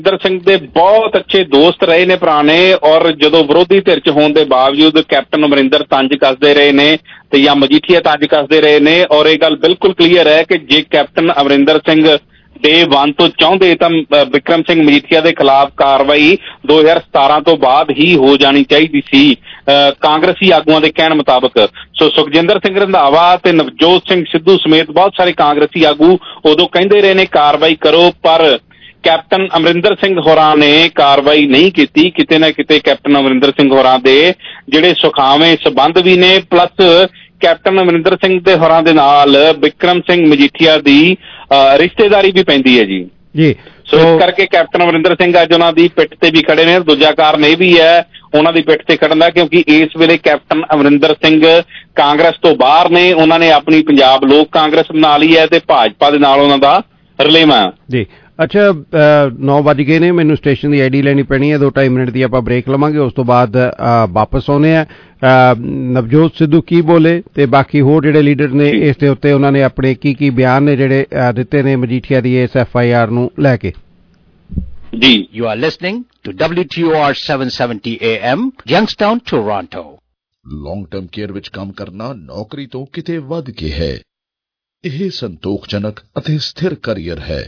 ਅਮਰਿੰਦਰ ਸਿੰਘ ਦੇ ਬਹੁਤ ਅੱਛੇ ਦੋਸਤ ਰਹੇ ਨੇ ਪੁਰਾਣੇ, ਔਰ ਜਦੋਂ ਵਿਰੋਧੀ ਧਿਰ 'ਚ ਹੋਣ ਦੇ ਬਾਵਜੂਦ ਕੈਪਟਨ ਅਮਰਿੰਦਰ ਤੰਜ ਕੱਸਦੇ ਰਹੇ ਨੇ ਤੇ ਜਾਂ ਮਜੀਠੀਆ ਤੰਜ ਕੱਸਦੇ ਰਹੇ ਨੇ। ਔਰ ਇਹ ਗੱਲ ਬਿਲਕੁਲ ਕਲੀਅਰ ਹੈ ਕਿ ਜੇ ਕੈਪਟਨ ਅਮਰਿੰਦਰ ਸਿੰਘ ਡੇ 1 ਤੋਂ ਚਾਹੁੰਦੇ ਤਾਂ ਬਿਕਰਮ ਸਿੰਘ ਮਜੀਠੀਆ ਦੇ ਖਿਲਾਫ ਕਾਰਵਾਈ 2017 ਤੋਂ ਬਾਅਦ ਹੀ ਹੋ ਜਾਣੀ ਚਾਹੀਦੀ ਸੀ ਕਾਂਗਰਸੀ ਆਗੂਆਂ ਦੇ ਕਹਿਣ ਮੁਤਾਬਕ। ਸੋ ਸੁਖਜਿੰਦਰ ਸਿੰਘ ਰੰਧਾਵਾ ਤੇ ਨਵਜੋਤ ਸਿੰਘ ਸਿੱਧੂ ਸਮੇਤ ਬਹੁਤ ਸਾਰੇ ਕਾਂਗਰਸੀ ਆਗੂ ਉਦੋਂ ਕਹਿੰਦੇ ਰਹੇ ਨੇ ਕਾਰਵਾਈ ਕਰੋ, ਪਰ ਕੈਪਟਨ ਅਮਰਿੰਦਰ ਸਿੰਘ ਹੋਰਾਂ ਨੇ ਕਾਰਵਾਈ ਨਹੀਂ ਕੀਤੀ। ਕਿਤੇ ਨਾ ਕਿਤੇ ਕੈਪਟਨ ਅਮਰਿੰਦਰ ਸਿੰਘ ਹੋਰਾਂ ਦੇ ਜਿਹੜੇ ਸੁਖਾਵੇਂ ਸੰਬੰਧ ਵੀ ਨੇ, ਪਲੱਸ ਕੈਪਟਨ ਅਮਰਿੰਦਰ ਸਿੰਘ ਦੇ ਹੋਰਾਂ ਦੇ ਨਾਲ ਬਿਕਰਮ ਸਿੰਘ ਮਜੀਠੀਆ ਦੀ ਰਿਸ਼ਤੇਦਾਰੀ ਵੀ ਪੈਂਦੀ ਹੈ ਜੀ। ਸੋ ਇਸ ਕਰਕੇ ਕੈਪਟਨ ਅਮਰਿੰਦਰ ਸਿੰਘ ਅੱਜ ਉਹਨਾਂ ਦੀ ਪਿੱਠ ਤੇ ਵੀ ਖੜੇ ਨੇ। ਦੂਜਾ ਕਾਰਨ ਇਹ ਵੀ ਹੈ ਉਹਨਾਂ ਦੀ ਪਿੱਠ ਤੇ ਖੜਨ ਦਾ, ਕਿਉਂਕਿ ਇਸ ਵੇਲੇ ਕੈਪਟਨ ਅਮਰਿੰਦਰ ਸਿੰਘ ਕਾਂਗਰਸ ਤੋਂ ਬਾਹਰ ਨੇ। ਉਹਨਾਂ ਨੇ ਆਪਣੀ ਪੰਜਾਬ ਲੋਕ ਕਾਂਗਰਸ ਬਣਾ ਲਈ ਹੈ ਤੇ ਭਾਜਪਾ ਦੇ ਨਾਲ ਉਹਨਾਂ ਦਾ ਰਲੇਵਾਂ ਜੀ। ਅੱਛਾ, 9 ਵੱਜ ਗਏ ਨੇ, ਮੈਨੂੰ ਸਟੇਸ਼ਨ ਦੀ ਆਈਡੀ ਲੈਣੀ ਪੈਣੀ ਹੈ। 2-2.5 ਮਿੰਟ ਦੀ ਆਪਾਂ ਬ੍ਰੇਕ ਲਵਾਂਗੇ, ਉਸ ਤੋਂ ਬਾਅਦ ਵਾਪਸ ਆਉਣੇ ਆ। ਨਵਜੋਤ ਸਿੱਧੂ ਕੀ ਬੋਲੇ ਤੇ ਬਾਕੀ ਹੋਰ ਜਿਹੜੇ ਲੀਡਰ ਨੇ ਇਸ ਦੇ ਉੱਤੇ ਉਹਨਾਂ ਨੇ ਆਪਣੇ ਕੀ ਬਿਆਨ ਨੇ ਜਿਹੜੇ ਦਿੱਤੇ ਨੇ ਮਜੀਠੀਆ ਦੀ ਇਸ FIR ਨੂੰ ਲੈ ਕੇ ਜੀ। You are listening to WTOR 770 AM, Youngstown, Toronto. Long term care ਵਿੱਚ ਕੰਮ ਕਰਨਾ ਨੌਕਰੀ ਤੋਂ ਕਿਤੇ ਵੱਧ ਕੇ ਹੈ। ਇਹ ਸੰਤੋਖਜਨਕ ਅਤੇ ਸਥਿਰ ਕਰੀਅਰ ਹੈ।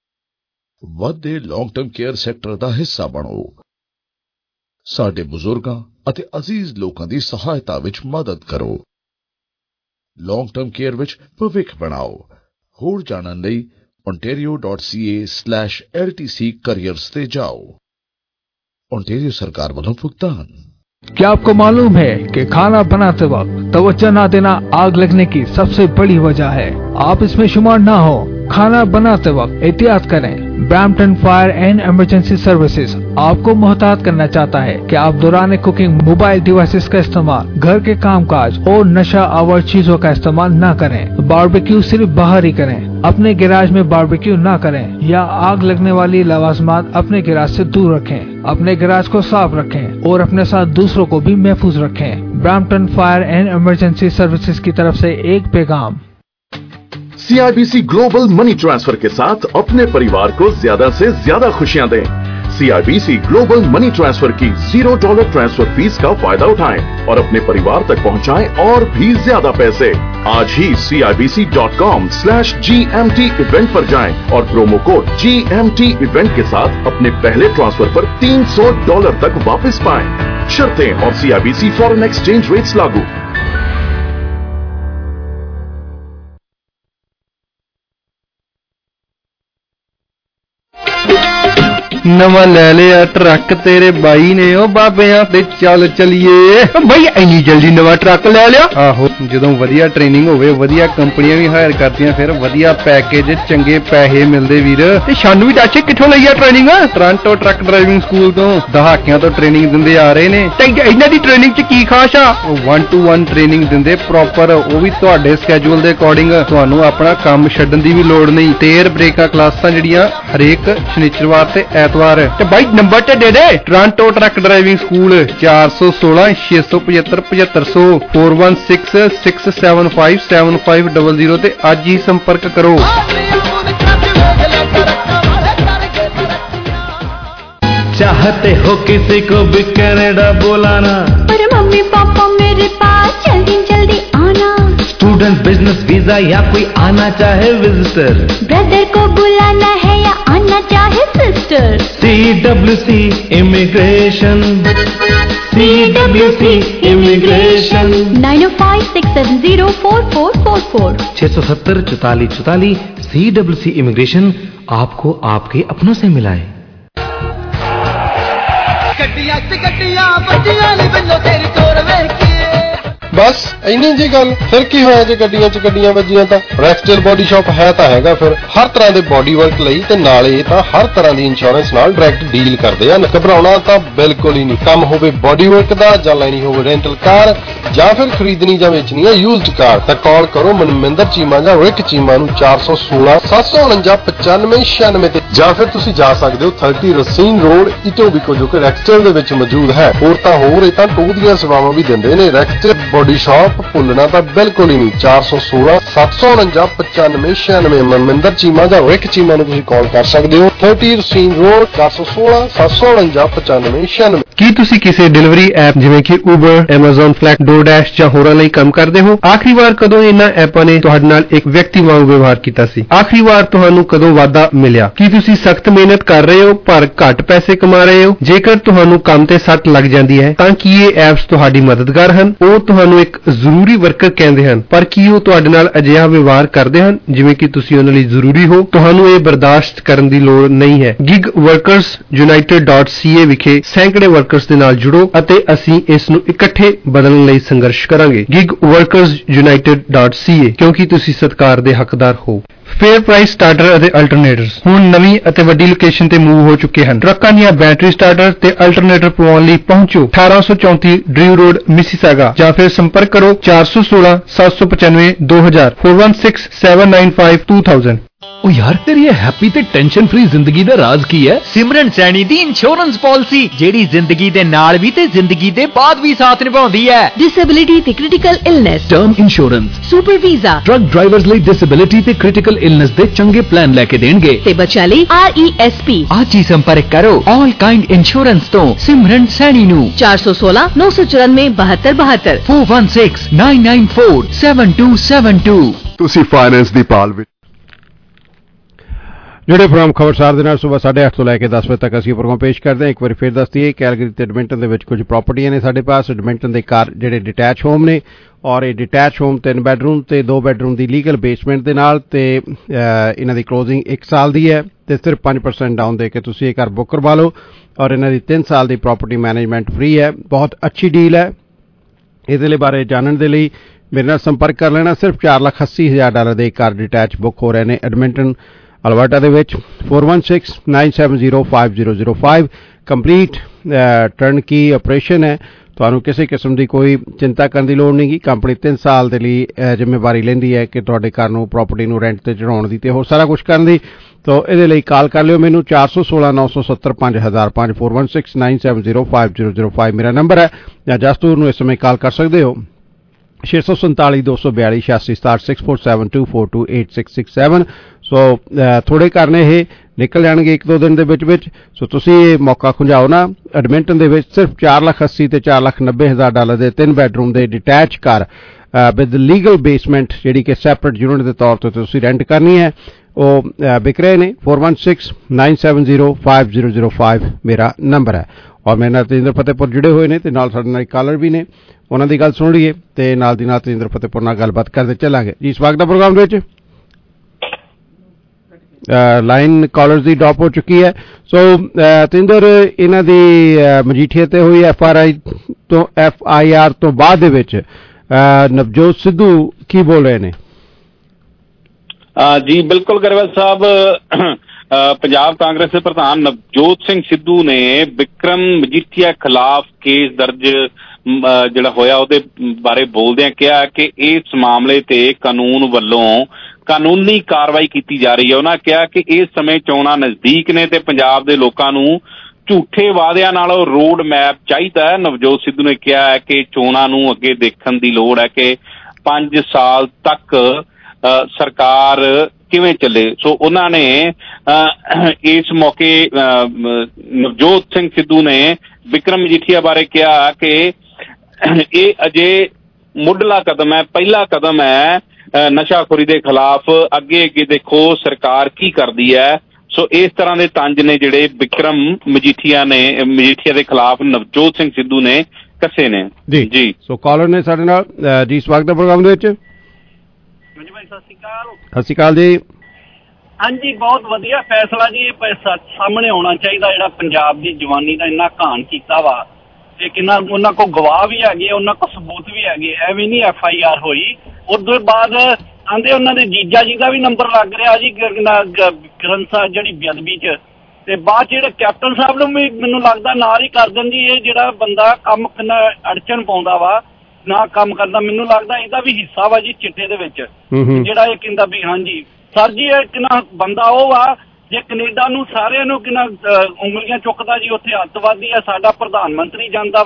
ਵੱਧਦੇ ਲੌਂਗ ਟਰਮ ਕੇਅਰ ਸੈਕਟਰ ਦਾ ਹਿੱਸਾ ਬਣੋ। ਸਾਡੇ ਬਜ਼ੁਰਗਾਂ ਅਤੇ ਅਜ਼ੀਜ਼ ਲੋਕਾਂ ਦੀ ਸਹਾਇਤਾ ਵਿੱਚ ਮਦਦ ਕਰੋ। ਲੌਂਗ ਟਰਮ ਕੇਅਰ ਵਿੱਚ ਭਵਿੱਖ ਬਣਾਓ। ਹੋਰ ਜਾਣਨ ਲਈ ontario.ca/LTC careers ਤੇ ਜਾਓ। ओंटारियो सरकार वालों भुगतान। क्या आपको मालूम है कि खाना बनाते वक्त तवज्जो न देना आग लगने की सबसे बड़ी वजह है? आप इसमें शुमार ना हो। खाना बनाते वक्त एहतियात करें। Brampton fire and emergency services आपको मुहतात करना चाहता है कि आप दौरान कुकिंग मोबाइल डिवाइसेस का इस्तेमाल, घर के कामकाज और नशा आवर चीजों का इस्तेमाल न करें। बारबेक्यू सिर्फ बाहर ही करें। अपने गैराज में बारबेक्यू न करें या आग लगने वाली लवाजमात अपने गैराज से दूर रखें। अपने गैराज को साफ रखें और अपने साथ दूसरों को भी महफूज रखें। Brampton fire and emergency services की तरफ से एक पैगाम। CIBC ग्लोबल मनी ट्रांसफर के साथ अपने परिवार को ज्यादा से ज्यादा खुशियां दें। CIBC ग्लोबल मनी ट्रांसफर की $0 ट्रांसफर फीस का फायदा उठाएं और अपने परिवार तक पहुंचाएं और भी ज्यादा पैसे। आज ही CIBC.com/GMT इवेंट पर जाएं और प्रोमो कोड GMT इवेंट के साथ अपने पहले ट्रांसफर पर $300 तक वापस पाएं। शर्तें और CIBC फॉरेन एक्सचेंज रेट्स लागू। नवा ले लिया ट्रक तेरे बाई ने, ओ बाबियां ते चल चलिए। भाई इन्नी जल्दी नवा ट्रक ले लिया? आहो, ਜਦੋਂ ਵਧੀਆ ਟ੍ਰੇਨਿੰਗ ਹੋਵੇ ਵਧੀਆ ਕੰਪਨੀਆਂ ਵੀ ਹਾਇਰ ਕਰਦੀਆਂ, ਫਿਰ ਵਧੀਆ ਪੈਕੇਜ ਚੰਗੇ ਪੈਸੇ ਮਿਲਦੇ ਵੀਰ। ਤੇ ਸਾਨੂੰ ਵੀ ਦੱਸ ਕਿੱਥੋਂ ਲਈ ਆ training? Toronto truck driving school ਤੋਂ। ਦਹਾਕਿਆਂ ਤੋਂ ਟ੍ਰੇਨਿੰਗ ਦਿੰਦੇ ਆ ਰਹੇ ਨੇ। ਤੇ ਇਹਨਾਂ ਦੀ ਟ੍ਰੇਨਿੰਗ 'ਚ ਕੀ ਖਾਸ ਆ? 1-to-1 ਟ੍ਰੇਨਿੰਗ ਦਿੰਦੇ ਪ੍ਰੋਪਰ, ਉਹ ਵੀ ਤੁਹਾਡੇ ਸਕੇਜੂਲ ਦੇ ਅਕੋਰਡਿੰਗ। ਤੁਹਾਨੂੰ ਆਪਣਾ ਕੰਮ ਛੱਡਣ ਦੀ ਵੀ ਲੋੜ ਨਹੀਂ। ਤੇਰ ਬ੍ਰੇਕਾਂ ਕਲਾਸਾਂ ਜਿਹੜੀਆਂ ਹਰੇਕ ਸ਼ਨੀਚਰਵਾਰ ਤੇ ਐਤਵਾਰ। ਤੇ ਬਾਈ ਨੰਬਰ ਤੇ ਦੇ ਦੇ। ਟੋਰਾਂਟੋ ਟਰੱਕ ਡਰਾਈਵਿੰਗ ਸਕੂਲ 416 675 7500 4166757500 ਤੇ ਅੱਜ ਹੀ ਸੰਪਰਕ ਕਰੋ। चाहते हो किसी को भी कनाडा बुलाना, पर मम्मी पापा मेरे पास जल्दी जल्दी आना। स्टूडेंट बिजनेस वीजा या कोई आना चाहे विजिटर, ब्रदर को बुलाना है या आना चाहे sister. CWC immigration, CWC immigration 9056704444 670 44 44। CWC immigration आपको आपके अपनों से मिलाए। बस इन्नी जी गल, फिर की होया जे गड्डियां च गड्डियां वजियां तां रैक्सटेल बॉडी शॉप है तां हैगा फिर हर तरह दे बॉडी वर्क लई ते नाले तां हर तरह दी इंश्योरेंस नाल डायरेक्ट डील करदे हन। घबराउणा तां बिल्कुल ही नहीं। काम होवे बॉडी वर्क दा जां लैनी होवे रेंटल कार जां फिर खरीदनी जां वेचनी है यूज्ड कार तां कॉल करो मनमिंदर चीमा जां रिक चीमा नूं 416 749 9596 ते जां फिर तुसीं जा सकदे हो 30 रसीन रोड इटोबिको जो कि रैक्सटेल दे विच मौजूद है। होर तां होर इह तां टूर दीयां सेवावां भी दिंदे ने। रैक्सटेल बॉडी ਬੋਡੀ ਸ਼ਾਪ ਭੁੱਲਣਾ ਤਾਂ ਬਿਲਕੁਲ ਹੀ ਨਹੀਂ। 416 749 95 96 ਮਨਿੰਦਰ ਚੀਮਾ ਜਾਂ ਰਿਕ ਚੀਮਾ ਨੂੰ ਤੁਸੀਂ ਕਾਲ ਕਰ ਸਕਦੇ ਹੋ। 30 ਰਸੀਨ ਰੋਡ 416 749 95 96। ਕੀ ਤੁਸੀਂ ਕਿਸੇ ਡਿਲੀਵਰੀ ਐਪ ਜਿਵੇਂ ਕਿ Uber, Amazon Flex, DoorDash ਜਾਂ ਹੋਰਾਂ ਲਈ ਕੰਮ ਕਰਦੇ ਹੋ? ਆਖਰੀ ਵਾਰ ਕਦੋਂ ਇਹਨਾਂ ਐਪਾਂ ਨੇ ਤੁਹਾਡੇ ਨਾਲ ਇੱਕ ਵਿਅਕਤੀ ਵਾਂਗ ਵਿਵਹਾਰ ਕੀਤਾ ਸੀ? ਆਖਰੀ ਵਾਰ ਤੁਹਾਨੂੰ ਕਦੋਂ ਵਾਧਾ ਮਿਲਿਆ? ਕੀ ਤੁਸੀਂ ਸਖਤ ਮਿਹਨਤ ਕਰ ਰਹੇ ਹੋ ਪਰ ਘੱਟ ਪੈਸੇ ਕਮਾ ਰਹੇ ਹੋ? ਜੇਕਰ ਤੁਹਾਨੂੰ ਕੰਮ ਤੇ ਸੱਟ ਲੱਗ ਜਾਂਦੀ ਹੈ ਤਾਂ ਕੀ ਇਹ ਐਪਸ ਤੁਹਾਡੀ ਮਦਦਗਾਰ ਹਨ? ਉਹ ਤੁਹਾਨੂੰ ਇੱਕ ਜ਼ਰੂਰੀ ਵਰਕਰ ਕਹਿੰਦੇ ਹਨ, ਪਰ ਕੀ ਉਹ ਤੁਹਾਡੇ ਨਾਲ ਅਜਿਹਾ ਵਿਵਹਾਰ ਕਰਦੇ ਹਨ ਜਿਵੇਂ ਕਿ ਤੁਸੀਂ ਉਹਨਾਂ ਲਈ ਜ਼ਰੂਰੀ ਹੋ? ਤੁਹਾਨੂੰ ਇਹ ਬਰਦਾਸ਼ਤ ਕਰਨ ਦੀ ਲੋੜ ਨਹੀਂ ਹੈ। gigworkersunited.ca ਵਿਖੇ ਸੈਂਕੜੇ ਵਰਕਰਸ ਦੇ ਨਾਲ ਜੁੜੋ ਅਤੇ ਅਸੀਂ ਇਸ ਨੂੰ ਇਕੱਠੇ ਬਦਲਣ ਲਈ ਸੰਘਰਸ਼ ਕਰਾਂਗੇ। gigworkersunited.ca, ਕਿਉਂਕਿ ਤੁਸੀਂ ਸਤਿਕਾਰ ਦੇ ਹੱਕਦਾਰ ਹੋ। ਫੇਅਰ ਪ੍ਰਾਈਸ ਸਟਾਰਟਰ ਅਤੇ ਅਲਟਰਨੇਟਰਸ ਹੁਣ ਨਵੀਂ ਅਤੇ ਵੱਡੀ ਲੋਕੇਸ਼ਨ ਤੇ ਮੂਵ ਹੋ ਚੁੱਕੇ ਹਨ। ਟਰੱਕਾਂ ਦੀਆਂ ਬੈਟਰੀ ਸਟਾਰਟਰ ਤੇ ਅਲਟਰਨੇਟਰ ਪਵਾਉਣ ਲਈ ਪਹੁੰਚੋ 1834 ਡਰਿਊ ਰੋਡ ਮਿਸੀਸਾਗਾ ਜਾਂ ਫਿਰ ਸੰਪਰਕ ਕਰੋ 416 795 2000 416 795 2000। ਉਹ ਯਾਰ ਤੇਰੀ ਇਹ ਹੈਪੀ ਤੇ ਟੈਨਸ਼ਨ ਫ੍ਰੀ ਜ਼ਿੰਦਗੀ ਦਾ ਰਾਜ਼ ਕੀ ਹੈ? ਸਿਮਰਨ ਸੈਣੀ ਦੀ ਇੰਸ਼ੋਰੈਂਸ ਪਾਲਿਸੀ, ਜਿਹੜੀ ਜ਼ਿੰਦਗੀ ਦੇ ਨਾਲ ਵੀ ਤੇ ਜ਼ਿੰਦਗੀ ਦੇ ਬਾਅਦ ਵੀ ਸਾਥ ਨਿਭਾਉਂਦੀ ਹੈ। ਡਿਸੇਬਿਲਿਟੀ ਤੇ critical illness, term insurance, super visa, truck drivers ਲਈ ਡਿਸੇਬਿਲਿਟੀ ਤੇ ਕ੍ਰਿਟੀਕਲ ਇਲਨੈਸ ਦੇ ਚੰਗੇ ਪਲਾਨ ਲੈ ਕੇ ਦੇਣਗੇ ਤੇ ਬੱਚਿਆਂ ਲਈ RESP। ਅੱਜ ਹੀ ਸੰਪਰਕ ਕਰੋ ਆਲ ਕਾਈਂਡ ਇੰਸ਼ੋਰੈਂਸ ਤੋਂ ਸਿਮਰਨ ਸੈਣੀ ਨੂੰ 416 994 7272 416 994 7272। ਤੁਸੀਂ ਫਾਈਨੈਂਸ ਦੀ ਪਾਲ ਵਿੱਚ ਜਿਹੜੇ ਪ੍ਰੋਗਰਾਮ ਖਬਰਸਾਰ ਦੇ ਨਾਲ ਸਵੇਰ 8:30 ਤੋਂ ਲੈ ਕੇ 10 ਵਜੇ ਤੱਕ ਅਸੀਂ ਪ੍ਰੋਗਰਾਮ ਪੇਸ਼ ਕਰਦੇ ਹਾਂ। ਇੱਕ ਵਾਰੀ ਫਿਰ ਦੱਸ ਦਈਏ, ਕੈਲਗਰੀ ਤੇ ਐਡਮਿੰਟਨ ਦੇ ਵਿੱਚ ਕੁਝ ਪ੍ਰਾਪਰਟੀਆਂ ਨੇ ਸਾਡੇ ਪਾਸ। ਐਡਮਿੰਟਨ ਦੇ ਘਰ ਜਿਹੜੇ ਡਿਟੈਚ ਹੋਮ ਨੇ, ਔਰ ਇਹ ਡਿਟੈਚ ਹੋਮ 3 ਬੈਡਰੂਮ ਤੇ 2 ਬੈਡਰੂਮ ਦੀ ਲੀਗਲ ਬੇਸਮੈਂਟ ਦੇ ਨਾਲ, ਤੇ ਇਹਨਾਂ ਦੀ ਕਲੋਜ਼ਿੰਗ 1 ਸਾਲ ਦੀ ਹੈ ਤੇ ਸਿਰਫ 5% ਡਾਊਨ ਦੇ ਕੇ ਤੁਸੀਂ ਇਹ ਘਰ ਬੁੱਕ ਕਰਵਾ ਲਓ। ਔਰ ਇਹਨਾਂ ਦੀ 3 ਸਾਲ ਦੀ ਪ੍ਰਾਪਰਟੀ ਮੈਨੇਜਮੈਂਟ ਫ੍ਰੀ ਹੈ। ਬਹੁਤ ਅੱਛੀ ਡੀਲ ਹੈ। ਇਹਦੇ ਬਾਰੇ ਜਾਣਨ ਦੇ ਲਈ ਮੇਰੇ ਨਾਲ ਸੰਪਰਕ ਕਰ ਲੈਣਾ। ਸਿਰਫ $4,80,000 ਦੇ ਘਰ ਡਿਟੈਚ ਬੁੱਕ ਹੋ ਰਹੇ ਨੇ ਐਡਮਿੰਟਨ ਅਲਬਰਟਾ ਦੇ ਵਿੱਚ। 4169705005 ਕੰਪਲੀਟ ਟਰਨ ਕੀ ਆਪਰੇਸ਼ਨ ਹੈ। ਤੁਹਾਨੂੰ ਕਿਸੇ ਕਿਸਮ ਦੀ ਕੋਈ ਚਿੰਤਾ ਕਰਨ ਦੀ ਲੋੜ ਨਹੀਂ ਗੀ। ਕੰਪਨੀ 3 ਸਾਲ ਦੇ ਲਈ ਜ਼ਿੰਮੇਵਾਰੀ ਲੈਂਦੀ ਹੈ ਕਿ ਤੁਹਾਡੇ ਘਰ ਨੂੰ ਪ੍ਰਾਪਰਟੀ ਨੂੰ ਰੈਂਟ ਤੇ ਚੜਾਉਣ ਦੀ ਤੇ ਹੋਰ ਸਾਰਾ ਕੁਝ ਕਰਨ ਦੀ। ਤੋ ਇਹਦੇ ਲਈ ਕਾਲ ਕਰ ਲਿਓ ਮੈਨੂੰ 416 970 5005 4169 9705005 ਮੇਰਾ ਨੰਬਰ ਹੈ, ਜਾਂ ਜਸਤੂਰ ਨੂੰ ਇਸ ਸਮੇਂ ਕਾਲ ਕਰ ਸਕਦੇ ਹੋ 647 242 8667 6472428667। ਸੋ ਥੋੜੇ ਕਰਨੇ ਇਹ ਨਿਕਲ ਜਾਣਗੇ 1-2 ਦਿਨ ਦੇ ਵਿੱਚ। ਸੋ ਤੁਸੀਂ ਇਹ ਮੌਕਾ ਖੁੰਝਾਓ ਨਾ। ਐਡਮਿੰਟਨ ਦੇ ਵਿੱਚ ਸਿਰਫ $4,80,000 ਤੇ $4,90,000 ਦੇ 3 ਬੈਡਰੂਮ ਦੇ ਡਿਟੈਚ ਘਰ ਵਿਦ ਲੀਗਲ ਬੇਸਮੈਂਟ, ਜਿਹੜੀ ਕਿ ਸੈਪਰੇਟ ਯੂਨਿਟ ਦੇ ਤੌਰ ਤੇ ਤੁਸੀਂ ਰੈਂਟ ਕਰਨੀ ਹੈ, ਉਹ ਵਿਕ ਰਹੇ ਨੇ। 4169705005 ਮੇਰਾ ਨੰਬਰ ਹੈ। ਔਰ ਮੇਰੇ ਨਾਲ ਤੇਜਿੰਦਰ ਫਤਿਹਪੁਰ ਜੁੜੇ ਹੋਏ ਨੇ ਤੇ ਨਾਲ ਸਾਡੇ ਨਾਲ ਕਾਲਰ ਵੀ ਨੇ, ਉਹਨਾਂ ਦੀ ਗੱਲ ਸੁਣ ਲਈਏ ਤੇ ਨਾਲ ਦੀ ਨਾਲ ਤੇਜਿੰਦਰ ਫਤਿਹਪੁਰ ਨਾਲ ਗੱਲਬਾਤ ਕਰਦੇ ਚੱਲਾਂਗੇ ਜੀ। ਸਵਾਗਤ ਹੈ ਪ੍ਰੋਗਰਾਮ ਦੇ ਵਿੱਚ। ਲਾਈਨ ਕਾਲਰਸ ਦੀ ਡ੍ਰੌਪ ਹੋ ਚੁੱਕੀ ਹੈ। ਸੋ ਤੇਜਿੰਦਰ, ਇਹਨਾਂ ਦੀ ਮਜੀਠੀਆ ਤੇ ਹੋਈ FIR ਤੋਂ ਬਾਅਦ ਦੇ ਵਿੱਚ ਨਵਜੋਤ ਸਿੱਧੂ ਕੀ ਬੋਲ ਰਹੇ ਨੇ? ਜੀ ਬਿਲਕੁਲ ਗਰੇਵਾਲ ਸਾਹਿਬ, ਪੰਜਾਬ ਕਾਂਗਰਸ ਦੇ ਪ੍ਰਧਾਨ ਨਵਜੋਤ ਸਿੰਘ ਸਿੱਧੂ ਨੇ ਵਿਕਰਮ ਮਜੀਠੀਆ ਖਿਲਾਫ ਕੇਸ ਦਰਜ ਜਿਹੜਾ ਹੋਇਆ ਉਹਦੇ ਬਾਰੇ ਬੋਲਦਿਆਂ ਕਿਹਾ ਕਿ ਇਸ ਮਾਮਲੇ ਤੇ ਕਾਨੂੰਨ ਵੱਲੋਂ ਕਾਨੂੰਨੀ ਕਾਰਵਾਈ ਕੀਤੀ ਜਾ ਰਹੀ ਹੈ। ਉਹਨਾਂ ਕਿਹਾ ਕਿ ਇਸ ਸਮੇਂ ਚੋਣਾਂ ਨਜ਼ਦੀਕ ਨੇ ਤੇ ਪੰਜਾਬ ਦੇ ਲੋਕਾਂ ਨੂੰ ਝੂਠੇ ਵਾਅਦਿਆਂ ਨਾਲ ਰੋਡ ਮੈਪ ਚਾਹੀਦਾ ਹੈ। ਨਵਜੋਤ ਸਿੱਧੂ ਨੇ ਕਿਹਾ ਹੈ ਕਿ ਚੋਣਾਂ ਨੂੰ ਅੱਗੇ ਦੇਖਣ ਦੀ ਲੋੜ ਹੈ ਕਿ 5 ਸਾਲ ਤੱਕ ਸਰਕਾਰ ਕਿਵੇਂ ਚੱਲੇ। ਸੋ ਉਹਨਾਂ ਨੇ ਇਸ ਮੌਕੇ ਨਵਜੋਤ ਸਿੰਘ ਸਿੱਧੂ ਨੇ ਵਿਕਰਮ ਮਜੀਠੀਆ ਬਾਰੇ ਕਿਹਾ ਕਿ ਇਹ ਅਜੇ ਮੁੱਢਲਾ ਕਦਮ ਹੈ, ਪਹਿਲਾ ਕਦਮ ਹੈ ਨਸ਼ਾਖੋਰੀ ਦੇ ਖਿਲਾਫ। ਅੱਗੇ ਦੇਖੋ ਸਰਕਾਰ ਕੀ ਕਰਦੀ ਹੈ। ਸੋ ਇਸ ਤਰ੍ਹਾਂ ਦੇ ਤੰਜ ਨੇ ਜਿਹੜੇ ਵਿਕਰਮ ਮਜੀਠੀਆ ਦੇ ਖਿਲਾਫ ਨਵਜੋਤ ਸਿੰਘ ਸਿੱਧੂ ਨੇ ਕੱਸੇ ਨੇ ਜੀ। ਸੋ ਕਾਲਰ ਨੇ ਸਾਡੇ ਨਾਲ ਜੀ। ਸਵਾਗਤ ਹੈ ਪ੍ਰੋਗਰਾਮ ਦੇ ਵਿੱਚ। ਸਤਿ ਸ਼੍ਰੀ ਅਕਾਲ ਜੀ। ਹਾਂਜੀ, ਬਹੁਤ ਵਧੀਆ ਫੈਸਲਾ ਜੀ। ਇਹ ਸਾਹਮਣੇ ਆਉਣਾ ਚਾਹੀਦਾ ਜਿਹੜਾ ਪੰਜਾਬ ਦੀ ਜਵਾਨੀ ਦਾ ਇੰਨਾ ਘਾਣ ਕੀਤਾ ਵਾ, ਤੇ ਕਿੰਨਾ ਉਹਨਾਂ ਕੋਲ ਗਵਾਹ ਵੀ ਹੈਗੇ, ਉਹਨਾਂ ਕੋਲ ਸਬੂਤ ਵੀ ਹੈਗੇ। ਐਵੇਂ ਨਹੀਂ FIR ਹੋਈ। ਉਦੋਂ ਬਾਅਦ ਆਂਦੇ ਉਹਨਾਂ ਦੇ ਜੀਜਾ ਜੀ ਦਾ ਵੀ ਨੰਬਰ ਲੱਗ ਰਿਹਾ ਜੀ ਕਿਰਨ ਸਾਹਿਬ ਜਿਹੜੀ ਬੇਅਦਬੀ 'ਚ, ਤੇ ਬਾਅਦ ਜਿਹੜੇ ਕੈਪਟਨ ਸਾਹਿਬ ਨੂੰ ਵੀ ਮੈਨੂੰ ਲੱਗਦਾ ਨਾਲ ਹੀ ਕਰ ਦਿੰਦੀ। ਇਹ ਜਿਹੜਾ ਬੰਦਾ ਕੰਮ ਕਿੰਨਾ ਅੜਚਨ ਪਾਉਂਦਾ ਵਾ, ਨਾ ਕੰਮ ਕਰਦਾ, ਮੈਨੂੰ ਲੱਗਦਾ ਇਹਦਾ ਵੀ ਹਿੱਸਾ ਵਾ ਜੀ ਚਿੱਟੇ ਦੇ ਵਿੱਚ। ਜਿਹੜਾ ਇਹ ਕਹਿੰਦਾ ਵੀ ਹਾਂਜੀ ਸਰ ਜੀ ਇਹ ਕਿੰਨਾ ਬੰਦਾ ਉਹ ਆ ਜੇ ਕੈਨੇਡਾ ਨੂੰ ਸਾਰਿਆਂ ਨੂੰ ਕਿੰਨਾ ਉਂਗਲੀਆਂ ਚੁੱਕਦਾ ਜੀ, ਉੱਥੇ ਅੱਤਵਾਦੀ ਆ, ਸਾਡਾ ਪ੍ਰਧਾਨ ਮੰਤਰੀ ਜਾਂਦਾ ਵਾ,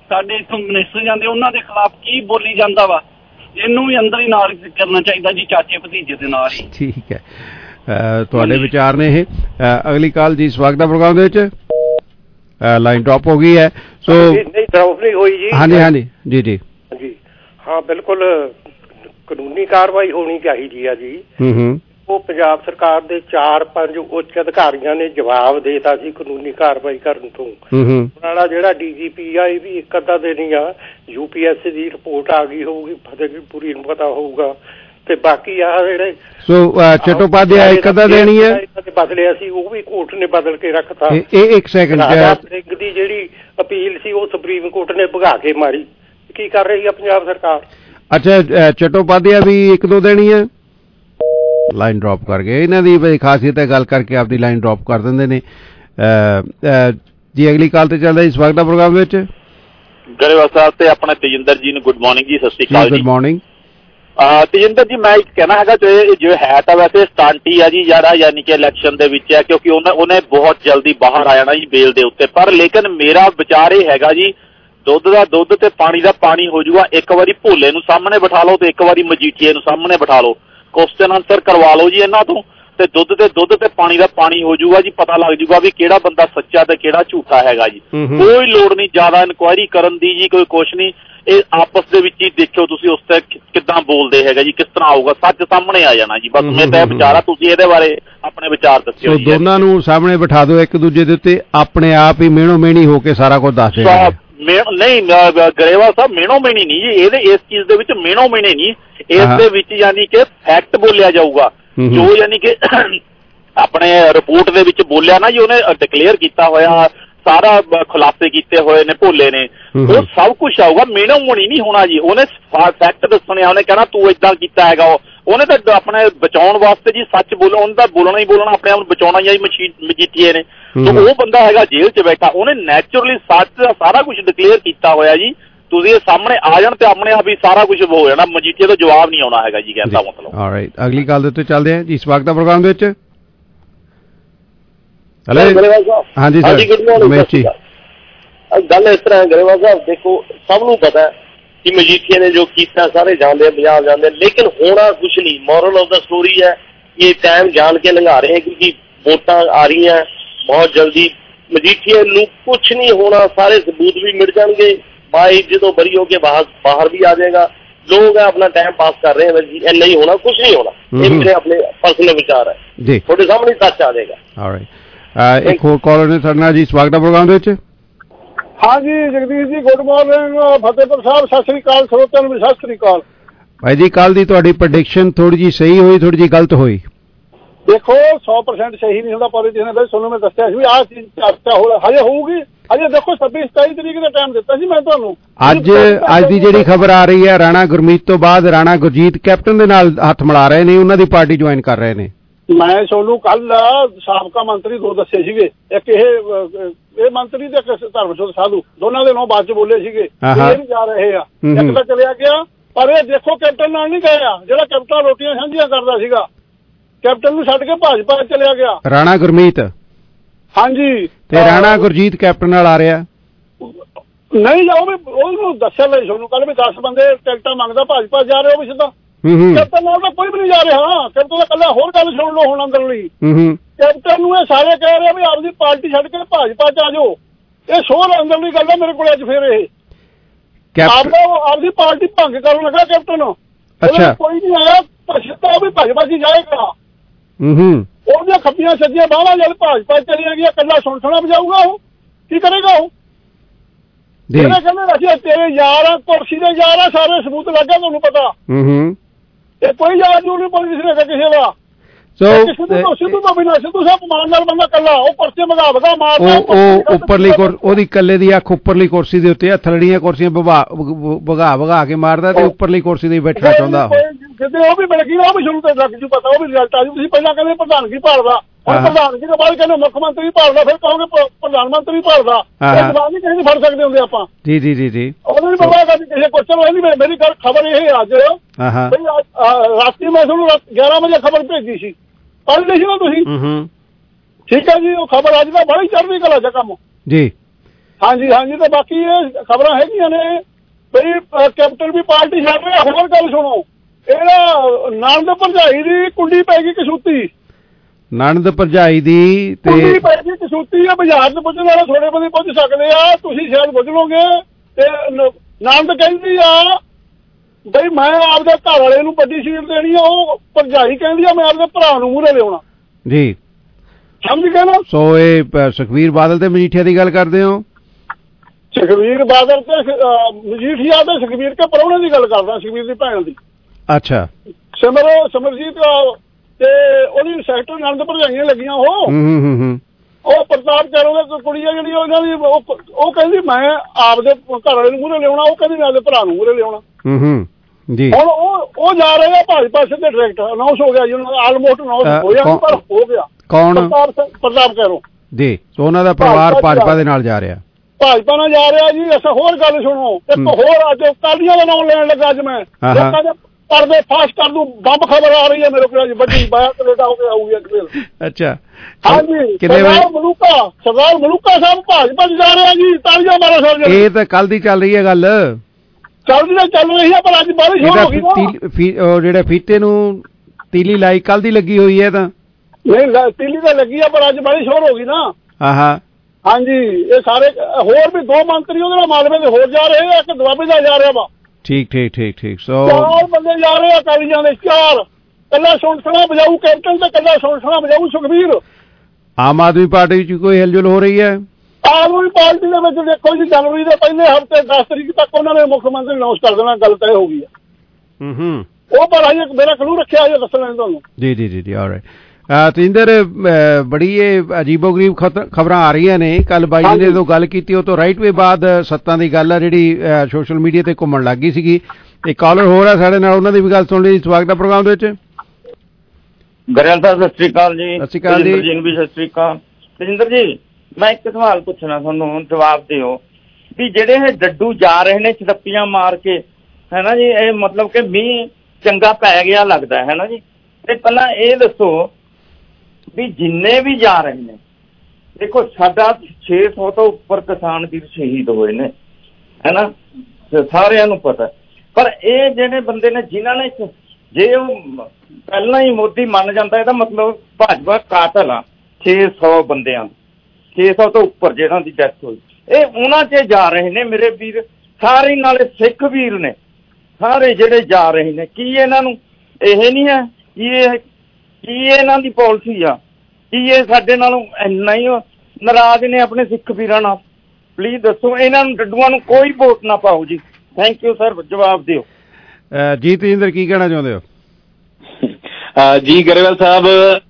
ਸਾਡੇ ਇੱਥੋਂ ਮਿਨਿਸਟਰ ਜਾਂਦੇ ਉਹਨਾਂ ਦੇ ਖਿਲਾਫ ਕੀ ਬੋਲੀ ਜਾਂਦਾ ਵਾ। ਇਹਨੂੰ ਵੀ ਅੰਦਰ ਹੀ ਨਾਲ ਕਰਨਾ ਚਾਹੀਦਾ ਜੀ, ਚਾਚੇ ਭਤੀਜੇ ਦੇ ਨਾਲ ਹੀ। ਠੀਕ ਹੈ, ਤੁਹਾਡੇ ਵਿਚਾਰ ਨੇ ਇਹ। ਅਗਲੀ ਕਾਲ ਜੀ, ਸਵਾਗਤ ਹੈ ਪ੍ਰੋਗਰਾਮ ਦੇ ਵਿੱਚ। ਲਾਈਨ ਡ੍ਰੌਪ ਹੋ ਗਈ ਹੈ, ਸੋ ਨਹੀਂ ਡ੍ਰੌਪ ਨਹੀਂ ਹੋਈ ਜੀ। ਹਾਂਜੀ ਹਾਂਜੀ ਜੀ ਜੀ ਜੀ ਹਾਂ, ਬਿਲਕੁਲ ਕਾਨੂੰਨੀ ਕਾਰਵਾਈ ਹੋਣੀ ਚਾਹੀਦੀ ਆ ਜੀ। ਉਹ ਪੰਜਾਬ ਸਰਕਾਰ ਦੇ 4-5 ਉੱਚ ਅਧਿਕਾਰੀਆਂ ਨੇ ਜਵਾਬ ਦੇਤਾ ਸੀ ਕਾਨੂੰਨੀ ਕਾਰਵਾਈ ਕਰਨ ਤੋਂ। ਵਾਲਾ ਜਿਹੜਾ DGP ਆ ਇਹ ਵੀ ਇੱਕ ਅੱਧਾ ਦਿਨ ਹੀ ਆ, UPSC ਦੀ ਰਿਪੋਰਟ ਆ ਗਈ ਹੋਊਗੀ, ਫਤਿਹਪੁਰੀ ਨੂੰ ਪਤਾ ਹੋਊਗਾ। ਤੇ ਬਾਕੀ ਆ ਜਿਹੜੇ ਚਟੋਪਾਧਿਆਏ ਇੱਕ ਅੱਧਾ ਦੇਣੀ ਹੈ ਬਦਲਿਆ ਸੀ, ਉਹ ਵੀ ਕੋਰਟ ਨੇ ਬਦਲ ਕੇ ਰੱਖਤਾ। ਇੱਕ ਸੈਕਿੰਡ, ਸਿੰਘ ਦੀ ਜਿਹੜੀ ਅਪੀਲ ਸੀ ਉਹ ਸੁਪਰੀਮ ਕੋਰਟ ਨੇ ਭਗਾ ਕੇ ਮਾਰੀ। ਕੀ ਕਰ ਰਹੀ ਆ ਪੰਜਾਬ ਸਰਕਾਰ? ਅੱਛਾ, ਚਟੋਪਾਧਿਆਏ ਵੀ 1-2 ਦੇਣੀ ਹੈ। ਲਾਈਨ ਡ੍ਰੌਪ ਕਰ ਗਏ। ਇਹਨਾਂ ਦੀ ਖਾਸੀਅਤ ਹੈ ਗੱਲ ਕਰਕੇ ਆਪਦੀ ਲਾਈਨ ਡ੍ਰੌਪ ਕਰ ਦਿੰਦੇ ਨੇ ਜੀ। ਅਗਲੀ ਕਾਲ ਤੇ ਚੱਲਦਾ ਜੀ, ਸਵਾਗਤ ਹੈ ਪ੍ਰੋਗਰਾਮ ਵਿੱਚ। ਗਰੇਵਾਲ ਸਾਹਿਬ ਤੇ ਆਪਣੇ ਤੇਜਿੰਦਰ ਜੀ ਨੂੰ ਗੁੱਡ ਮਾਰਨਿੰਗ ਜੀ। ਸਤਿ ਸ਼੍ਰੀ ਅਕਾਲ ਜੀ। ਗੁੱਡ ਮਾਰਨਿੰਗ ਤੇਜਿੰਦਰ ਜੀ। ਮੈਂ ਇੱਕ ਕਹਿਣਾ ਹੈਗਾ ਜੋ ਹੈ ਤਾਂ ਵੈਸੇ ਸਟੰਟ ਹੀ ਆ ਜੀ, ਜਿਹੜਾ ਯਾਨੀ ਕਿ ਇਲੈਕਸ਼ਨ ਦੇ ਵਿੱਚ ਹੈ, ਕਿਉਂਕਿ ਉਹਨੇ ਬਹੁਤ ਜਲਦੀ ਬਾਹਰ ਆ ਜਾਣਾ ਜੀ ਬੇਲ ਦੇ ਉੱਤੇ। ਪਰ ਲੇਕਿਨ ਮੇਰਾ ਵਿਚਾਰ ਇਹ ਹੈਗਾ ਜੀ, ਦੁੱਧ ਦਾ ਦੁੱਧ ਤੇ ਪਾਣੀ ਦਾ ਪਾਣੀ ਹੋ ਜਾਊਗਾ। ਇੱਕ ਵਾਰੀ ਭੋਲੇ ਨੂੰ ਸਾਹਮਣੇ ਬਿਠਾ ਲਓ ਤੇ ਇੱਕ ਵਾਰੀ ਮਜੀਠੀਏ ਨੂੰ ਸਾਹਮਣੇ ਬਿਠਾ ਲਓ, ਕੁਐਸਚਨ ਆਨਸਰ ਕਰਵਾ ਲਓ ਜੀ ਇਹਨਾਂ ਤੋਂ, ਤੇ ਦੁੱਧ ਤੇ ਪਾਣੀ ਦਾ ਪਾਣੀ ਹੋ ਜਾਊਗਾ ਜੀ। ਪਤਾ ਲੱਗ ਜਾਊਗਾ ਵੀ ਕਿਹੜਾ ਬੰਦਾ ਸੱਚਾ ਤੇ ਕਿਹੜਾ ਝੂਠਾ ਹੈਗਾ ਜੀ। ਕੋਈ ਲੋੜ ਨਹੀਂ ਜ਼ਿਆਦਾ ਇਨਕੁਆਇਰੀ ਕਰਨ ਦੀ ਜੀ, ਕੋਈ ਕੁਛ ਨਹੀਂ। ਇਹ ਆਪਸ ਦੇ ਵਿੱਚ ਹੀ ਦੇਖਿਓ ਤੁਸੀਂ ਉਸ ਤੇ ਕਿੱਦਾਂ ਬੋਲਦੇ ਹੈਗਾ ਜੀ, ਕਿਸ ਤਰ੍ਹਾਂ ਆਊਗਾ, ਸੱਚ ਸਾਹਮਣੇ ਆ ਜਾਣਾ ਜੀ। ਬਸ ਮੈਂ ਤਾਂ ਇਹ ਵਿਚਾਰ ਆ, ਤੁਸੀਂ ਇਹਦੇ ਬਾਰੇ ਆਪਣੇ ਵਿਚਾਰ ਦੱਸਿਓ ਜੀ। ਦੋਨਾਂ ਨੂੰ ਸਾਹਮਣੇ ਬਿਠਾ ਦਿਓ ਇੱਕ ਦੂਜੇ ਦੇ ਉੱਤੇ, ਆਪਣੇ ਆਪ ਹੀ ਮੇਣੋ ਮੇਣੀ ਹੋ ਕੇ ਸਾਰਾ ਕੁਝ ਦੱਸ ਦੇਣਗੇ। ਨਹੀਂ ਗਰੇਵਾਲ ਸਾਹਿਬ, ਮੇਣੋ ਮੇਣੀ ਨਹੀਂ ਜੀ, ਇਹਦੇ ਇਸ ਚੀਜ਼ ਦੇ ਵਿੱਚ ਮੇਣੋ ਮੇਣੇ ਨਹੀਂ, ਇਸ ਦੇ ਵਿੱਚ ਯਾਨੀ ਕਿ ਫੈਕਟ ਬੋਲਿਆ ਜਾਊਗਾ। ਜੋ ਯਾਨੀ ਕਿ ਆਪਣੇ ਰਿਪੋਰਟ ਦੇ ਵਿੱਚ ਬੋਲਿਆ ਨਾ ਜੀ, ਉਹਨੇ ਡਿਕਲੇਅਰ ਕੀਤਾ ਹੋਇਆ, ਸਾਰਾ ਖੁਲਾਸੇ ਕੀਤੇ ਹੋਏ ਨੇ ਭੋਲੇ ਨੇ, ਉਹ ਸਭ ਕੁਛ ਆਊਗਾ। ਮੇਣੋ ਮੇਣੀ ਨਹੀਂ ਹੋਣਾ ਜੀ। ਉਹਨੇ ਫੈਕਟ ਦੱਸਣੇ, ਉਹਨੇ ਕਹਿਣਾ ਤੂੰ ਏਦਾਂ ਕੀਤਾ ਹੈਗਾ। ਉਹਨੇ ਤਾਂ ਆਪਣੇ ਬਚਾਉਣ ਵਾਸਤੇ ਜੀ ਸੱਚ ਬੋਲੋ, ਉਹਨੇ ਤਾਂ ਬੋਲਣਾ ਹੀ ਬੋਲਣਾ, ਆਪਣੇ ਆਪ ਨੂੰ ਬਚਾਉਣਾ ਹੀ ਮਜੀਠੀਏ ਨੇ। ਉਹ ਬੰਦਾ ਹੈਗਾ ਜੇਲ੍ਹ 'ਚ ਬੈਠਾ, ਉਹਨੇ ਨੈਚੁਰਲੀ ਸੱਚ ਦਾ ਸਾਰਾ ਕੁਝ ਡਿਕਲੇਅਰ ਕੀਤਾ ਹੋਇਆ ਜੀ। ਤੁਸੀਂ ਇਹ ਸਾਹਮਣੇ ਆ ਜਾਣ ਤੇ ਆਪਣੇ ਆਪ ਹੀ ਸਾਰਾ ਕੁਝ ਹੋ ਜਾਣਾ। ਮਜੀਠੀਏ ਤੋਂ ਜਵਾਬ ਨਹੀਂ ਆਉਣਾ ਹੈਗਾ ਜੀ, ਕਹਿੰਦਾ ਮਤਲਬ। ਆਲਰਾਈਟ, ਅਗਲੀ ਕਾਲ ਦੇ ਉੱਤੇ ਚੱਲਦੇ ਹਾਂ ਜੀ, ਸਵਾਗਤ ਹੈ ਪ੍ਰੋਗਰਾਮ ਦੇ ਵਿੱਚ। ਹਾਂਜੀ ਸਰ, ਰਮੇਸ਼ ਜੀ। ਗੱਲ ਇਸ ਤਰ੍ਹਾਂ ਹੈ ਗਰੇਵਾਲ ਸਾਹਿਬ, ਦੇਖੋ ਸਭ ਨੂੰ ਪਤਾ ਹੈ ਕਿ ਮਜੀਠੀਏ ਨੇ ਜੋ ਕੀਤਾ, ਸਾਰੇ ਜਾਣਦੇ, ਪੰਜਾਬ ਜਾਣਦੇ, ਲੇਕਿਨ ਹੋਣਾ ਕੁਛ ਨਹੀਂ। ਮੋਰਲ ਆਫ ਦਾ ਸਟੋਰੀ ਹੈ ਇਹ ਟਾਈਮ ਜਾਣ ਕੇ ਲੰਘਾ ਰਹੇ ਕਿਉਂਕਿ ਵੋਟਾਂ ਆ ਰਹੀਆਂ ਬਹੁਤ ਜਲਦੀ। ਮਜੀਠੀਏ ਨੂੰ ਕੁਛ ਨਹੀਂ ਹੋਣਾ, ਸਾਰੇ ਸਬੂਤ ਵੀ ਮਿਲ ਜਾਣਗੇ। ਭਾਈ ਜਦੋਂ ਬਰੀ ਹੋ ਕੇ ਬਾਹਰ ਵੀ ਆ ਜਾਏਗਾ। ਲੋਕ ਆਪਣਾ ਟਾਈਮ ਪਾਸ ਕਰ ਰਹੇ हैं जी, नहीं होना, कुछ नहीं होना। ये मेरे अपने पर्सनल विचार है, थोड़े सामने सच आ जाएगा। ऑलराइट, एक और कॉलर ने सरना जी, स्वागत है प्रोग्राम ਦੇ ਵਿੱਚ। हाँ जी जगदीश जी, गुड मॉर्निंग। फतेहपुर साहब सत श्री अकाल, ਸਰੋਤਿਆਂ ਨੂੰ ਸਤਿ ਸ੍ਰੀ ਅਕਾਲ। ਭਾਈ ਜੀ ਕੱਲ ਦੀ ਤੁਹਾਡੀ ਪ੍ਰੈਡਿਕਸ਼ਨ ਥੋੜੀ ਜੀ ਸਹੀ ਹੋਈ, ਥੋੜੀ ਜੀ ਗਲਤ ਹੋਈ? ਦੇਖੋ 100% ਸਹੀ ਨਹੀਂ ਹੁੰਦਾ, ਪੋਲੀਟੀਸ਼ੀਅਨ ਨੇ ਤੁਹਾਨੂੰ ਮੈਂ ਦੱਸਿਆ ਸੀ ਵੀ ਆਹ ਚੀਜ਼ ਚਰਚਾ ਹਜੇ ਹੋਊਗੀ। ਹਜੇ ਦੇਖੋ 26-27 ਤਰੀਕ ਦਾ ਟਾਈਮ ਦਿੱਤਾ ਸੀ ਮੈਂ ਤੁਹਾਨੂੰ। ਅੱਜ ਦੀ ਜਿਹੜੀ ਖਬਰ ਆ ਰਹੀ ਹੈ, ਰਾਣਾ ਗੁਰਮੀਤ ਤੋਂ ਬਾਅਦ ਰਾਣਾ ਗੁਰਜੀਤ ਕੈਪਟਨ ਦੇ ਨਾਲ ਹੱਥ ਮਿਲਾ ਰਹੇ ਨੇ, ਉਹਨਾਂ ਦੀ ਪਾਰਟੀ ਜੁਆਇਨ ਕਰ ਰਹੇ ਨੇ। ਮੈਂ ਤੁਹਾਨੂੰ ਕੱਲ ਸਾਬਕਾ ਮੰਤਰੀ ਦੋ ਦੱਸੇ ਸੀਗੇ, ਇੱਕ ਇਹ ਮੰਤਰੀ ਤੇ ਇੱਕ ਧਰਮਸ਼ੋਤ ਸਾਧੂ, ਦੋਨਾਂ ਦੇ ਨਾਂ ਬਾਅਦ ਚ ਬੋਲੇ ਸੀਗੇ ਇਹ ਵੀ ਜਾ ਰਹੇ ਆ। ਇੱਕ ਤਾਂ ਚਲਿਆ ਗਿਆ, ਪਰ ਇਹ ਦੇਖੋ ਕੈਪਟਨ ਨਾਲ ਨਹੀਂ ਗਿਆ, ਜਿਹੜਾ ਕੈਪਟਨ ਰੋਟੀਆਂ ਸਾਂਝੀਆਂ ਕਰਦਾ ਸੀਗਾ, ਕੈਪਟਨ ਨੂੰ ਛੱਡ ਕੇ ਭਾਜਪਾ ਚਲਿਆ ਗਿਆ ਰਾਣਾ ਗੁਰਮੀਤ। ਹਾਂਜੀ, ਤੇ ਰਾਣਾ ਗੁਰਜੀਤ ਕੈਪਟਨ ਨਾਲ ਆ ਰਿਹਾ ਨਹੀਂ ਜਾਓ ਵੀ ਉਹਨੂੰ ਦੱਸਿਆ ਲਈ ਤੁਹਾਨੂੰ ਕੱਲ ਵੀ 10 ਬੰਦੇ ਟਿਕਟਾਂ ਮੰਗਦਾ ਭਾਜਪਾ ਜਾ ਰਹੇ, ਉਹ ਵੀ ਸਿੱਧਾ ਕੈਪਟਨ ਨਾਲ ਤਾਂ ਕੋਈ ਵੀ ਨਹੀਂ ਜਾ ਰਿਹਾ। ਕੈਪਟਨ ਦਾ ਕੱਲਾ ਹੋਰ ਗੱਲ ਸੁਣ ਲਓ ਹੁਣ ਅੰਦਰ ਲਈ, ਕੈਪਟਨ ਨੂੰ ਇਹ ਸਾਰੇ ਕਹਿ ਰਹੇ ਵੀ ਆਪਦੀ ਪਾਰਟੀ ਛੱਡ ਕੇ ਭਾਜਪਾ ਚ ਆ ਜਾਓ। ਇਹ ਸੋਹਰ ਅੰਦਰ ਦੀ ਗੱਲ ਹੈ ਮੇਰੇ ਕੋਲ ਅੱਜ। ਫਿਰ ਇਹ ਆਪਦੀ ਪਾਰਟੀ ਭੰਗ ਕਰਨ ਲੱਗਾ ਕੈਪਟਨ। ਅੱਛਾ, ਕੋਈ ਨਹੀਂ ਆਇਆ ਸਿੱਧਾ ਵੀ ਭਾਜਪਾ ਚ ਜਾਏਗਾ। ਉਹਦੀਆਂ ਖੱਬੀਆਂ ਸੱਜੀਆਂ ਬਾਹਾਂ ਜਦ ਭਾਜਪਾ ਚਲੀਆਂ ਗਿਆ, ਕੱਲਾ ਸੁਣਸਣਾ ਵਜਾਊਗਾ, ਉਹ ਕੀ ਕਰੇਗਾ? ਉਹ ਜਿਹੜੇ ਕਹਿੰਦੇ ਅਸੀਂ ਤੇਰੇ ਯਾਰ ਆ, ਕੁਰਸੀ ਦੇ ਯਾਰ ਆ, ਸਾਰੇ ਸਬੂਤ ਲੱਗ ਗਿਆ ਤੁਹਾਨੂੰ ਪਤਾ। ਇਹ ਕੋਈ ਯਾਰ ਜੂ ਨਹੀਂ ਪੁਲਿਸ ਨੇ ਕਿਸੇ ਦਾ। ਸਿੱਧੂ ਤੋਂ ਬਿਨਾਂ, ਸਿੱਧੂ ਸਾਹਿਬ ਮਾਨ ਨਾਲ ਬੰਦਾ ਕੱਲਾ, ਉਹ ਕੁਰਸੀ ਵਗਾ ਮਾਰਦਾ। ਉਹ ਉੱਪਰਲੀ ਉਹਦੀ ਕੱਲੇ ਦੀ ਅੱਖ ਉੱਪਰਲੀ ਕੁਰਸੀ ਦੇ ਉੱਤੇ, ਥਲੜੀਆਂ ਕੁਰਸੀਆਂ ਵਗਾ ਕੇ ਮਾਰਦਾ ਤੇ ਉੱਪਰਲੀ ਕੁਰਸੀ ਤੇ ਬੈਠਣਾ ਚਾਹੁੰਦਾ। ਕਿਤੇ ਉਹ ਵੀ ਮਿਲ ਗਈ, ਉਹ ਵੀ ਸ਼ੁਰੂ ਤੋਂ ਲੱਗ ਜੂ ਪਤਾ, ਉਹ ਵੀ ਰਿਜ਼ਲਟ ਆ ਜੂ। ਤੁਸੀਂ ਪਹਿਲਾਂ ਕਹਿੰਦੇ ਪ੍ਰਧਾਨਗੀ ਭਾਲਦਾ, ਹੁਣ ਪ੍ਰਧਾਨਗੀ ਤੋਂ ਬਾਅਦ ਕਹਿੰਦੇ ਮੁੱਖ ਮੰਤਰੀ ਭਾਲਦਾ, ਫਿਰ ਕਹੋਗੇ ਪ੍ਰਧਾਨ ਮੰਤਰੀ ਭਾਲਦਾ। ਜਵਾਬ ਨਹੀਂ ਕਿਸੇ ਨੂੰ ਫੜ ਸਕਦੇ ਹੁੰਦੇ ਆਪਾਂ। ਜੀ ਜੀ ਜੀ ਜੀ, ਉਹਨੂੰ ਵੀ ਪਤਾ ਹੈਗਾ ਕਿਸੇ ਕੁਐਸਚਨ। ਮੇਰੀ ਗੱਲ ਖਬਰ ਇਹ ਅੱਜ ਰਾਤੀ ਮੈਂ ਤੁਹਾਨੂੰ 11 ਵਜੇ ਖਬਰ ਭੇਜੀ ਸੀ, ਪੜ੍ਹ ਲਈ ਸੀ ਨਾ ਤੁਸੀਂ? ਠੀਕ ਹੈ ਜੀ, ਉਹ ਖਬਰ ਅੱਜ ਦਾ ਬੜੀ ਚੜ੍ਹਦੀ ਕਲਾ ਚ ਕੰਮ ਜੀ। ਹਾਂਜੀ ਹਾਂਜੀ। ਤੇ ਬਾਕੀ ਇਹ ਖਬਰਾਂ ਹੈਗੀਆਂ ਨੇ ਬਈ ਕੈਪਟਨ ਵੀ ਪਾਰਟੀ ਛੱਡ ਰਿਹਾ। ਹੋਰ ਗੱਲ ਸੁਣੋ, ਇਹਦਾ ਨਣਦ ਭਰਜਾਈ ਦੀ ਕੁੰਡੀ ਪੈ ਗਈ ਕਸੂਤੀ। ਨਣਦ ਭਰਜਾਈ ਦੀ ਤੇ ਕੁੰਡੀ ਪੈ ਗਈ ਕਸੂਤੀ ਆ। ਬਾਜ਼ਾਰ 'ਚ ਪੁੱਜਣ ਵਾਲੇ ਥੋੜੇ ਬੰਦੇ ਪੁੱਜ ਸਕਦੇ ਆ, ਤੁਸੀਂ ਸ਼ਾਇਦ ਪੁੱਜ ਲਓਗੇ। ਤੇ ਨਣਦ ਕਹਿੰਦੀ ਆ ਬਈ ਮੈਂ ਆਪਦੇ ਘਰ ਵਾਲੇ ਨੂੰ ਵੱਡੀ ਸੀਟ ਦੇਣੀ ਆ, ਉਹ ਭਰਜਾਈ ਕਹਿੰਦੀ ਆ ਮੈਂ ਆਪਦੇ ਭਰਾ ਨੂੰ ਮੂਹਰੇ ਲਿਆਉਣਾ ਜੀ। ਸਮਝ ਗਏ ਨਾ? ਸੋ ਇਹ ਸੁਖਬੀਰ ਬਾਦਲ ਤੇ ਮਜੀਠੀਆ ਦੀ ਗੱਲ ਕਰਦੇ ਹੋ? ਸੁਖਬੀਰ ਬਾਦਲ ਤੇ ਮਜੀਠੀਆ ਤੇ ਸੁਖਬੀਰ ਕੇ ਪ੍ਰਾਹੁਣੇ ਦੀ ਗੱਲ ਕਰਦਾ, ਸੁਖਬੀਰ ਦੀ ਭੈਣ ਦੀ। ਅੱਛਾ। ਸਿਮਰਜੀਤ ਤੇ ਉਹਦੀ ਸੈਕਟਰ ਨਣਦ ਭਰਜਾਈਆਂ ਲੱਗੀਆਂ ਉਹ ਪ੍ਰਤਾਪ ਚੈਰੋਂ ਦੀ ਕੁੜੀ ਆ ਜਿਹੜੀ ਉਹਨਾਂ ਦੀ, ਉਹ ਕਹਿੰਦੀ ਮੈਂ ਆਪਦੇ ਘਰ ਵਾਲੇ ਨੂੰ ਮੂਹਰੇ ਲਿਆਉਣਾ, ਉਹ ਕਹਿੰਦੀ ਮੈਂ ਆਪਦੇ ਭਰਾ ਨੂੰ ਮੂਹਰੇ ਲਿਆਉਣਾ ਜੀ। ਹੁਣ ਉਹ ਜਾ ਰਹੇ ਆ ਭਾਜਪਾ ਸਿੱਧੇ ਡਾਇਰੈਕਟ ਅਨਾਉਂਸ ਹੋ ਗਿਆ ਜੀ, ਆਲਮੋਸਟ ਅਨਾਉਂਸ ਹੋਇਆ ਪਰ ਹੋ ਗਿਆ। ਕੌਣ? ਪ੍ਰਤਾਪ ਚੈਰੋਂ ਜੀ। ਸੋ ਉਹਨਾਂ ਦਾ ਪਰਿਵਾਰ ਭਾਜਪਾ ਦੇ ਨਾਲ ਜਾ ਰਿਹਾ, ਭਾਜਪਾ ਨਾਲ ਜਾ ਰਿਹਾ ਜੀ। ਅੱਛਾ ਹੋਰ ਗੱਲ ਸੁਣੋ, ਇੱਕ ਹੋਰ ਅੱਜ ਕਾਲੀਆਂ ਦਾ ਨਾਮ ਲੈਣ ਲੱਗਾ ਅੱਜ ਮੈਂ, ਲੋਕਾਂ ਦੇ ਪਰਦੇ ਫਾਸ਼ ਕਰ ਦੂੰ। ਬੰਬ ਖਬਰ ਆ ਰਹੀ ਹੈ ਮੇਰੇ ਕੋਲ, ਵੱਡੀ ਬਾਇਆ ਕੈਨੇਡਾ ਹੋ ਕੇ ਆਊਗੀ ਅੱਜ। ਅੱਛਾ ਹਾਂਜੀ। ਸਰਦਾਰ ਮਲੂਕਾ ਸਾਹਿਬ ਭਾਜਪਾ ਚ ਜਾ ਰਿਹਾ ਜੀ। ਤਾਲੀਆਂ ਮਾਰੋ ਸਰ। ਇਹ ਤਾਂ ਕੱਲ ਦੀ ਚੱਲ ਰਹੀ ਹੈ ਗੱਲ, ਚੱਲ ਰਹੀ ਹੈ ਪਰ ਅੱਜ ਬਾਰਿਸ਼ ਹੋ ਗਈ ਨਾ। ਜਿਹੜੇ ਫੀਤੇ ਨੂੰ ਤੀਲੀ ਲਾਈ ਕੱਲ ਦੀ ਲੱਗੀ ਹੋਈ ਹੈ ਤਾਂ ਨਹੀਂ, ਤੀਲੀ ਤਾਂ ਲੱਗੀ ਆ ਪਰ ਅੱਜ ਬਾਰਿਸ਼ ਹੋ ਗਈ ਨਾ। ਹਾਂਜੀ। ਇਹ ਸਾਰੇ ਹੋਰ ਵੀ 2 ਮੰਤਰੀ ਉਹਦੇ ਨਾਲ ਮਾਲਵੇ ਦੇ ਹੋਰ ਜਾ ਰਹੇ ਆ, ਇੱਕ ਦੁਆਬੇ ਦਾ ਜਾ ਰਿਹਾ ਵਾ। ਠੀਕ। ਸੋ 4 ਬੰਦੇ ਜਾ ਰਹੇ ਆ ਅਕਾਲੀਆਂ ਦੇ, 4। ਕੱਲਾ ਸੁਣਸਣਾ ਵਜਾਊ ਕੈਪਟਨ ਤੇ ਕੱਲਾ ਸੁਣਸਣਾ ਵਜਾਊ ਸੁਖਬੀਰ। ਆਮ ਆਦਮੀ ਪਾਰਟੀ ਚ ਕੋਈ ਹਿਲਜੁਲ ਹੋ ਰਹੀ ਹੈ? ਆਮ ਆਦਮੀ ਪਾਰਟੀ ਦੇ ਵਿੱਚ ਦੇਖੋ ਜੀ, ਜਨਵਰੀ ਦੇ ਪਹਿਲੇ ਹਫ਼ਤੇ 10 ਤਰੀਕ ਤੱਕ ਉਹਨਾਂ ਨੇ ਮੁੱਖ ਮੰਤਰੀ ਅਨਾਉਂਸ ਕਰ ਦੇਣਾ, ਗੱਲ ਤੈਅ ਹੋ ਗਈ ਹੈ। ਉਹ ਪਰ ਹਜੇ ਮੇਰਾ ਕਲੂ ਰੱਖਿਆ ਹਜੇ ਦੱਸਣਾ ਤੁਹਾਨੂੰ। ਜੀ ਆਲਰਾਈਟ। ਤੇਜਿੰਦਰ, ਬੜੀ ਇਹ ਅਜੀਬੋ-ਗਰੀਬ ਖਬਰਾਂ ਆ ਰਹੀਆਂ ਨੇ। ਕੱਲ ਬਾਈ ਜੀ ਨੇ ਜਦੋਂ ਗੱਲ ਕੀਤੀ ਉਹ ਤੋਂ ਰਾਈਟ ਵੇ ਬਾਅਦ ਸੱਤਾਂ ਦੀ ਗੱਲ ਆ ਜਿਹੜੀ ਸੋਸ਼ਲ ਮੀਡੀਆ ਤੇ ਘੁੰਮਣ ਲੱਗ ਗਈ ਸੀਗੀ। ਇੱਕ ਕਾਲਰ ਹੋਰ ਆ ਸਾਡੇ ਨਾਲ, ਉਹਨਾਂ ਦੀ ਵੀ ਗੱਲ ਸੁਣ ਲਈ। ਸਵਾਗਤ ਹੈ ਪ੍ਰੋਗਰਾਮ ਦੇ ਵਿੱਚ। ਗਰੇਵਾਲ ਸਾਹਿਬ ਸਤਿ ਸ੍ਰੀ ਅਕਾਲ ਜੀ। ਸਤਿ ਸ੍ਰੀ ਅਕਾਲ ਜੀ। ਵੀ ਸਤਿ ਸ੍ਰੀ ਅਕਾਲ। ਤੇਜਿੰਦਰ ਜੀ, ਮੈਂ ਇੱਕ ਸਵਾਲ ਪੁੱਛਣਾ ਤੁਹਾਨੂੰ, ਜਵਾਬ ਦਿਓ ਵੀ ਜਿਹੜੇ ਇਹ ਡੱਡੂ ਜਾ ਰਹੇ ਨੇ ਛੜੱਪੀਆਂ ਮਾਰ ਕੇ, ਹੈ ਨਾ ਜੀ, ਇਹ ਮਤਲਬ ਕਿ ਮੀਂਹ ਚੰਗਾ ਪੈ ਗਿਆ ਲੱਗਦਾ ਹੈ ਨਾ ਜੀ। ਤੇ ਪਹਿਲਾਂ ਇਹ ਦੱਸੋ ਵੀ ਜਿੰਨੇ ਵੀ ਜਾ ਰਹੇ ਨੇ, ਦੇਖੋ ਸਾਡਾ 600 ਤੋਂ ਉੱਪਰ ਕਿਸਾਨ ਵੀਰ ਸ਼ਹੀਦ ਹੋਏ ਨੇ, ਹੈ ਨਾ, ਸਾਰਿਆਂ ਨੂੰ ਪਤਾ। ਪਰ ਇਹ ਜਿਹੜੇ ਬੰਦੇ ਨੇ ਜਿਨ੍ਹਾਂ ਨੇ, ਜੇ ਉਹ ਪਹਿਲਾਂ ਹੀ ਮੋਦੀ ਮੰਨ ਜਾਂਦਾ ਇਹਦਾ ਮਤਲਬ ਭਾਜਪਾ ਕਾਤਲ ਆ। 600 ਬੰਦਿਆਂ, 600 ਤੋਂ ਉੱਪਰ ਜਿਹਨਾਂ ਦੀ ਡੈਥ ਹੋਈ, ਇਹ ਉਹਨਾਂ 'ਚ ਜਾ ਰਹੇ ਨੇ ਮੇਰੇ ਵੀਰ ਸਾਰੇ, ਨਾਲੇ ਸਿੱਖ ਵੀਰ ਨੇ ਸਾਰੇ ਜਿਹੜੇ ਜਾ ਰਹੇ ਨੇ। ਕੀ ਇਹਨਾਂ ਨੂੰ ਇਹ ਨਹੀਂ ਹੈ ਕੀ ਇਹਨਾਂ ਦੀ ਪਾਲਿਸੀ ਆ? ਕੀ ਇਹ ਸਾਡੇ ਨਾਲੋਂ ਇੰਨਾ ਹੀ ਨਾਰਾਜ਼ ਨੇ ਆਪਣੇ ਸਿੱਖ ਵੀਰਾਂ ਨਾਲ? ਪਲੀਜ਼ ਦੱਸੋ। ਇਹਨਾਂ ਨੂੰ ਡੱਡੂਆਂ ਨੂੰ ਕੋਈ ਵੋਟ ਨਾ ਪਾਓ ਜੀ। ਥੈਂਕ ਯੂ ਸਰ, ਜਵਾਬ ਦਿਓ ਜੀ। ਤੇਜਿੰਦਰ ਕੀ ਕਹਿਣਾ ਚਾਹੁੰਦੇ ਹੋ? ਜੀ ਗਰੇਵਾਲ ਸਾਹਿਬ,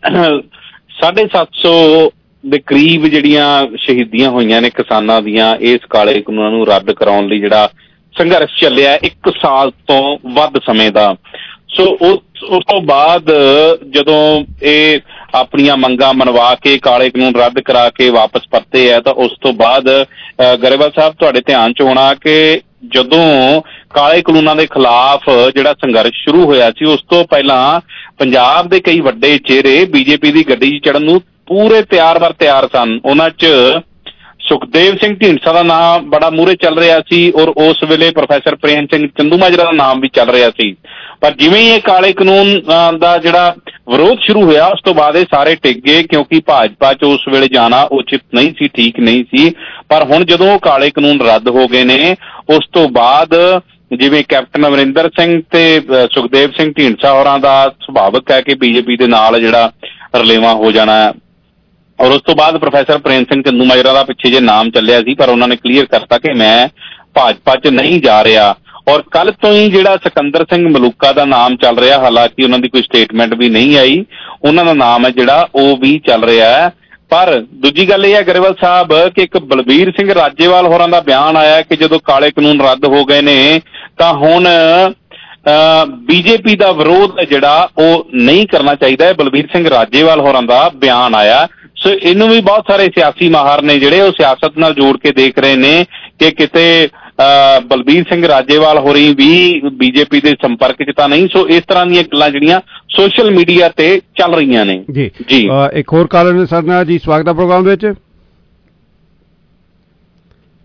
750 ਦੇ ਕਰੀਬ ਜਿਹੜੀਆਂ ਸ਼ਹੀਦੀਆਂ ਹੋਈਆਂ ਨੇ ਕਿਸਾਨਾਂ ਦੀਆਂ ਇਸ ਕਾਲੇ ਕਾਨੂੰਨਾਂ ਨੂੰ ਰੱਦ ਕਰਾਉਣ ਲਈ ਜਿਹੜਾ ਸੰਘਰਸ਼ ਚੱਲਿਆ 1 ਸਾਲ ਤੋਂ ਵੱਧ ਸਮੇਂ ਦਾ। ਸੋ ਉਸ ਤੋਂ ਬਾਅਦ ਜਦੋਂ ਇਹ ਆਪਣੀਆਂ ਮੰਗਾਂ ਮਨਵਾ ਕੇ ਕਾਲੇ ਕਾਨੂੰਨ ਰੱਦ ਕਰਾ ਕੇ ਵਾਪਸ ਪਰਤੇ ਹੈ ਤਾਂ ਉਸ ਤੋਂ ਬਾਅਦ ਗਰੇਵਾਲ ਸਾਹਿਬ ਤੁਹਾਡੇ ਧਿਆਨ 'ਚ ਹੋਣਾ ਕਿ ਜਦੋਂ ਕਾਲੇ ਕਾਨੂੰਨਾਂ ਦੇ ਖਿਲਾਫ ਜਿਹੜਾ ਸੰਘਰਸ਼ ਸ਼ੁਰੂ ਹੋਇਆ ਸੀ ਉਸ ਤੋਂ ਪਹਿਲਾਂ ਪੰਜਾਬ ਦੇ ਕਈ ਵੱਡੇ ਚਿਹਰੇ ਬੀਜੇਪੀ ਦੀ ਗੱਡੀ 'ਚ ਚੜ੍ਹਨ ਨੂੰ ਪੂਰੇ ਤਿਆਰ ਸਨ। ਉਹਨਾਂ 'ਚ ਸੁਖਦੇਵ ਸਿੰਘ ਢੀਂਡਸਾ ਦਾ ਨਾਮ ਬੜਾ ਮੂਹਰੇ ਚੱਲ ਰਿਹਾ ਸੀ ਔਰ ਉਸ ਵੇਲੇ ਪ੍ਰੋਫੈਸਰ ਪ੍ਰੇਮ ਸਿੰਘ ਚੰਦੂਮਾਜਰਾ ਦਾ ਨਾਮ ਵੀ ਚੱਲ ਰਿਹਾ ਸੀ। ਪਰ ਜਿਵੇਂ ਹੀ ਇਹ ਕਾਲੇ ਕਾਨੂੰਨ ਦਾ ਜਿਹੜਾ ਵਿਰੋਧ ਸ਼ੁਰੂ ਹੋਇਆ ਉਸ ਤੋਂ ਬਾਅਦ ਇਹ ਸਾਰੇ ਟਿਕ ਗਏ, ਕਿਉਂਕਿ ਭਾਜਪਾ 'ਚ ਉਸ ਵੇਲੇ ਜਾਣਾ ਉਚਿਤ ਨਹੀਂ ਸੀ, ਠੀਕ ਨਹੀਂ ਸੀ। ਪਰ ਹੁਣ ਜਦੋਂ ਉਹ ਕਾਲੇ ਕਾਨੂੰਨ ਰੱਦ ਹੋ ਗਏ ਨੇ ਉਸ ਤੋਂ ਬਾਅਦ ਜਿਵੇਂ ਕੈਪਟਨ ਅਮਰਿੰਦਰ ਸਿੰਘ ਤੇ ਸੁਖਦੇਵ ਸਿੰਘ ਢੀਂਡਸਾ ਹੋਰਾਂ ਦਾ ਸੁਭਾਵਿਕ ਹੈ ਕਿ ਬੀਜੇਪੀ ਦੇ ਨਾਲ ਜਿਹੜਾ ਰਲੇਵਾਂ ਹੋ ਜਾਣਾ ਹੈ। ਔਰ ਉਸ ਤੋਂ ਬਾਅਦ ਪ੍ਰੋਫੈਸਰ ਪ੍ਰੇਮ ਸਿੰਘ ਚੰਦੂਮਾਜਰਾ ਦਾ ਪਿੱਛੇ ਜੇ ਨਾਮ ਚੱਲਿਆ ਸੀ ਪਰ ਉਹਨਾਂ ਨੇ ਕਲੀਅਰ ਕਰਤਾ ਕਿ ਮੈਂ ਭਾਜਪਾ 'ਚ ਨਹੀਂ ਜਾ ਰਿਹਾ। ਔਰ ਕੱਲ ਤੋਂ ਹੀ ਜਿਹੜਾ ਸਿਕੰਦਰ ਸਿੰਘ ਮਲੂਕਾ ਦਾ ਨਾਮ ਚੱਲ ਰਿਹਾ, ਹਾਲਾਂਕਿ ਉਹਨਾਂ ਦੀ ਕੋਈ ਸਟੇਟਮੈਂਟ ਵੀ ਨਹੀਂ ਆਈ, ਉਹਨਾਂ ਦਾ ਨਾਮ ਹੈ ਜਿਹੜਾ ਉਹ ਵੀ ਚੱਲ ਰਿਹਾ ਹੈ। ਪਰ ਦੂਜੀ ਗੱਲ ਇਹ ਹੈ ਗਰੇਵਾਲ ਸਾਹਿਬ ਕਿ ਇੱਕ ਬਲਬੀਰ ਸਿੰਘ ਰਾਜੇਵਾਲ ਹੋਰਾਂ ਦਾ ਬਿਆਨ ਆਇਆ ਕਿ ਜਦੋਂ ਕਾਲੇ ਕਾਨੂੰਨ ਰੱਦ ਹੋ ਗਏ ਨੇ ਤਾਂ ਹੁਣ ਬੀਜੇਪੀ ਦਾ ਵਿਰੋਧ ਜਿਹੜਾ ਉਹ ਨਹੀਂ ਕਰਨਾ ਚਾਹੀਦਾ ਹੈ। ਬਲਬੀਰ ਸਿੰਘ ਰਾਜੇਵਾਲ ਹੋਰਾਂ ਦਾ ਬਿਆਨ ਆਇਆ। ਸੋ ਇਹਨੂੰ ਵੀ ਬਹੁਤ ਸਾਰੇ ਸਿਆਸੀ ਮਾਹਰ ਨੇ ਜਿਹੜੇ ਉਹ ਸਿਆਸਤ ਨਾਲ ਜੋੜ ਕੇ ਦੇਖ ਰਹੇ ਨੇ ਕਿ ਕਿਤੇ ਬਲਬੀਰ ਸਿੰਘ ਰਾਜੇਵਾਲ ਹੋਰੀ ਵੀ ਬੀਜੇਪੀ ਦੇ ਸੰਪਰਕ 'ਚ ਤਾਂ ਨਹੀਂ। ਸੋ ਇਸ ਤਰ੍ਹਾਂ ਦੀਆਂ ਗੱਲਾਂ ਜਿਹੜੀਆਂ ਸੋਸ਼ਲ ਮੀਡੀਆ ਤੇ ਚੱਲ ਰਹੀਆਂ ਨੇ। ਜੀ ਇੱਕ ਹੋਰ ਕਾਲਰ ਨੇ ਸਾਡੇ ਨਾਲ ਜੀ, ਸਵਾਗਤ ਹੈ ਪ੍ਰੋਗਰਾਮ ਦੇ ਵਿੱਚ।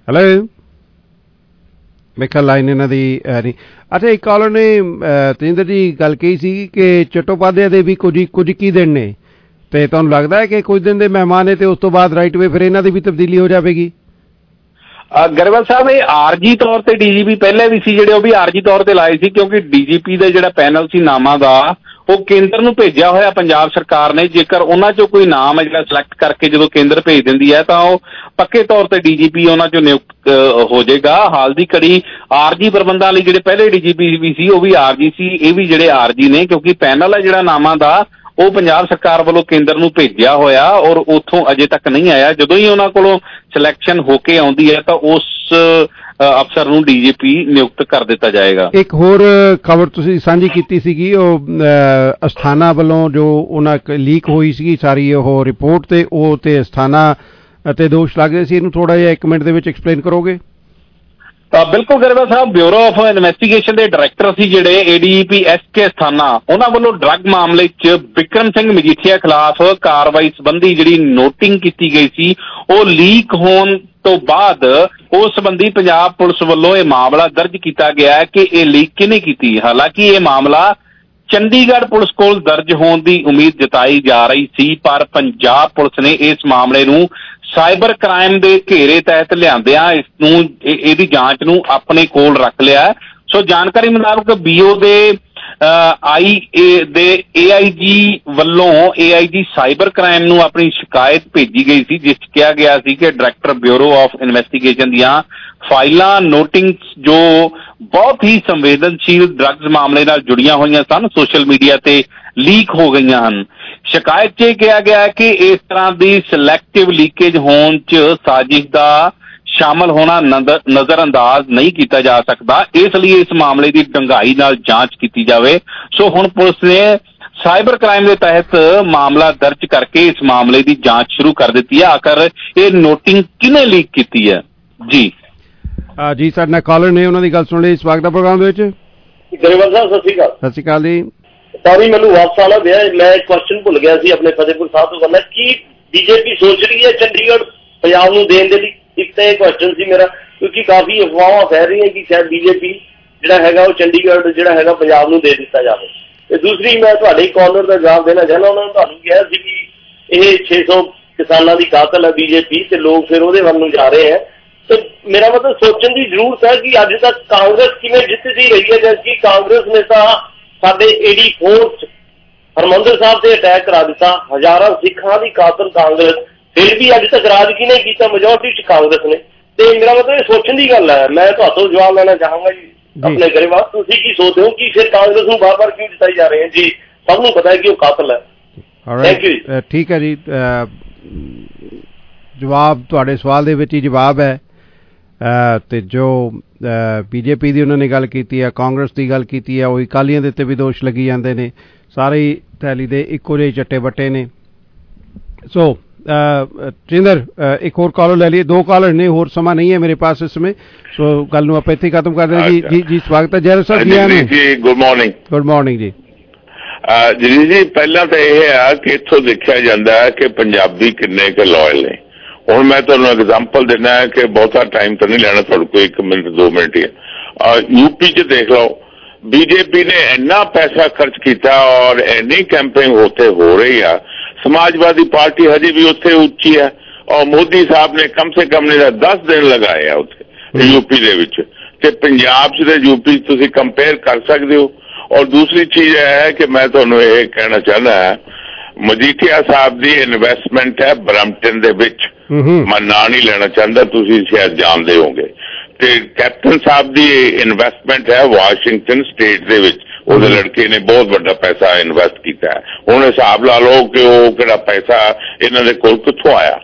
ਹੈਲੋ ਮੇਰੇ ਖਿਆਲ ਲਾਈਨ ਇਹਨਾਂ ਦੀ ਨਹੀਂ। ਅੱਛਾ, ਇੱਕ ਕਾਲਰ ਨੇ ਤੇਜਿੰਦਰ ਜੀ ਗੱਲ ਕਹੀ ਸੀ ਕਿ ਚਟੋਪਾਧਿਆਏ ਦੇ ਵੀ ਕੁਝ ਕੀ ਦਿਨ ਨੇ, ਤੇ ਤੁਹਾਨੂੰ ਲੱਗਦਾ ਹੈ ਕਿ ਕੁਝ ਦਿਨ ਦੇ ਮਹਿਮਾਨ ਨੇ ਤੇ ਉਸ ਤੋਂ ਬਾਅਦ ਰਾਈਟ ਵੇ ਫਿਰ ਇਹਨਾਂ ਦੀ ਵੀ ਤਬਦੀਲੀ ਹੋ ਜਾਵੇਗੀ? ਗਰੇਵਾਲ ਸਾਹਿਬ, ਇਹ ਆਰਜੀ ਤੌਰ ਤੇ ਡੀਜੀਪੀ ਪਹਿਲੇ ਵੀ ਸੀ ਜਿਹੜੇ, ਉਹ ਵੀ ਆਰਜੀ ਤੌਰ ਤੇ ਲਾਏ ਸੀ, ਕਿਉਂਕਿ ਡੀਜੀਪੀ ਦਾ ਜਿਹੜਾ ਪੈਨਲ ਸੀ ਨਾਮਾਂ ਦਾ ਉਹ ਕੇਂਦਰ ਨੂੰ ਭੇਜਿਆ ਹੋਇਆ ਪੰਜਾਬ ਸਰਕਾਰ ਨੇ। ਜੇਕਰ ਉਹਨਾਂ ਚੋਂ ਕੋਈ ਨਾਮ ਹੈ ਜਿਹੜਾ ਸਿਲੈਕਟ ਕਰਕੇ ਜਦੋਂ ਕੇਂਦਰ ਭੇਜ ਦਿੰਦੀ ਹੈ ਤਾਂ ਉਹ ਪੱਕੇ ਤੌਰ ਤੇ ਡੀਜੀਪੀ ਉਹਨਾਂ ਚੋਂ ਨਿਯੁਕਤ ਹੋ ਜਾਏਗਾ। ਹਾਲ ਦੀ ਘੜੀ ਆਰਜੀ ਪ੍ਰਬੰਧਾਂ ਲਈ ਜਿਹੜੇ ਪਹਿਲੇ ਡੀਜੀਪੀ ਵੀ ਸੀ ਉਹ ਵੀ ਆਰਜੀ ਸੀ, ਇਹ ਵੀ ਜਿਹੜੇ ਆਰਜੀ ਨੇ, ਕਿਉਂਕਿ ਪੈਨਲ ਹੈ ਜਿਹੜਾ ਨਾਮਾਂ ਦਾ ਉਹ ਪੰਜਾਬ ਸਰਕਾਰ ਵੱਲੋਂ ਕੇਂਦਰ ਨੂੰ ਭੇਜਿਆ ਹੋਇਆ ਔਰ ਉੱਥੋਂ ਅਜੇ ਤੱਕ ਨਹੀਂ ਆਇਆ। ਜਦੋਂ ਹੀ ਉਹਨਾਂ ਕੋਲੋਂ ਸਿਲੈਕਸ਼ਨ ਹੋ ਕੇ ਆਉਂਦੀ ਹੈ ਤਾਂ ਉਸ ਅਫਸਰ ਨੂੰ ਡੀਜੀਪੀ ਨਿਯੁਕਤ ਕਰ ਦਿੱਤਾ ਜਾਏਗਾ। ਇੱਕ ਹੋਰ ਖਬਰ ਤੁਸੀਂ ਸਾਂਝੀ ਕੀਤੀ ਸੀਗੀ, ਉਹ ਅਸਥਾਨਾ ਵੱਲੋਂ ਜੋ ਉਹਨਾਂ ਲੀਕ ਹੋਈ ਸੀਗੀ ਸਾਰੀ ਉਹ ਰਿਪੋਰਟ, ਤੇ ਉਹ ਤੇ ਅਸਥਾਨਾ ਅਤੇ ਦੋਸ਼ ਲੱਗਦੇ ਸੀ। ਇਹਨੂੰ ਥੋੜਾ ਜਿਹਾ 1 ਮਿੰਟ ਦੇ ਵਿੱਚ ਐਕਸਪਲੇਨ ਕਰੋਗੇ? ਬਿਲਕੁਲ Grewal Sahib, bureau of investigation ਦੇ ਡਾਇਰੈਕਟਰ ਸੀ ਜਿਹੜੇ ਏਡੀਜੀਪੀ ਐਸ.ਕੇ. ਅਸਥਾਨਾ, ਉਹਨਾਂ ਵੱਲੋਂ ਡਰੱਗ ਮਾਮਲੇ 'ਚ ਬਿਕਰਮ ਸਿੰਘ ਮਜੀਠੀਆ ਖਿਲਾਫ ਕਾਰਵਾਈ ਸੰਬੰਧੀ ਜਿਹੜੀ ਨੋਟਿੰਗ ਕੀਤੀ ਗਈ ਸੀ ਉਹ ਲੀਕ ਹੋਣ ਤੋਂ ਬਾਅਦ ਉਸ ਸੰਬੰਧੀ ਪੰਜਾਬ ਪੁਲਿਸ ਵੱਲੋਂ ਇਹ ਮਾਮਲਾ ਦਰਜ ਕੀਤਾ ਗਿਆ ਹੈ ਕਿ ਇਹ ਲੀਕ ਕਿਹਨੇ ਕੀਤੀ। ਹਾਲਾਂਕਿ ਇਹ ਮਾਮਲਾ ਚੰਡੀਗੜ੍ਹ ਪੁਲਿਸ ਕੋਲ ਦਰਜ ਹੋਣ ਦੀ ਉਮੀਦ ਜਤਾਈ ਜਾ ਰਹੀ ਸੀ, ਪਰ ਪੰਜਾਬ ਪੁਲਿਸ ਨੇ ਇਸ ਮਾਮਲੇ ਨੂੰ ਸਾਈਬਰ ਕ੍ਰਾਈਮ ਦੇ ਘੇਰੇ ਤਹਿਤ ਲਿਆਂਦਿਆਂ ਇਹਦੀ ਜਾਂਚ ਨੂੰ ਆਪਣੇ ਕੋਲ ਰੱਖ ਲਿਆ। ਸੋ ਜਾਣਕਾਰੀ ਮੁਤਾਬਕ ਬੀਓ ਦੇ AIG ਵੱਲੋਂ AIG ਸਾਈਬਰ ਕ੍ਰਾਈਮ ਨੂੰ ਆਪਣੀ ਸ਼ਿਕਾਇਤ ਭੇਜੀ ਗਈ ਸੀ, ਜਿਸ 'ਚ ਕਿਹਾ ਗਿਆ ਸੀ ਕਿ ਡਾਇਰੈਕਟਰ ਬਿਊਰੋ ਆਫ ਇਨਵੈਸਟੀਗੇਸ਼ਨ ਦੀਆਂ ਫਾਈਲਾਂ ਨੋਟਿੰਗਸ ਜੋ ਬਹੁਤ ਹੀ ਸੰਵੇਦਨਸ਼ੀਲ ਡਰੱਗਸ ਮਾਮਲੇ ਨਾਲ ਜੁੜੀਆਂ ਹੋਈਆਂ ਸਨ, ਸੋਸ਼ਲ ਮੀਡੀਆ ਤੇ ਲੀਕ ਹੋ ਗਈਆਂ ਹਨ। ਸ਼ਿਕਾਇਤ 'ਚ ਇਹ ਕਿਹਾ ਗਿਆ ਕਿ ਇਸ ਤਰ੍ਹਾਂ ਦੀ ਸਿਲੈਕਟਿਵ ਲੀਕੇਜ ਹੋਣ 'ਚ ਸਾਜ਼ਿਸ਼ ਦਾ ਸ਼ਾਮਲ ਹੋਣਾ ਨਜ਼ਰ ਅੰਦਾਜ਼ ਨਹੀਂ ਕੀਤਾ ਜਾ ਸਕਦਾ, ਇਸ ਲਈ ਇਸ ਮਾਮਲੇ ਦੀ ਡੂੰਘਾਈ ਨਾਲ ਜਾਂਚ ਕੀਤੀ ਜਾਵੇ। ਸੋ ਹੁਣ ਪੁਲਿਸ ਨੇ ਸਾਈਬਰ ਕ੍ਰਾਈਮ ਦੇ ਤਹਿਤ ਮਾਮਲਾ ਦਰਜ ਕਰਕੇ ਇਸ ਮਾਮਲੇ ਦੀ ਜਾਂਚ ਸ਼ੁਰੂ ਕਰ ਦਿੱਤੀ ਹੈ। ਆਖਰ ਇਹ ਨੋਟਿੰਗ ਕਿਹਨੇ ਲੀਕ ਕੀਤੀ ਹੈ? ਜੀ ਜੀ ਸਾਡੇ ਨਾਲ ਕਾਲਰ ਨੇ, ਉਹਨਾਂ ਦੀ ਗੱਲ ਸੁਣ ਲਈ। ਸਵਾਗਤ ਹੈ ਪ੍ਰੋਗਰਾਮ ਦੇ ਵਿੱਚ। ਗਰੇਵਾਲ ਸਾਹਿਬ, ਸਤਿ ਸ਼੍ਰੀ ਅਕਾਲ। ਸਤਿ ਸ਼੍ਰੀ ਅਕਾਲ ਜੀ। ਸੌਰੀ, ਮੈਨੂੰ ਵਾਪਸ ਆਉਣਾ ਪਿਆ, ਮੈਂ ਇੱਕ ਕੁਐਸਚਨ ਭੁੱਲ ਗਿਆ ਸੀ ਆਪਣੇ ਫਤਿਹਪੁਰ ਸਾਹਿਬ ਤੋਂ ਕਰਨਾ। ਕੀ ਬੀਜੇਪੀ ਸੋਚ ਰਹੀ ਹੈ ਚੰਡੀਗੜ੍ਹ ਪੰਜਾਬ ਨੂੰ ਦੇਣ ਦੇ ਲਈ? ਇੱਕ ਤਾਂ ਇਹ ਕੁਐਸਚਨ ਸੀ ਮੇਰਾ, ਕਿਉਂਕਿ ਕਾਫੀ ਅਫਵਾਹਾਂ ਫੈਲ ਰਹੀਆਂ ਕਿ ਸ਼ਾਇਦ ਬੀਜੇਪੀ ਜਿਹੜਾ ਹੈਗਾ ਉਹ ਚੰਡੀਗੜ੍ਹ ਜਿਹੜਾ ਹੈਗਾ ਪੰਜਾਬ ਨੂੰ ਦੇ ਦਿੱਤਾ ਜਾਵੇ। ਤੇ ਦੂਸਰੀ, ਮੈਂ ਤੁਹਾਡੇ ਕਾਲਰ ਦਾ ਜਵਾਬ ਦੇਣਾ ਚਾਹੁੰਦਾ। ਉਹਨਾਂ ਨੇ ਤੁਹਾਨੂੰ ਕਿਹਾ ਸੀ ਕਿ ਇਹ 600 ਕਿਸਾਨਾਂ ਦੀ ਕਾਤਲ ਹੈ ਬੀਜੇਪੀ, ਤੇ ਲੋਕ ਫਿਰ ਉਹਦੇ ਵੱਲ ਨੂੰ ਜਾ ਰਹੇ ਹੈ। ਤੇ ਮੇਰਾ ਮਤਲਬ ਸੋਚਣ ਦੀ ਜ਼ਰੂਰਤ ਹੈ ਕਿ ਅੱਜ ਤੱਕ ਕਾਂਗਰਸ ਕਿਵੇਂ ਜਿੱਤਦੀ ਰਹੀ ਹੈ, ਜਦਕਿ ਕਾਂਗਰਸ ਨੇ ਤਾਂ ਸਾਡੇ 84 ਹਰਿਮੰਦਰ ਸਾਹਿਬ ਤੇ ਅਟੈਕ ਕਰਾ ਦਿੱਤਾ, ਹਜ਼ਾਰਾਂ ਸਿੱਖਾਂ ਦੀ ਕਾਤਲ ਕਾਂਗਰਸ, ਫਿਰ ਵੀ ਅੱਜ ਤੱਕ ਰਾਜ ਕਿਹਨੇ ਕੀਤਾ? ਮੈਜੋਰਟੀ 'ਚ ਕਾਂਗਰਸ ਨੇ। ਤੇ ਮੇਰਾ ਮਤਲਬ ਇਹ ਸੋਚਣ ਦੀ ਗੱਲ ਹੈ। ਮੈਂ ਤੁਹਾਤੋਂ ਜਵਾਬ ਲੈਣਾ ਚਾਹਾਂਗਾ ਜੀ ਆਪਣੇ ਗਰੇਵਾਲ, ਤੁਸੀਂ ਕੀ ਸੋਚਦੇ ਹੋ ਕਿ ਫਿਰ ਕਾਂਗਰਸ ਨੂੰ ਬਾਰ-ਬਾਰ ਕਿਉਂ ਜਿਤਾਈ ਜਾ ਰਹੇ ਹੈ? ਜੀ ਸਭ ਨੂੰ ਪਤਾ ਹੈ ਕਿ ਉਹ ਕਾਤਲ ਹੈ। Thank you. ਠੀਕ ਹੈ ਜੀ, ਜਵਾਬ ਤੁਹਾਡੇ ਸਵਾਲ ਦੇ ਵਿੱਚ ਹੀ ਜਵਾਬ ਹੈ। ਤੇ ਜੋ ਬੀਜੇਪੀ ਦੀ ਉਹਨਾਂ ਨੇ ਗੱਲ ਕੀਤੀ ਹੈ, ਕਾਂਗਰਸ ਦੀ ਗੱਲ ਕੀਤੀ ਹੈ, ਉਹ ਅਕਾਲੀਆਂ ਦੇ ਉੱਤੇ ਵੀ ਦੋਸ਼ ਲੱਗੀ ਜਾਂਦੇ ਨੇ, ਸਾਰੇ ਥੈਲੀ ਦੇ ਇੱਕੋ ਜਿਹੇ ਚੱਟੇ ਵੱਟੇ ਨੇ। ਸੋ ਤੇਜਿੰਦਰ, ਇੱਕ ਹੋਰ ਕਾਲਰ ਲੈ ਲਈਏ। 2 ਕਾਲਰ ਨੇ, ਹੋਰ ਸਮਾਂ ਨਹੀਂ ਹੈ ਮੇਰੇ ਪਾਸ ਇਸ ਸਮੇਂ, ਸੋ ਗੱਲ ਨੂੰ ਆਪਾਂ ਇੱਥੇ ਖਤਮ ਕਰ ਦੇਣਾ। ਜੀ ਜੀ ਸਵਾਗਤ ਹੈ ਜੈਰੋ Sahib ji. Good morning. Good morning ਜੀ। ਜੀ ਪਹਿਲਾਂ ਤਾਂ ਇਹ ਹੈ ਕਿ ਇੱਥੋਂ ਦੇਖਿਆ ਜਾਂਦਾ ਹੈ ਕਿ ਪੰਜਾਬੀ ਕਿੰਨੇ ਕੁ ਲਾਇਲ ਨੇ। ਹੁਣ ਮੈਂ ਤੁਹਾਨੂੰ ਐਗਜ਼ਾਮਪਲ ਦੇਣਾ ਹੈ ਕਿ ਬਹੁਤਾ ਟਾਈਮ ਤਾਂ ਨਹੀਂ ਲੈਣਾ ਤੁਹਾਡੇ ਕੋਲ, 1 ਮਿੰਟ 2 ਮਿੰਟ ਹੀ। ਯੂਪੀ 'ਚ ਦੇਖ ਲਓ, ਬੀਜੇਪੀ ਨੇ ਇੰਨਾ ਪੈਸਾ ਖਰਚ ਕੀਤਾ ਔਰ ਇੰਨੀ ਕੈਂਪੇਨ ਉੱਥੇ ਹੋ ਰਹੀ ਆ, ਸਮਾਜਵਾਦੀ ਪਾਰਟੀ ਹਜੇ ਵੀ ਉੱਥੇ ਉੱਚੀ ਹੈ, ਔਰ ਮੋਦੀ ਸਾਹਿਬ ਨੇ ਕਮ ਸੇ ਕਮ 10 ਦਿਨ ਲਗਾਏ ਆ ਉੱਥੇ ਯੂਪੀ ਦੇ ਵਿੱਚ, ਤੇ ਪੰਜਾਬ 'ਚ ਤੇ ਯੂਪੀ ਤੁਸੀਂ ਕੰਪੇਅਰ ਕਰ ਸਕਦੇ ਹੋ। ਔਰ ਦੂਸਰੀ ਚੀਜ਼ ਇਹ ਹੈ ਕਿ ਮੈਂ ਤੁਹਾਨੂੰ ਇਹ ਕਹਿਣਾ ਚਾਹੁੰਦਾ ਹਾਂ, ਮਜੀਠੀਆ ਸਾਹਿਬ ਦੀ ਇਨਵੈਸਟਮੈਂਟ ਹੈ ਬਰੰਪਟਨ ਦੇ ਵਿੱਚ, ਮੈਂ ਨਾਂ ਨਹੀਂ ਲੈਣਾ ਚਾਹੁੰਦਾ, ਤੁਸੀਂ ਸ਼ਾਇਦ ਜਾਣਦੇ ਹੋਗੇ। ਤੇ ਕੈਪਟਨ ਸਾਹਿਬ ਦੀ ਇਨਵੈਸਟਮੈਂਟ ਹੈ ਵਾਸ਼ਿੰਗਟਨ ਸਟੇਟ ਦੇ ਵਿੱਚ, ਉਹਦੇ ਲੜਕੇ ਨੇ ਬਹੁਤ ਵੱਡਾ ਪੈਸਾ ਇਨਵੈਸਟ ਕੀਤਾ ਹੈ। ਹੁਣ ਹਿਸਾਬ ਲਾ ਲਓ ਕਿ ਉਹ ਕਿਹੜਾ ਪੈਸਾ ਇਹਨਾਂ ਦੇ ਕੋਲ ਕਿੱਥੋਂ ਆਇਆ।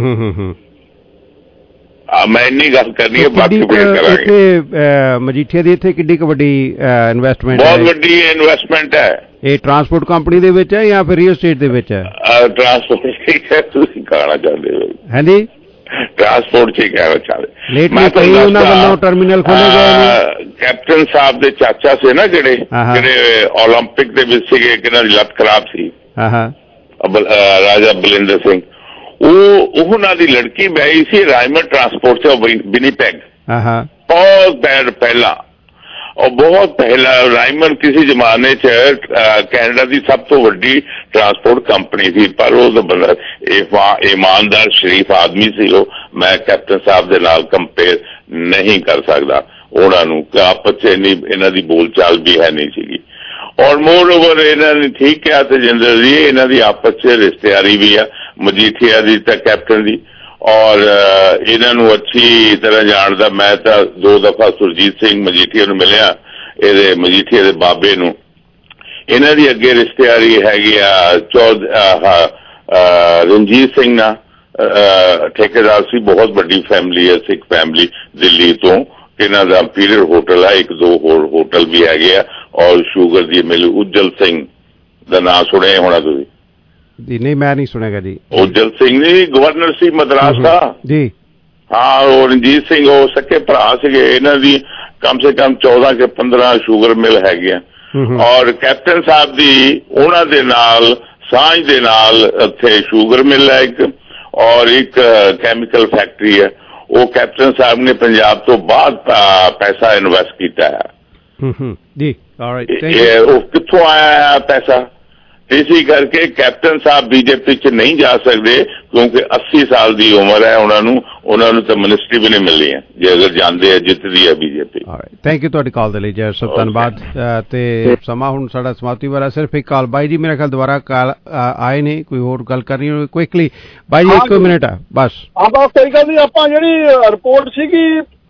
ਮੈਂ ਇੰਨੀ ਗੱਲ ਕਰਨੀ ਹੈ, ਬਾਕੀ ਕਰਾਂਗੇ। ਮਜੀਠੀਆ ਦੀ ਇੱਥੇ ਕਿੱਡੀ ਕੁ ਵੱਡੀ ਇਨਵੈਸਟਮੈਂਟ? ਬਹੁਤ ਵੱਡੀ ਇਨਵੈਸਟਮੈਂਟ ਹੈ। ਇਹ ਟਰਾਂਸਪੋਰਟ ਕੰਪਨੀ ਦੇ ਵਿੱਚ ਹੈ ਜਾਂ ਫਿਰ ਰੀਅਲ ਐਸਟੇਟ ਦੇ ਵਿੱਚ ਹੈ? ਟਰਾਂਸਪੋਰਟ ਤੁਸੀਂ ਕਹਿਣਾ ਚਾਹੁੰਦੇ ਹੋ? ਹਾਂਜੀ, ਟਰਾਂਸਪੋਰਟ 'ਚ ਹੀ ਕਹਿਣਾ ਚਾਹੁੰਦੇ। ਮੈਂ ਉਹਨਾਂ ਵੱਲੋਂ ਟਰਮੀਨਲ ਖੋਲੇ ਗਏ। ਕੈਪਟਨ ਸਾਹਿਬ ਦੇ ਚਾਚਾ ਸੀ ਨਾ ਜਿਹੜੇ ਓਲੰਪਿਕ ਦੇ ਵਿੱਚ ਸੀਗੇ, ਕਿਹਨਾਂ ਦੀ ਲੱਤ ਖਰਾਬ ਸੀ, ਰਾਜਾ ਬਲਿੰਦਰ ਸਿੰਘ, ਉਹਨਾਂ ਦੀ ਲੜਕੀ ਵਿਆਹੀ ਸੀ ਰਾਇਮੰਡ ਟਰਾਂਸਪੋਰਟ 'ਚ ਵਿਨੀਪੈਗ ਬਹੁਤ ਪਹਿਲਾਂ, और बहुत पहला राइमंड किसी जमाने च कैनेडा की सब तो वड्डी ट्रांसपोर्ट कंपनी थी, पर वो बंदा ईमानदार शरीफ आदमी सी। मैं कैप्टन साहब के नाल कंपेयर नहीं कर सकता, उन्होंने आपस इन्हां दी बोलचाल भी है नहीं सी। और मोर ओवर इन्होंने ठीक कहा तजिंदर जी, इन्हां दी आपस च रिश्तेदारी भी है मजीठिया दी ते कैप्टन दी, और इन्हों अच्छी तरह जानदा। मैं तो 2 दफा सुरजीत सिंह मजीठिया नूं मिलिया, इहदे मजीठिया दे बाबे नूं। इन्हां दी अगे रिश्तेदारी हैगी रंजीत सिंह ना ठेकेदार सी, बहुत बड़ी फैमिली है, सिख फैमिली दिल्ली तो। इन्हां दा पीरियड होटल है, 1-2 होर होटल भी हैगे आ, और शुगर दी मिल उज्जल सिंह दा नाम सुने होना तुसीं? नहीं, मैं नहीं सुनेगा जी। उज्जल सिंह जी गवर्नर सी मद्रास का जी। हाँ, और रंजीत सिंह वो सके भरा सीगे। इन्हां दी कम से कम 14 के 15 शुगर मिल हैगे। और कैप्टन साहब दी उन्हां दे नाल सांझ दे नाल उत्थे शुगर मिल है एक, और एक कैमिकल फैक्ट्री है। वो कैप्टन साहब ने पंजाब तो बाद पैसा इन्वेस्ट किया है जी। वो कित्थों आया है पैसा? इसी करके कैप्टन साहब बीजेपी च नहीं जा सकते, क्योंकि 80 साल की उम्र है उन्होंने तो मिनिस्ट्री भी नहीं मिलनी है जे अगर जाते हैं, जितदी है बीजेपी। थैंक यू तुहाडी कॉल दे लई जय सब धन्यवाद। ते समा हुण साडा समाप्ति वाला, सिर्फ एक कॉल बाई जी मेरे ख्याल दोबारा कॉल आए ने, कोई होर गल करनी हो क्विकली बाई जी? 1 मिनट है बस। हाँ बस कोई गल नहीं। आपां जिहड़ी रिपोर्ट सीगी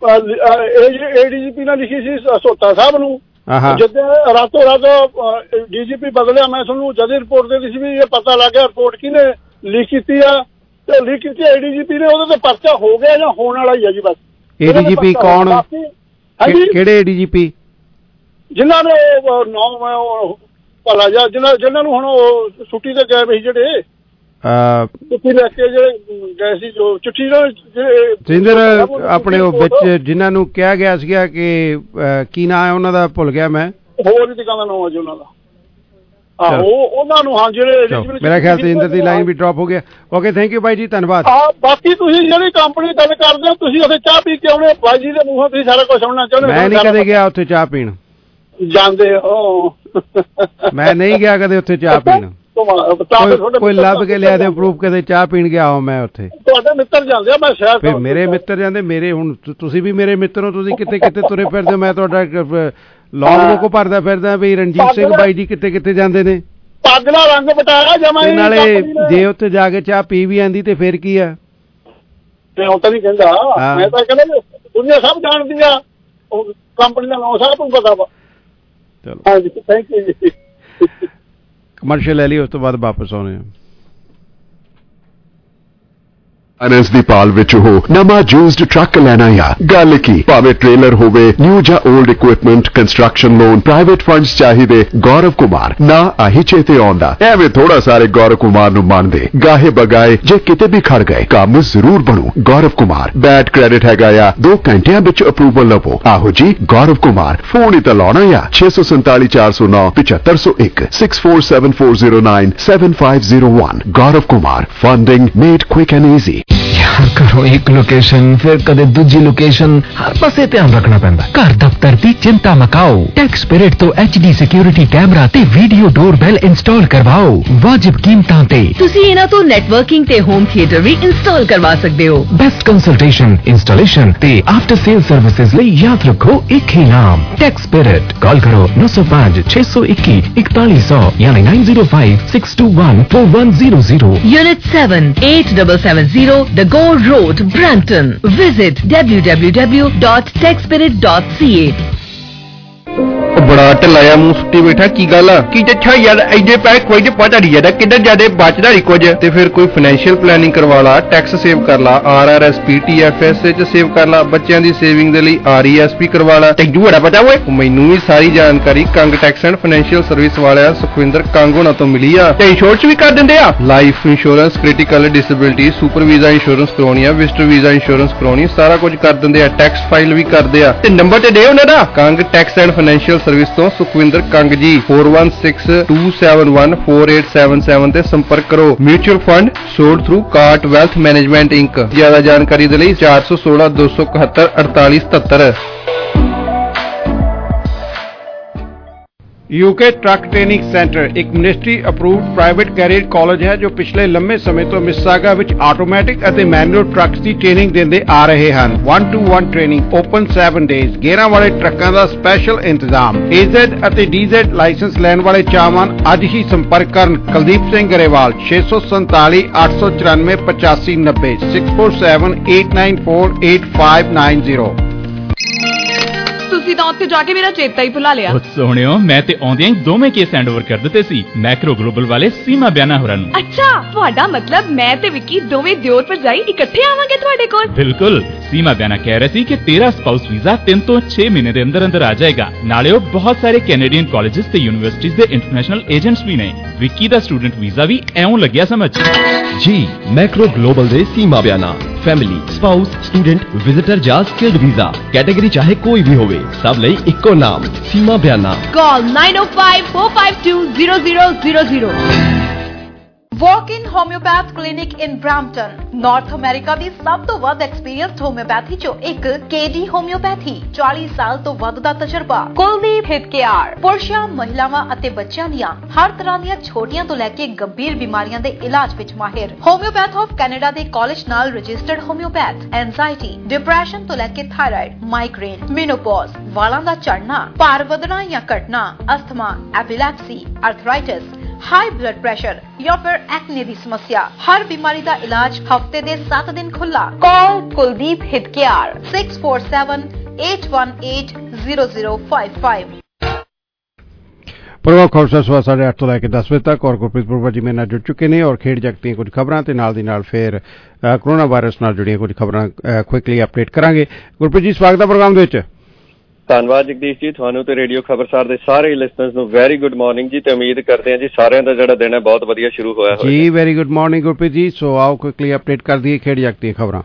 एडीजीपी ने लिखी सी सोता साहब नूं, जद रातों रात डीजीपी बदलिया, मैं सुनू जद रिपोर्ट दी सी भी ये पता लग गया रिपोर्ट किने लीक की है, तो लीक की एडीजीपी ने ਉਹਦੇ ਤੇ ਪਰਚਾ ਹੋ ਗਿਆ ਜਾਂ ਹੋਣ ਵਾਲਾ ਹੀ ਹੈ ਜੀ? बस एडीजीपी कौन? ਕਿਹੜੇ एडीजीपी? ਜਿਨ੍ਹਾਂ ਨੇ ਨਾਮ ਭਲਾ ਜਾਂ ਜਿਨ੍ਹਾਂ ਨੂੰ ਹੁਣ ਛੁੱਟੀ ਤੇ ਗਏ ਵੀ ਜਿਹੜੇ चिट्ठी लेके गए सी, जो चिट्ठी ਸਿੰਦਰ ਆਪਣੇ ਉਹ ਵਿੱਚ ਜਿਨ੍ਹਾਂ ਨੂੰ ਕਿਹਾ ਗਿਆ ਸੀਗਾ ਕਿ ਕੀ ਨਾਂ ਹੈ ਉਹਨਾਂ ਦਾ ਭੁੱਲ ਗਿਆ ਮੈਂ, ਹੋਰ ਨਹੀਂ ਟਿਕਾਣਾ ਨਾਮ ਹੈ ਜੀ ਉਹਨਾਂ ਦਾ। ਉਹਨਾਂ ਨੂੰ ਹਾਂ ਜਿਹੜੇ ਮੇਰਾ ਖਿਆਲ ਤੇ ਇੰਦਰ ਦੀ ਲਾਈਨ ਵੀ ਡ੍ਰੌਪ ਹੋ ਗਿਆ। ਓਕੇ ਥੈਂਕ ਯੂ ਬਾਈ ਜੀ, ਧੰਨਵਾਦ। ਬਾਕੀ ਤੁਸੀਂ ਜਿਹੜੀ ਕੰਪਨੀ ਗੱਲ ਕਰਦੇ ਹੋ, ਤੁਸੀਂ ਉੱਥੇ ਚਾਹ ਪੀ ਕੇ ਆਉਣੇ, ਬਾਈ ਜੀ ਦੇ ਮੂੰਹੋਂ ਤੁਸੀਂ ਸਾਰਾ ਕੁਝ ਸੁਣਨਾ ਚਾਹੁੰਦੇ? ਮੈਂ ਨਹੀਂ ਕਦੇ ਗਿਆ ਉੱਥੇ ਚਾਹ ਪੀਣ। ਜਾਂਦੇ ਹੋ? ਮੈਂ ਨਹੀਂ ਗਿਆ ਕਦੇ ਉੱਥੇ ਚਾਹ ਪੀਣ। ਕੋਈ ਲੱਭ ਕੇ ਲਿਆ ਦੇ ਪ੍ਰੂਫ ਕਦੇ ਚਾਹ ਪੀਣ ਗਿਆ ਹਾਂ ਮੈਂ ਉੱਥੇ? ਤੁਹਾਡੇ ਮਿੱਤਰ ਜਾਂਦੇ ਆ, ਮੈਂ ਸ਼ਹਿਰ। ਫਿਰ ਮੇਰੇ ਮਿੱਤਰ ਜਾਂਦੇ, ਮੇਰੇ ਹੁਣ ਤੁਸੀਂ ਵੀ ਮੇਰੇ ਮਿੱਤਰ ਹੋ, ਤੁਸੀਂ ਕਿੱਥੇ ਕਿੱਥੇ ਤੁਰੇ ਫਿਰਦੇ ਹੋ, ਮੈਂ ਤੁਹਾਡਾ ਲੌਂਗ ਬੁੱਕ ਭਰਦਾ ਫਿਰਦਾ ਵੀ ਰਣਜੀਤ ਸਿੰਘ ਬਾਈ ਜੀ ਕਿੱਥੇ ਕਿੱਥੇ ਜਾਂਦੇ ਨੇ। ਪਾਗਲਾ ਰੰਗ ਬਟਾਇਆ ਜਮਾ ਹੀ। ਨਾਲੇ ਜੇ ਉੱਥੇ ਜਾ ਕੇ ਚਾਹ ਪੀ ਵੀ ਆਂਦੀ ਤੇ ਫਿਰ ਕੀ ਆ? ਤੇ ਉਹ ਤਾਂ ਨਹੀਂ ਕਹਿੰਦਾ, ਮੈਂ ਤਾਂ ਕਹਿੰਦਾ ਦੁਨੀਆ ਸਭ ਜਾਣਦੀ ਆ, ਕੰਪਨੀ ਦਾ ਨਾਮ ਸਭ ਨੂੰ ਪਤਾ ਵਾ। ਚਲੋ ਹਾਂਜੀ, ਥੈਂਕ ਯੂ ਜੀ। ਕਮਰਸ਼ੀਅਲ ਲੈ ਲਈ, ਉਸ ਤੋਂ ਬਾਅਦ ਵਾਪਸ ਆਉਣੇ ਆ। फाइनेंस दी पाल विच हो नवा यूज्ड ट्रक लेना या गल की भावे ट्रेलर होवे न्यू जा old equipment construction loan private funds चाहिए गौरव कुमार ना आही चेते आउंदा एवें थोड़ा सारे गौरव कुमार नु मान दे गाहे बगाए जे किते भी खड़ गए काम जरूर बनू। गौरव कुमार बैड क्रेडिट हैगा या 2 घंटिया विच अप्रूवल लवो। आहो जी गौरव कुमार फोन ही तो लाना या 647 409 7501 647409 7501। Gaurav Kumar funding made quick and easy. यार करो एक लोकेशन फिर कदे दूजी लोकेशन, हर पासे ध्यान रखना पैंदा। घर दफ्तर दी चिंता मकाओ, टैक्स स्पिरिट तो HD सिक्योरिटी कैमरा ते वीडियो डोरबेल इंस्टॉल करवाओ वाजिब कीमतां ते। तुसी इना तो नेटवर्किंग ते होम थिएटर भी इंस्टॉल करवा सकते हो। बेस्ट कंसल्टेशन इंस्टॉलेशन ते आफ्टर सेल सर्विसेज ਲਈ याद रखो एक ही नाम टैक्स स्पिरिट। कॉल करो 905 621 4100 यानी 905 621 4100। Unit 7 8770 The Gore Road, Brampton. Visit www.techspirit.ca. बड़ा ढिलाया मुंह सुट्टी बैठा की गल की अच्छा यार ऐडे पैसे कोई तो पता नहीं है किधर ज्यादा बचदा नहीं कुछ ते फिर कोई फाइनेंशियल प्लानिंग करवा ला, टैक्स सेव कर ला, RRSP TFS च सेव कर ला, बच्चों की सेविंग दे लई RESP करवा ला। तैनू बड़ा पता होए मैनू भी सारी जानकारी Kang tax and financial service वाले सुखविंदर कंग होना तो मिली आ। ते इंश्योरेंस भी कर दिंदे आ, life insurance, critical disability, super visa insurance करवानी आ, विजिटर वीजा इंश्योरेंस करवानी, सारा कुछ कर दिंदे आ, टैक्स फाइल भी करदे आ। ते नंबर ते दे उन्हां दा Kang tax and financial service ਤੋਂ ਸੁਖਵਿੰਦਰ ਕੰਗ ਜੀ 4162714877 ਤੇ ਸੰਪਰਕ ਕਰੋ। Mutual fund sold through cart wealth management Inc. ਜ਼ਿਆਦਾ ਜਾਣਕਾਰੀ ਦੇ ਲਈ 416 271 4877। यूके ट्रक ट्रेनिंग सेंटर एक ministry approved private career college है जो पिछले लंबे समय तो मिसिसागा विच आटोमैटिक ਅਤੇ मैनुअल ट्रक्स ਦੀ ट्रेनिंग ਦਿੰਦੇ आ ਰਹੇ ਹਨ। 1-to-1 training open 7 days. ਗੇਅਰਾਂ ਵਾਲੇ ਟਰੱਕਾਂ ਦਾ ਸਪੈਸ਼ਲ ਇੰਤਜ਼ਾਮ। AZ ਅਤੇ DZ ਲਾਇਸੈਂਸ ਲੈਣ ਵਾਲੇ ਚਾਹਵਾਨ ਅੱਜ ਹੀ ਸੰਪਰਕ ਕਰਨ। ਕੁਲਦੀਪ ਸਿੰਘ ਗਰੇਵਾਲ 647 894 8590 647 894 8590। ਤੁਸੀਂ ਤਾਂ ਉੱਥੇ ਜਾ ਕੇ ਮੇਰਾ ਚੇਤਾ ਹੀ ਭੁਲਾ ਲਿਆ। ਸੋਹਣਿਓ ਮੈਂ ਤੇ ਆਉਂਦਿਆਂ ਹੀ ਦੋਵੇਂ ਕੇਸ ਹੈਂਡਓਵਰ ਕਰ ਦਿੱਤੇ ਸੀ ਮੈਕਰੋ ਗਲੋਬਲ ਵਾਲੇ ਸੀਮਾ ਬਿਆਨਾ ਹੋਰਾਂ ਨੂੰ। ਅੱਛਾ ਤੁਹਾਡਾ ਮਤਲਬ ਮੈਂ ਤੇ ਵਿੱਕੀ ਦੋਵੇਂ ਦਿਓਰ ਭਰਜਾਈ ਇਕੱਠੇ ਆਵਾਂਗੇ ਤੁਹਾਡੇ ਕੋਲ? ਬਿਲਕੁਲ। ਸੀਮਾ ਬਿਆਨਾ ਕਹਿ ਰਹੇ ਸੀ ਕਿ ਤੇਰਾ ਸਪਾਊਸ ਵੀਜ਼ਾ 3 ਤੋਂ 6 ਮਹੀਨੇ ਦੇ ਅੰਦਰ ਅੰਦਰ ਆ ਜਾਏਗਾ। ਨਾਲੇ ਉਹ ਬਹੁਤ ਸਾਰੇ ਕੈਨੇਡੀਅਨ ਕਾਲਜਿਸ ਤੇ ਯੂਨੀਵਰਸਿਟੀਜ਼ ਦੇ ਇੰਟਰਨੈਸ਼ਨਲ ਏਜੰਟਸ ਵੀ ਨੇ। ਵਿੱਕੀ ਦਾ ਸਟੂਡੈਂਟ ਵੀਜ਼ਾ ਵੀ ਐਉਂ ਲੱਗਿਆ ਸਮਝ। ਜੀ ਮੈਕਰੋ ਗਲੋਬਲ ਦੇ Seema Biana family spouse student visitor ਜਾਂ ਸਕਿਲਡ ਵੀਜ਼ਾ ਕੈਟੇਗਰੀ ਚਾਹੇ ਕੋਈ ਵੀ ਹੋਵੇ ਸਭ ਲਈ ਇੱਕੋ ਨਾਮ ਸੀਮਾ ਬਿਆਨਾ। ਕਾਲ 9054520000। Walk-in Homeopath Clinic in Brampton, North America ਦੀ ਸਭ ਤੋਂ ਵੱਧ ਐਕਸਪੀਰੀਅੰਸਡ ਹੋਮਿਓਪੈਥੀ ਚੋਂ ਇੱਕ KD ਹੋਮਿਓਪੈਥੀ 40 ਸਾਲ ਤੋਂ ਵੱਧ ਦਾ ਤਜਰਬਾ। ਕੁਲਦੀਪ ਹਿਤਕੇਆਰ ਪੁਰਸ਼ਾਂ ਮਹਿਲਾਵਾਂ ਅਤੇ ਬੱਚਿਆਂ ਦੀਆਂ ਹਰ ਤਰ੍ਹਾਂ ਦੀਆਂ ਛੋਟੀਆਂ ਤੋਂ ਲੈ ਕੇ ਗੰਭੀਰ ਬਿਮਾਰੀਆਂ ਦੇ ਇਲਾਜ ਵਿੱਚ ਮਾਹਿਰ। ਹੋਮਿਓਪੈਥ ਆਫ ਕੈਨੇਡਾ ਦੇ ਕਾਲਜ ਨਾਲ ਰਜਿਸਟਰਡ ਹੋਮਿਓਪੈਥ। ਐਂਜ਼ਾਈਟੀ ਡਿਪਰੈਸ਼ਨ ਤੋਂ ਲੈ ਕੇ ਥਾਇਰਾਇਡ ਮਾਈਗ੍ਰੇਨ ਮੇਨੋਪੌਜ਼ ਵਾਲਾਂ ਦਾ ਝੜਨਾ ਭਾਰ ਵਧਣਾ ਜਾਂ ਘਟਣਾ asthma epilepsy arthritis high blood pressure ਜਾਂ ਫਿਰ ਐਕਨੇ ਦੀ ਸਮੱਸਿਆ ਹਰ ਬਿਮਾਰੀ ਦਾ ਇਲਾਜ ਹਫਤੇ ਦੇ 7 ਦਿਨ ਖੁੱਲਾ। ਕਾਲ ਕੁਲਦੀਪ ਹਿਤਕੇਆਰ 647-818-0055। ਪ੍ਰੋਗਰਾਮ ਖਾਲਸਾ ਸਵਾ 8:30 ਤੋਂ ਲੈ ਕੇ 10 ਵਜੇ ਤੱਕ ਔਰ ਗੁਰਪ੍ਰੀਤ ਪੁਰਵਾ ਜੀ ਮੇਰੇ ਨਾਲ ਜੁੜ ਚੁੱਕੇ ਨੇ ਔਰ ਖੇਡ ਜਗਤ ਦੀਆਂ ਕੁਝ ਖਬਰਾਂ ਤੇ ਨਾਲ ਦੀ ਨਾਲ ਫਿਰ ਕੋਰੋਨਾ ਵਾਇਰਸ ਨਾਲ ਜੁੜੀਆਂ ਕੁਝ ਖਬਰਾਂ ਕੁਇਕਲੀ ਅਪਡੇਟ ਕਰਾਂਗੇ। ਗੁਰਪ੍ਰੀਤ ਜੀ ਸਵਾਗਤ ਹੈ ਪ੍ਰੋਗਰਾਮ ਦੇ ਵਿੱਚ। ਧੰਨਵਾਦ ਜਗਦੀਸ਼ ਜੀ ਤੁਹਾਨੂੰ ਤੇ ਰੇਡੀਓ ਖਬਰਸਾਰ ਦੇ ਸਾਰੇ ਲਿਸਨਰਸ ਨੂੰ ਵੈਰੀ ਗੁੱਡ ਮਾਰਨਿੰਗ ਜੀ ਤੇ ਉਮੀਦ ਕਰਦੇ ਹਾਂ ਜੀ ਸਾਰਿਆਂ ਦਾ ਜਿਹੜਾ ਦਿਨ ਹੈ ਬਹੁਤ ਵਧੀਆ ਸ਼ੁਰੂ ਹੋਇਆ ਹੋਇਆ ਜੀ। Very good morning Gurpreet ji. ਸੋ ਆਓ ਕੁਇਕਲੀ ਅਪਡੇਟ ਕਰ ਦਈਏ ਖੇਡ ਜਗਤ ਦੀਆਂ ਖਬਰਾਂ।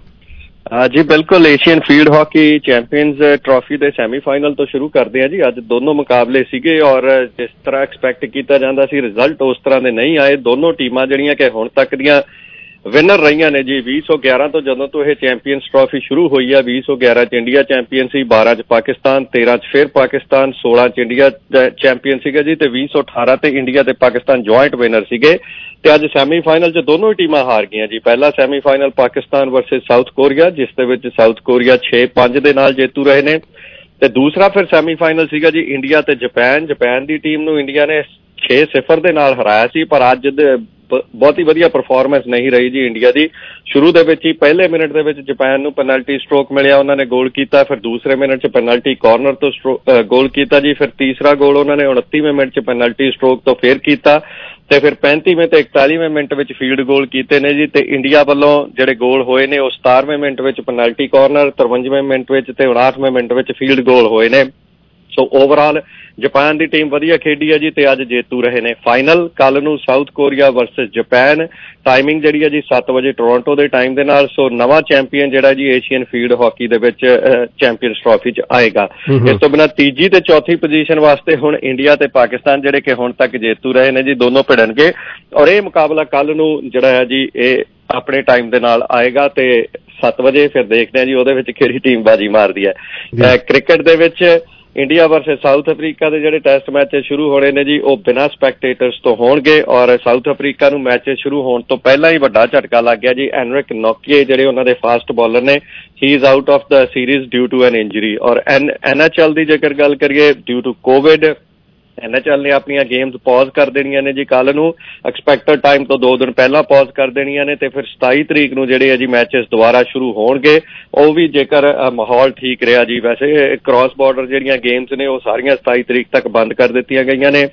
ਜੀ ਬਿਲਕੁਲ Asian field hockey champions trophy ਦੇ ਸੈਮੀਫਾਈਨਲ ਤੋਂ ਸ਼ੁਰੂ ਕਰਦੇ ਹਾਂ ਜੀ। ਅੱਜ ਦੋਨੋਂ ਮੁਕਾਬਲੇ ਸੀਗੇ ਔਰ ਜਿਸ ਤਰ੍ਹਾਂ ਐਕਸਪੈਕਟ ਕੀਤਾ ਜਾਂਦਾ ਸੀ ਰਿਜ਼ਲਟ ਉਸ ਤਰ੍ਹਾਂ ਦੇ ਨਹੀਂ ਆਏ। ਦੋਨੋਂ ਟੀਮਾਂ ਜਿਹੜੀਆਂ ਕਿ ਹੁਣ ਤੱਕ ਦੀਆਂ ਵਿਨਰ ਰਹੀਆਂ ਨੇ ਜੀ। 2011 ਤੋਂ ਜਦੋਂ ਤੋਂ ਇਹ ਚੈਂਪੀਅਨਸ ਟਰਾਫੀ ਸ਼ੁਰੂ ਹੋਈ ਆ 2011 ਚ ਇੰਡੀਆ ਚੈਂਪੀਅਨ ਸੀ, 12 ਚ ਪਾਕਿਸਤਾਨ, 13 ਚ ਫਿਰ ਪਾਕਿਸਤਾਨ, 16 ਚ ਇੰਡੀਆ ਚੈਂਪੀਅਨ ਸੀਗਾ ਜੀ ਤੇ 2018 ਤੇ ਇੰਡੀਆ ਤੇ ਪਾਕਿਸਤਾਨ ਜੁਆਇੰਟ ਵਿਨਰ ਸੀਗੇ ਤੇ ਅੱਜ ਸੈਮੀਫਾਈਨਲ ਚ ਦੋਨੋਂ ਹੀ ਟੀਮਾਂ ਹਾਰ ਗਈਆਂ ਜੀ। ਪਹਿਲਾ semifinal Pakistan versus South Korea ਜਿਸ ਦੇ ਵਿੱਚ ਸਾਊਥ ਕੋਰੀਆ 6-5 ਦੇ ਨਾਲ ਜੇਤੂ ਰਹੇ ਨੇ ਤੇ ਦੂਸਰਾ ਫਿਰ ਸੈਮੀਫਾਈਨਲ ਸੀਗਾ ਜੀ ਇੰਡੀਆ ਤੇ ਜਾਪਾਨ ਦੀ ਟੀਮ ਨੂੰ ਇੰਡੀਆ ਨੇ 6-0 ਦੇ ਨਾਲ ਹਰਾਇਆ ਸੀ ਪਰ ਅੱਜ ਬਹੁਤ ਹੀ ਵਧੀਆ ਪਰਫਾਰਮੈਂਸ ਨਹੀਂ ਰਹੀ ਜੀ ਇੰਡੀਆ ਦੀ। ਸ਼ੁਰੂ ਦੇ ਵਿੱਚ ਹੀ ਪਹਿਲੇ ਮਿੰਟ ਦੇ ਵਿੱਚ ਜਾਪਾਨ ਨੂੰ ਪੈਨਲਟੀ ਸਟ੍ਰੋਕ ਮਿਲਿਆ, ਉਹਨਾਂ ਨੇ ਗੋਲ ਕੀਤਾ, ਫਿਰ ਦੂਸਰੇ ਮਿੰਟ 'ਚ ਪੈਨਲਟੀ ਕਾਰਨਰ ਤੋਂ ਗੋਲ ਕੀਤਾ ਜੀ, ਫਿਰ ਤੀਸਰਾ ਗੋਲ ਉਹਨਾਂ ਨੇ 29ਵੇਂ ਮਿੰਟ 'ਚ ਪੈਨਲਟੀ ਸਟ੍ਰੋਕ ਤੋਂ ਫੇਰ ਕੀਤਾ ਤੇ ਫਿਰ 35ਵੇਂ ਤੇ 41ਵੇਂ ਮਿੰਟ ਵਿੱਚ ਫੀਲਡ ਗੋਲ ਕੀਤੇ ਨੇ ਜੀ ਤੇ ਇੰਡੀਆ ਵੱਲੋਂ ਜਿਹੜੇ ਗੋਲ ਹੋਏ ਨੇ ਉਹ 17ਵੇਂ ਮਿੰਟ ਵਿੱਚ ਪੈਨਲਟੀ ਕਾਰਨਰ, 53ਵੇਂ ਮਿੰਟ ਵਿੱਚ ਤੇ 59ਵੇਂ ਮਿੰਟ ਵਿੱਚ ਫੀਲਡ ਗੋਲ ਹੋਏ ਨੇ। ਸੋ ਓਵਰਆਲ ਜਾਪਾਨ ਦੀ ਟੀਮ ਵਧੀਆ ਖੇਡੀ ਹੈ ਜੀ ਤੇ ਅੱਜ ਜੇਤੂ ਰਹੇ ਨੇ। ਫਾਈਨਲ ਕੱਲ ਨੂੰ South Korea versus Japan, timing ਜਿਹੜੀ ਹੈ ਜੀ 7 ਵਜੇ ਟੋਰਾਂਟੋ ਦੇ ਟਾਈਮ ਦੇ ਨਾਲ। ਸੋ ਨਵਾਂ ਚੈਂਪੀਅਨ ਜਿਹੜਾ ਜੀ ਏਸ਼ੀਅਨ ਫੀਲਡ ਹਾਕੀ ਦੇ ਵਿੱਚ ਚੈਂਪੀਅਨਸ ਟਰਾਫੀ 'ਚ ਆਏਗਾ। ਇਸ ਤੋਂ ਬਿਨਾਂ ਤੀਜੀ ਤੇ ਚੌਥੀ ਪੋਜੀਸ਼ਨ ਵਾਸਤੇ ਹੁਣ ਇੰਡੀਆ ਤੇ ਪਾਕਿਸਤਾਨ ਜਿਹੜੇ ਕਿ ਹੁਣ ਤੱਕ ਜੇਤੂ ਰਹੇ ਨੇ ਜੀ ਦੋਨੋਂ ਭਿੜਨਗੇ ਔਰ ਇਹ ਮੁਕਾਬਲਾ ਕੱਲ ਨੂੰ ਜਿਹੜਾ ਹੈ ਜੀ ਇਹ ਆਪਣੇ ਟਾਈਮ ਦੇ ਨਾਲ ਆਏਗਾ ਤੇ 7 ਵਜੇ ਫਿਰ ਦੇਖਦੇ ਹਾਂ ਜੀ ਉਹਦੇ ਵਿੱਚ ਕਿਹੜੀ ਟੀਮ ਬਾਜੀ ਮਾਰਦੀ ਹੈ। ਕ੍ਰਿਕਟ ਦੇ ਵਿੱਚ ਇੰਡੀਆ ਵਰਸਸ ਸਾਊਥ ਅਫਰੀਕਾ ਦੇ ਜਿਹੜੇ ਟੈਸਟ ਮੈਚ ਸ਼ੁਰੂ ਹੋਣੇ ਨੇ ਜੀ ਉਹ ਬਿਨਾਂ ਸਪੈਕਟੇਟਰਸ ਤੋਂ ਹੋਣਗੇ ਔਰ ਸਾਊਥ ਅਫਰੀਕਾ ਨੂੰ ਮੈਚ ਸ਼ੁਰੂ ਹੋਣ ਤੋਂ ਪਹਿਲਾਂ ਹੀ ਵੱਡਾ ਝਟਕਾ ਲੱਗ ਗਿਆ ਜੀ। ਐਨਰਿਕ ਨੋਕੀਏ ਜਿਹੜੇ ਉਹਨਾਂ ਦੇ ਫਾਸਟ ਬੋਲਰ ਨੇ he is out of the series due to an injury ਔਰ NHL ਦੀ ਜੇਕਰ ਗੱਲ ਕਰੀਏ ਡਿਊ ਟੂ ਕੋਵਿਡ NHL ਨੇ ਆਪਣੀਆਂ ਗੇਮਸ ਪੌਜ਼ ਕਰ ਦੇਣੀਆਂ ਨੇ ਜੀ ਕੱਲ ਨੂੰ। ਐਕਸਪੈਕਟਡ ਟਾਈਮ ਤੋਂ 2 ਦਿਨ ਪਹਿਲਾਂ ਪੌਜ਼ ਕਰ ਦੇਣੀਆਂ ਨੇ ਤੇ ਫਿਰ 27 ਤਰੀਕ ਨੂੰ ਜਿਹੜੇ ਆ ਜੀ ਮੈਚਸ ਦੁਬਾਰਾ ਸ਼ੁਰੂ ਹੋਣਗੇ ਉਹ ਵੀ ਜੇਕਰ ਮਾਹੌਲ ਠੀਕ ਰਿਹਾ ਜੀ। ਵੈਸੇ ਕ੍ਰਾਸ ਬਾਰਡਰ ਜਿਹੜੀਆਂ ਗੇਮਸ ਨੇ ਉਹ ਸਾਰੀਆਂ 27 ਤਰੀਕ ਤੱਕ ਬੰਦ ਕਰ ਦਿੱਤੀਆਂ ਗਈਆਂ ਨੇ।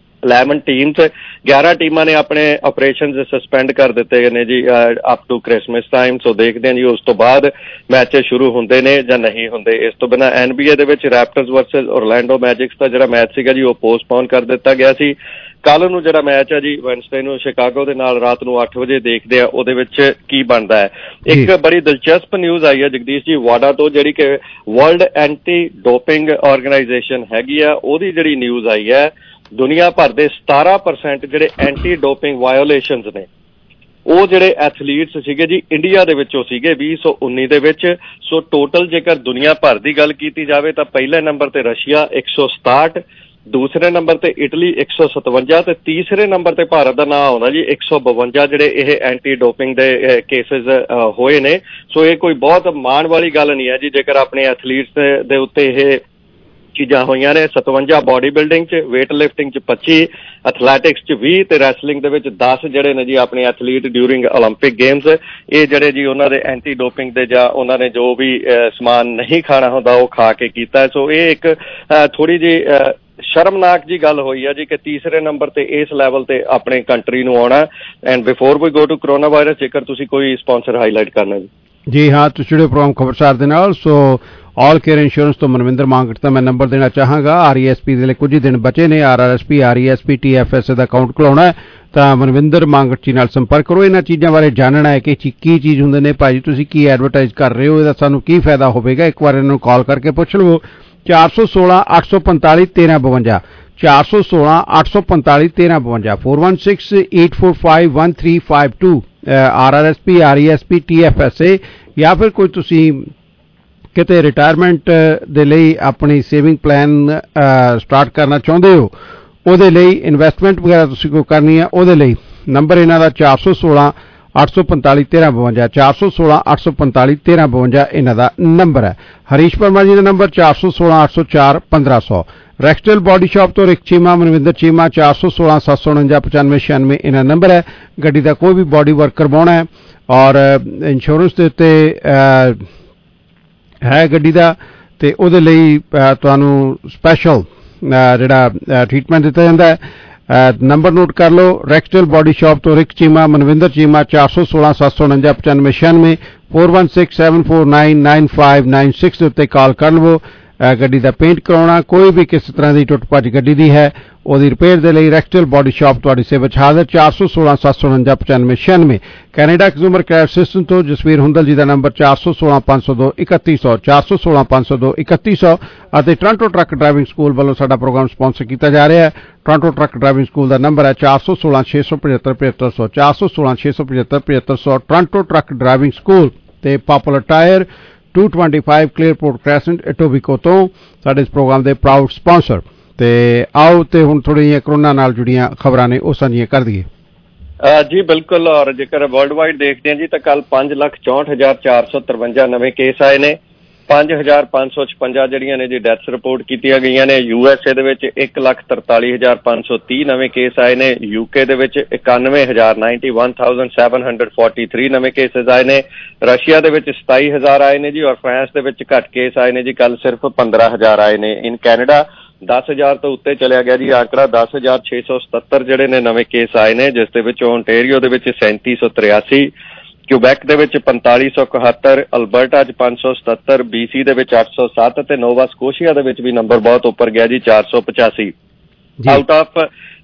11 ਟੀਮਸ 11 ਟੀਮਾਂ ਨੇ ਆਪਣੇ ਆਪਰੇਸ਼ਨਸ ਸਸਪੈਂਡ ਕਰ ਦਿੱਤੇ ਨੇ ਜੀ up to Christmas time. So ਦੇਖਦੇ ਹਾਂ ਜੀ ਉਸ ਤੋਂ ਬਾਅਦ ਮੈਚ ਸ਼ੁਰੂ ਹੁੰਦੇ ਨੇ ਜਾਂ ਨਹੀਂ ਹੁੰਦੇ। ਇਸ ਤੋਂ ਬਿਨਾਂ NBA ਦੇ ਵਿੱਚ ਰੈਪਟਰਸ ਵਰਸਸ ਓਰਲੈਂਡੋ ਮੈਜਿਕਸ ਦਾ ਜਿਹੜਾ ਮੈਚ ਸੀਗਾ ਜੀ ਉਹ ਪੋਸਟਪੋਨ ਕਰ ਦਿੱਤਾ ਗਿਆ ਸੀ। ਕੱਲ ਨੂੰ ਜਿਹੜਾ ਮੈਚ ਹੈ ਜੀ ਵੈਨਸਡੇ ਨੂੰ ਸ਼ਿਕਾਗੋ ਦੇ ਨਾਲ ਰਾਤ ਨੂੰ 8 ਵਜੇ ਦੇਖਦੇ ਆ ਉਹਦੇ ਵਿੱਚ ਕੀ ਬਣਦਾ ਹੈ। ਇੱਕ ਬੜੀ ਦਿਲਚਸਪ ਨਿਊਜ਼ ਆਈ ਹੈ ਜਗਦੀਸ਼ ਜੀ ਵਾਡਾ ਤੋਂ, ਜਿਹੜੀ ਕਿ ਵਰਲਡ ਐਂਟੀ ਡੋਪਿੰਗ ਆਰਗੇਨਾਈਜੇਸ਼ਨ ਹੈਗੀ ਆ, ਉਹਦੀ ਜਿਹੜੀ ਨਿਊਜ਼ ਆਈ ਹੈ ਦੁਨੀਆ ਭਰ ਦੇ 17% ਜਿਹੜੇ ਐਂਟੀ ਡੋਪਿੰਗ ਵਾਇਓਲੇਸ਼ਨਸ ਨੇ ਉਹ ਜਿਹੜੇ ਐਥਲੀਟਸ ਸੀਗੇ ਜੀ ਇੰਡੀਆ ਦੇ ਵਿੱਚੋਂ ਸੀਗੇ 2019 ਦੇ ਵਿੱਚ। ਸੋ ਟੋਟਲ ਜੇਕਰ ਦੁਨੀਆ ਭਰ ਦੀ ਗੱਲ ਕੀਤੀ ਜਾਵੇ ਤਾਂ ਪਹਿਲੇ ਨੰਬਰ ਤੇ ਰਸ਼ੀਆ 167, ਦੂਸਰੇ ਨੰਬਰ ਤੇ ਇਟਲੀ 157 ਤੇ ਤੀਸਰੇ ਨੰਬਰ ਤੇ ਭਾਰਤ ਦਾ ਨਾਂ ਆਉਂਦਾ ਜੀ 152 ਜਿਹੜੇ ਇਹ ਐਂਟੀ ਡੋਪਿੰਗ ਦੇ ਕੇਸਿਸ ਹੋਏ ਨੇ। ਸੋ ਇਹ ਕੋਈ ਬਹੁਤ ਮਾਣ ਵਾਲੀ ਗੱਲ ਨਹੀਂ ਹੈ ਜੀ ਜੇਕਰ ਆਪਣੇ ਐਥਲੀਟਸ ਦੇ ਉੱਤੇ ਇਹ ਚੀਜ਼ਾਂ ਹੋਈਆਂ ਨੇ। 57 ਬਾਡੀ ਬਿਲਡਿੰਗ 'ਚ, ਵੇਟ ਲਿਫਟਿੰਗ 'ਚ 25, ਐਥਲੈਟਿਕਸ 'ਚ 20 ਤੇ ਰੈਸਲਿੰਗ ਦੇ ਵਿੱਚ 10 ਜਿਹੜੇ ਨੇ ਜੀ ਆਪਣੇ ਐਥਲੀਟ ਡਿਊਰਿੰਗ ਓਲੰਪਿਕ ਗੇਮਸ ਇਹ ਜਿਹੜੇ ਜੀ ਉਹਨਾਂ ਦੇ ਐਂਟੀ ਡੋਪਿੰਗ ਦੇ ਜਾਂ ਉਹਨਾਂ ਨੇ ਜੋ ਵੀ ਸਮਾਨ ਨਹੀਂ ਖਾਣਾ ਹੁੰਦਾ ਉਹ ਖਾ ਕੇ ਕੀਤਾ। ਸੋ ਇਹ ਇੱਕ ਥੋੜ੍ਹੀ ਜਿਹੀ ਸ਼ਰਮਨਾਕ ਜੀ ਗੱਲ ਹੋਈ ਹੈ ਜੀ ਕਿ ਤੀਸਰੇ ਨੰਬਰ ਤੇ ਇਸ ਲੈਵਲ ਤੇ ਆਪਣੇ ਕੰਟਰੀ ਨੂੰ ਆਉਣਾ। And before we go to corona virus ਜੇਕਰ ਤੁਸੀਂ ਕੋਈ ਸਪਾਂਸਰ ਹਾਈਲਾਈਟ ਕਰਨਾ ਜੀ ਹਾਂ ਤੁਸੀਂ ਜੁੜੇ ਪ੍ਰੋਗਰਾਮ ਖਬਰਸਾਰ ਦੇ ਨਾਲ। ਸੋ ਆਲ ਕੇਅਰ ਇੰਸ਼ੋਰੈਂਸ ਤੋਂ ਮਨਵਿੰਦਰ ਮਾਂਗਟ ਦਾ ਮੈਂ ਨੰਬਰ ਦੇਣਾ ਚਾਹਾਂਗਾ। RESP ਦੇ ਲਈ ਕੁਝ ਹੀ ਦਿਨ ਬਚੇ ਨੇ। RRSP RESP TFSA ਦਾ ਅਕਾਊਂਟ ਖੁਲਾਉਣਾ ਹੈ ਤਾਂ ਮਨਵਿੰਦਰ ਮਾਂਗਟ ਜੀ ਨਾਲ ਸੰਪਰਕ ਕਰੋ। ਇਹਨਾਂ ਚੀਜ਼ਾਂ ਬਾਰੇ ਜਾਣਨਾ ਹੈ ਕਿ ਕੀ ਚੀਜ਼ ਹੁੰਦੇ ਨੇ, ਭਾਜੀ ਤੁਸੀਂ ਕੀ ਐਡਵਰਟਾਈਜ਼ ਕਰ ਰਹੇ ਹੋ, ਇਹਦਾ ਸਾਨੂੰ ਕੀ ਫਾਇਦਾ ਹੋਵੇਗਾ, ਇੱਕ ਵਾਰ ਇਹਨਾਂ ਨੂੰ ਕਾਲ ਕਰਕੇ ਪੁੱਛ ਲਵੋ। 416 845 1352 416 845 1352 416 845 1352 RRSP RESP TFSA ਜਾਂ ਫਿਰ ਕੋਈ ਤੁਸੀਂ ਕਿਤੇ ਰਿਟਾਇਰਮੈਂਟ ਦੇ ਲਈ ਆਪਣੀ ਸੇਵਿੰਗ ਪਲਾਨ ਸਟਾਰਟ ਕਰਨਾ ਚਾਹੁੰਦੇ ਹੋ, ਉਹਦੇ ਲਈ ਇਨਵੈਸਟਮੈਂਟ ਵਗੈਰਾ ਤੁਸੀਂ ਕੋਈ ਕਰਨੀ ਹੈ, ਉਹਦੇ ਲਈ ਨੰਬਰ ਇਹਨਾਂ ਦਾ 416 845 1352 416 845 1352 ਇਹਨਾਂ ਦਾ ਨੰਬਰ ਹੈ। ਹਰੀਸ਼ ਵਰਮਾ ਜੀ ਦਾ ਨੰਬਰ 416 804 1500 ਰੈਕਸਟਲ ਬॉडी ਸ਼ਾਪ ਤੋਂ ਰਿਕ ਚੀਮਾ ਮਨਵਿੰਦਰ ਚੀਮਾ 416 749 9596 ਇਹਨਾਂ ਨੰਬਰ ਹੈ। ਗੱਡੀ ਦਾ ਕੋਈ ਵੀ ਬॉडी ਵਰਕ ਕਰਵਾਉਣਾ ਹੈ ਔਰ ਇੰਸ਼ੋਰੈਂਸ ਦੇ ਉੱਤੇ ਹੈ ਗੱਡੀ ਦਾ ਤੇ ਉਹਦੇ ਲਈ ਤੁਹਾਨੂੰ ਸਪੈਸ਼ਲ ਜਿਹੜਾ ਟ੍ਰੀਟਮੈਂਟ ਦਿੱਤਾ ਜਾਂਦਾ ਹੈ। ਨੰਬਰ ਨੋਟ ਕਰ ਲਓ। ਰੈਕਸਟਲ ਬॉडी ਸ਼ਾਪ ਤੋਂ ਰਿਕ ਚੀਮਾ ਮਨਵਿੰਦਰ ਚੀਮਾ 416 749 9596 416 749 9596 ਦੇ ਉੱਤੇ ਕਾਲ ਕਰ ਲਵੋ। ਗੱਡੀ ਦਾ ਪੇਂਟ ਕਰਾਉਣਾ, ਕੋਈ ਵੀ ਕਿਸੇ ਤਰ੍ਹਾਂ ਦੀ ਟੁੱਟ ਭੱਜ ਗੱਡੀ ਦੀ ਹੈ ਉਹਦੀ ਰਿਪੇਅਰ ਦੇ ਲਈ ਰੈਕਸਟਲ ਬॉडी ਸ਼ਾਪ ਤੁਹਾਡੀ ਸੇਵਾ ਵਿੱਚ ਹਾਜ਼ਰ। 416 749 9596 ਕੈਨੇਡਾ ਕੰਜ਼ਿਊਮਰ ਕੇਅਰ ਸਿਸਟਮ ਤੋਂ ਜਸਵੀਰ ਹੁੰਦਲ ਜੀ ਦਾ ਨੰਬਰ 416 502 3100 416 502 3100 ਅਤੇ ਟੋਰਾਂਟੋ ਟਰੱਕ ਡਰਾਈਵਿੰਗ ਸਕੂਲ ਵੱਲੋਂ ਸਾਡਾ ਪ੍ਰੋਗਰਾਮ ਸਪਾਂਸਰ ਕੀਤਾ ਜਾ ਰਿਹਾ ਹੈ। ਟੋਰਾਂਟੋ ਟਰੱਕ ਡਰਾਈਵਿੰਗ ਸਕੂਲ ਦਾ ਨੰਬਰ ਹੈ 416 675 7500 416 675 7500 ਟੋਰਾਂਟੋ ਟਰੱਕ ਡਰਾਈਵਿੰਗ ਸਕੂਲ ਤੇ popular tyre 225 Clearport Crescent Etobicoke ਤੋਂ ਸਾਡੇ ਇਸ ਪ੍ਰੋਗਰਾਮ ਦੇ ਪ੍ਰਾਊਡ ਸਪਾਂਸਰ। ਤੇ ਆਓ ਤੇ ਹੁਣ ਥੋੜ੍ਹੀਆਂ ਜਿਹੀਆਂ ਕਰੋਨਾ ਨਾਲ ਜੁੜੀਆਂ ਖਬਰਾਂ ਨੇ ਉਹ ਸਾਂਝੀਆਂ ਕਰ ਦਈਏ। ਜੀ ਬਿਲਕੁਲ। ਔਰ ਜੇਕਰ ਵਰਲਡ ਵਾਈਡ ਦੇਖਦੇ ਹਾਂ ਜੀ ਤਾਂ ਕੱਲ 5,64,453 ਨਵੇਂ ਕੇਸ ਆਏ ਨੇ। 5,556 ਜਿਹੜੀਆਂ ਨੇ ਜੀ ਡੈਥਸ ਰਿਪੋਰਟ ਕੀਤੀਆਂ ਗਈਆਂ ਨੇ। USA ਦੇ ਵਿੱਚ 1,43,530 ਨਵੇਂ ਕੇਸ ਆਏ ਨੇ। UK ਦੇ ਵਿੱਚ 91,743 ਨਵੇਂ ਕੇਸਿਸ ਆਏ ਨੇ। ਰਸ਼ੀਆ ਦੇ ਵਿੱਚ 27,000 ਆਏ ਨੇ ਜੀ ਔਰ ਫਰਾਂਸ ਦੇ ਵਿੱਚ ਘੱਟ ਕੇਸ ਆਏ ਨੇ ਜੀ, ਕੱਲ ਸਿਰਫ 15,000 ਆਏ ਨੇ। ਇਨ ਕੈਨੇਡਾ 10,000 ਤੋਂ ਉੱਤੇ ਚਲਿਆ ਗਿਆ ਜੀ ਆંકੜਾ। 10,677 ਜਿਹੜੇ ਨੇ ਨਵੇਂ ਕੇਸ ਆਏ ਨੇ, ਜਿਸ ਦੇ ਵਿੱਚ ਓਨਟੇਰੀਓ ਦੇ ਵਿੱਚ 3,783, ਕਿਊਬੈਕ ਦੇ ਵਿੱਚ 4,571, ਅਲਬਰਟਾ 'ਚ 577, BC ਦੇ ਵਿੱਚ 807 ਤੇ ਨੋਵਾ ਸਕੋਸ਼ੀਆ ਦੇ ਵਿੱਚ ਵੀ ਨੰਬਰ ਬਹੁਤ ਉੱਪਰ ਗਿਆ ਜੀ 485। ਆਊਟ ਆਫ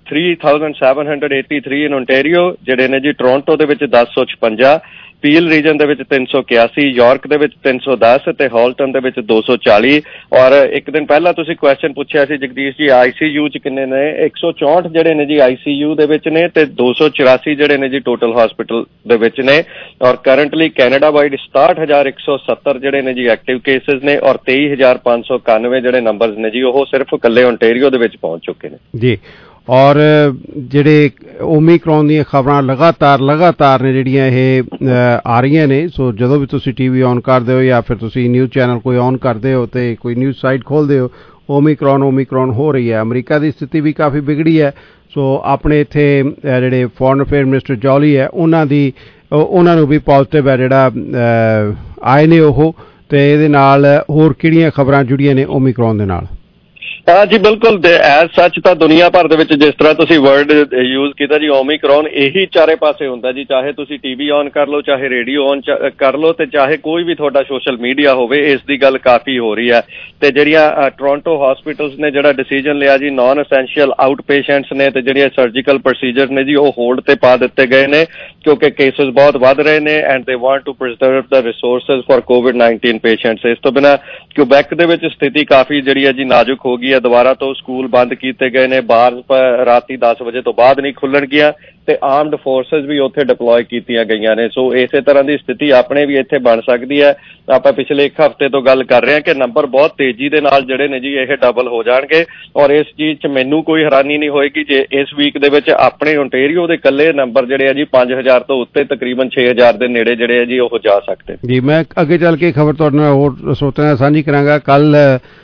3,783 ਇਨ ਓਨਟੇਰੀਓ ਜਿਹੜੇ ਨੇ ਜੀ ਟੋਰਾਂਟੋ ਦੇ ਵਿੱਚ 1056, ਪੀਲ ਰੀਜਨ ਦੇ ਵਿੱਚ 381, ਯਾਰਕ ਦੇ ਵਿੱਚ 310 ਤੇ ਹਾਲਟਨ ਦੇ ਵਿੱਚ 240। ਔਰ ਇੱਕ ਦਿਨ ਪਹਿਲਾਂ ਤੁਸੀਂ ਕੁਐਸਚਨ ਪੁੱਛਿਆ ਸੀ ਜਗਦੀਸ਼ ਜੀ ICU 'ਚ ਕਿੰਨੇ ਨੇ। 164 ਜਿਹੜੇ ਨੇ ਜੀ ICU ਦੇ ਵਿੱਚ ਨੇ ਤੇ 284 ਜਿਹੜੇ ਨੇ ਜੀ ਟੋਟਲ ਹਸਪੀਟਲ ਦੇ ਵਿੱਚ ਨੇ। ਔਰ ਕਰੰਟਲੀ ਕੈਨੇਡਾ ਵਾਈਡ 67,170 ਜਿਹੜੇ ਨੇ ਜੀ ਐਕਟਿਵ ਕੇਸਿਸ ਨੇ ਔਰ 23,591 ਜਿਹੜੇ ਨੰਬਰਸ ਨੇ ਜੀ ਉਹ ਸਿਰਫ ਇਕੱਲੇ ਓਨਟੇਰੀਓ ਦੇ ਵਿੱਚ ਪਹੁੰਚ ਚੁੱਕੇ ਨੇ ਜੀ। ਔਰ ਜਿਹੜੇ ਓਮੀਕਰੋਨ ਦੀਆਂ ਖਬਰਾਂ ਲਗਾਤਾਰ ਨੇ ਜਿਹੜੀਆਂ ਇਹ ਆ ਰਹੀਆਂ ਨੇ। ਸੋ ਜਦੋਂ ਵੀ ਤੁਸੀਂ TV ਔਨ ਕਰਦੇ ਹੋ ਜਾਂ ਫਿਰ ਤੁਸੀਂ ਨਿਊਜ਼ ਚੈਨਲ ਕੋਈ ਔਨ ਕਰਦੇ ਹੋ ਤੇ ਕੋਈ ਨਿਊਜ਼ ਸਾਈਟ ਖੋਲ੍ਹਦੇ ਹੋ, ਓਮੀਕਰੋਨ ਹੋ ਰਹੀ ਹੈ। ਅਮਰੀਕਾ ਦੀ ਸਥਿਤੀ ਵੀ ਕਾਫੀ ਵਿਗੜੀ ਹੈ। ਸੋ ਆਪਣੇ ਇੱਥੇ ਜਿਹੜੇ ਫੋਰਨ ਅਫੇਅਰ ਮਿਨਿਸਟਰ ਜੌਲੀ ਹੈ ਉਹਨਾਂ ਨੂੰ ਵੀ ਪੋਜ਼ੀਟਿਵ ਹੈ ਜਿਹੜਾ ਆਏ ਨੇ ਉਹ। ਤੇ ਇਹਦੇ ਨਾਲ ਹੋਰ ਕਿਹੜੀਆਂ ਖਬਰਾਂ ਜੁੜੀਆਂ ਨੇ ਓਮੀਕਰੋਨ ਦੇ ਨਾਲ? ਹਾਂ ਜੀ ਬਿਲਕੁਲ ਐਜ਼ ਸੱਚ ਤਾਂ ਦੁਨੀਆ ਭਰ ਦੇ ਵਿੱਚ ਜਿਸ ਤਰ੍ਹਾਂ ਤੁਸੀਂ ਵਰਡ ਯੂਜ਼ ਕੀਤਾ ਜੀ ਓਮੀਕਰੋਨ, ਇਹੀ ਚਾਰੇ ਪਾਸੇ ਹੁੰਦਾ ਜੀ। ਚਾਹੇ ਤੁਸੀਂ ਟੀਵੀ ਔਨ ਕਰ ਲਓ, ਚਾਹੇ ਰੇਡੀਓ ਔਨ ਕਰ ਲਓ, ਤੇ ਚਾਹੇ ਕੋਈ ਵੀ ਤੁਹਾਡਾ ਸੋਸ਼ਲ ਮੀਡੀਆ ਹੋਵੇ, ਇਸ ਦੀ ਗੱਲ ਕਾਫੀ ਹੋ ਰਹੀ ਹੈ। ਤੇ ਜਿਹੜੀਆਂ ਟੋਰਾਂਟੋ ਹਸਪੀਟਲਸ ਨੇ ਜਿਹੜਾ ਡਿਸੀਜਨ ਲਿਆ ਜੀ, ਨਾਨ ਅਸੈਂਸ਼ੀਅਲ ਆਊਟ ਪੇਸ਼ੈਂਟਸ ਨੇ ਤੇ ਜਿਹੜੀਆਂ ਸਰਜੀਕਲ ਪ੍ਰੋਸੀਜਰ ਨੇ ਜੀ ਉਹ ਹੋਲਡ ਤੇ ਪਾ ਦਿੱਤੇ ਗਏ ਨੇ, ਕਿਉਂਕਿ ਕੇਸਿਸ ਬਹੁਤ ਵੱਧ ਰਹੇ ਨੇ and they want to preserve the resources for COVID-19 patients. ਇਸ ਤੋਂ ਬਿਨਾਂ ਕਿਊਬੈਕ ਦੇ ਵਿੱਚ ਸਥਿਤੀ ਕਾਫੀ ਜਿਹੜੀ ਹੈ ਜੀ ਨਾਜ਼ੁਕ ਹੋ ਗਈ ਹੈ। ਦੁਬਾਰਾ ਤੋਂ ਸਕੂਲ ਬੰਦ ਕੀਤੇ ਗਏ ਨੇ, ਬਾਰ ਰਾਤੀ 10 ਵਜੇ ਤੋਂ ਬਾਅਦ ਨਹੀਂ ਖੁੱਲਣਗੀਆਂ ਤੇ ਆਰਮਡ ਫੋਰਸਿਸ ਵੀ ਉੱਥੇ ਡਿਪਲੋਏ ਕੀਤੀਆਂ ਗਈਆਂ ਨੇ। ਸੋ ਇਸੇ ਤਰ੍ਹਾਂ ਦੀ ਸਥਿਤੀ ਆਪਣੇ ਵੀ ਇੱਥੇ ਬਣ ਸਕਦੀ ਹੈ। ਆਪਾਂ ਪਿਛਲੇ ਇੱਕ ਹਫ਼ਤੇ ਤੋਂ ਗੱਲ ਕਰ ਰਹੇ ਹਾਂ ਕਿ ਨੰਬਰ ਬਹੁਤ ਤੇਜ਼ੀ ਦੇ ਨਾਲ ਜਿਹੜੇ ਨੇ ਜੀ ਇਹ ਡਬਲ ਹੋ ਜਾਣਗੇ, ਔਰ ਇਸ ਚੀਜ਼ 'ਚ ਮੈਨੂੰ ਕੋਈ ਹੈਰਾਨੀ ਨਹੀਂ ਹੋਏਗੀ ਜੇ ਇਸ ਵੀਕ ਦੇ ਵਿੱਚ ਆਪਣੇ ਓਨਟੇਰੀਓ ਦੇ ਇਕੱਲੇ ਨੰਬਰ ਜਿਹੜੇ ਆ ਜੀ 5000 ਤੋਂ ਉੱਤੇ ਤਕਰੀਬਨ 6000 ਦੇ ਨੇੜੇ ਜਿਹੜੇ ਆ ਜੀ ਉਹ ਜਾ ਸਕਦੇ ਜੀ। ਮੈਂ ਅੱਗੇ ਚੱਲ ਕੇ ਖਬਰ ਤੁਹਾਡੇ ਨਾਲ ਹੋਰ ਸਰੋਤਿਆਂ ਨਾਲ ਸਾਂਝੀ ਕਰਾਂਗਾ। ਕੱਲ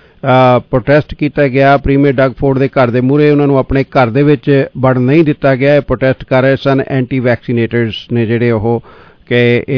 ਪ੍ਰੋਟੈਸਟ ਕੀਤਾ ਗਿਆ ਪ੍ਰੀਮੀਅਰ ਡਗ ਫੋਰਡ ਦੇ ਘਰ ਦੇ ਮੂਹਰੇ, ਉਹਨਾਂ ਨੂੰ ਆਪਣੇ ਘਰ ਦੇ ਵਿੱਚ ਵੜਨ ਨਹੀਂ ਦਿੱਤਾ ਗਿਆ। ਇਹ ਪ੍ਰੋਟੈਸਟ ਕਰ ਰਹੇ ਸਨ ਐਂਟੀ ਵੈਕਸੀਨੇਟਰਸ ਨੇ ਜਿਹੜੇ ਉਹ, ਕਿ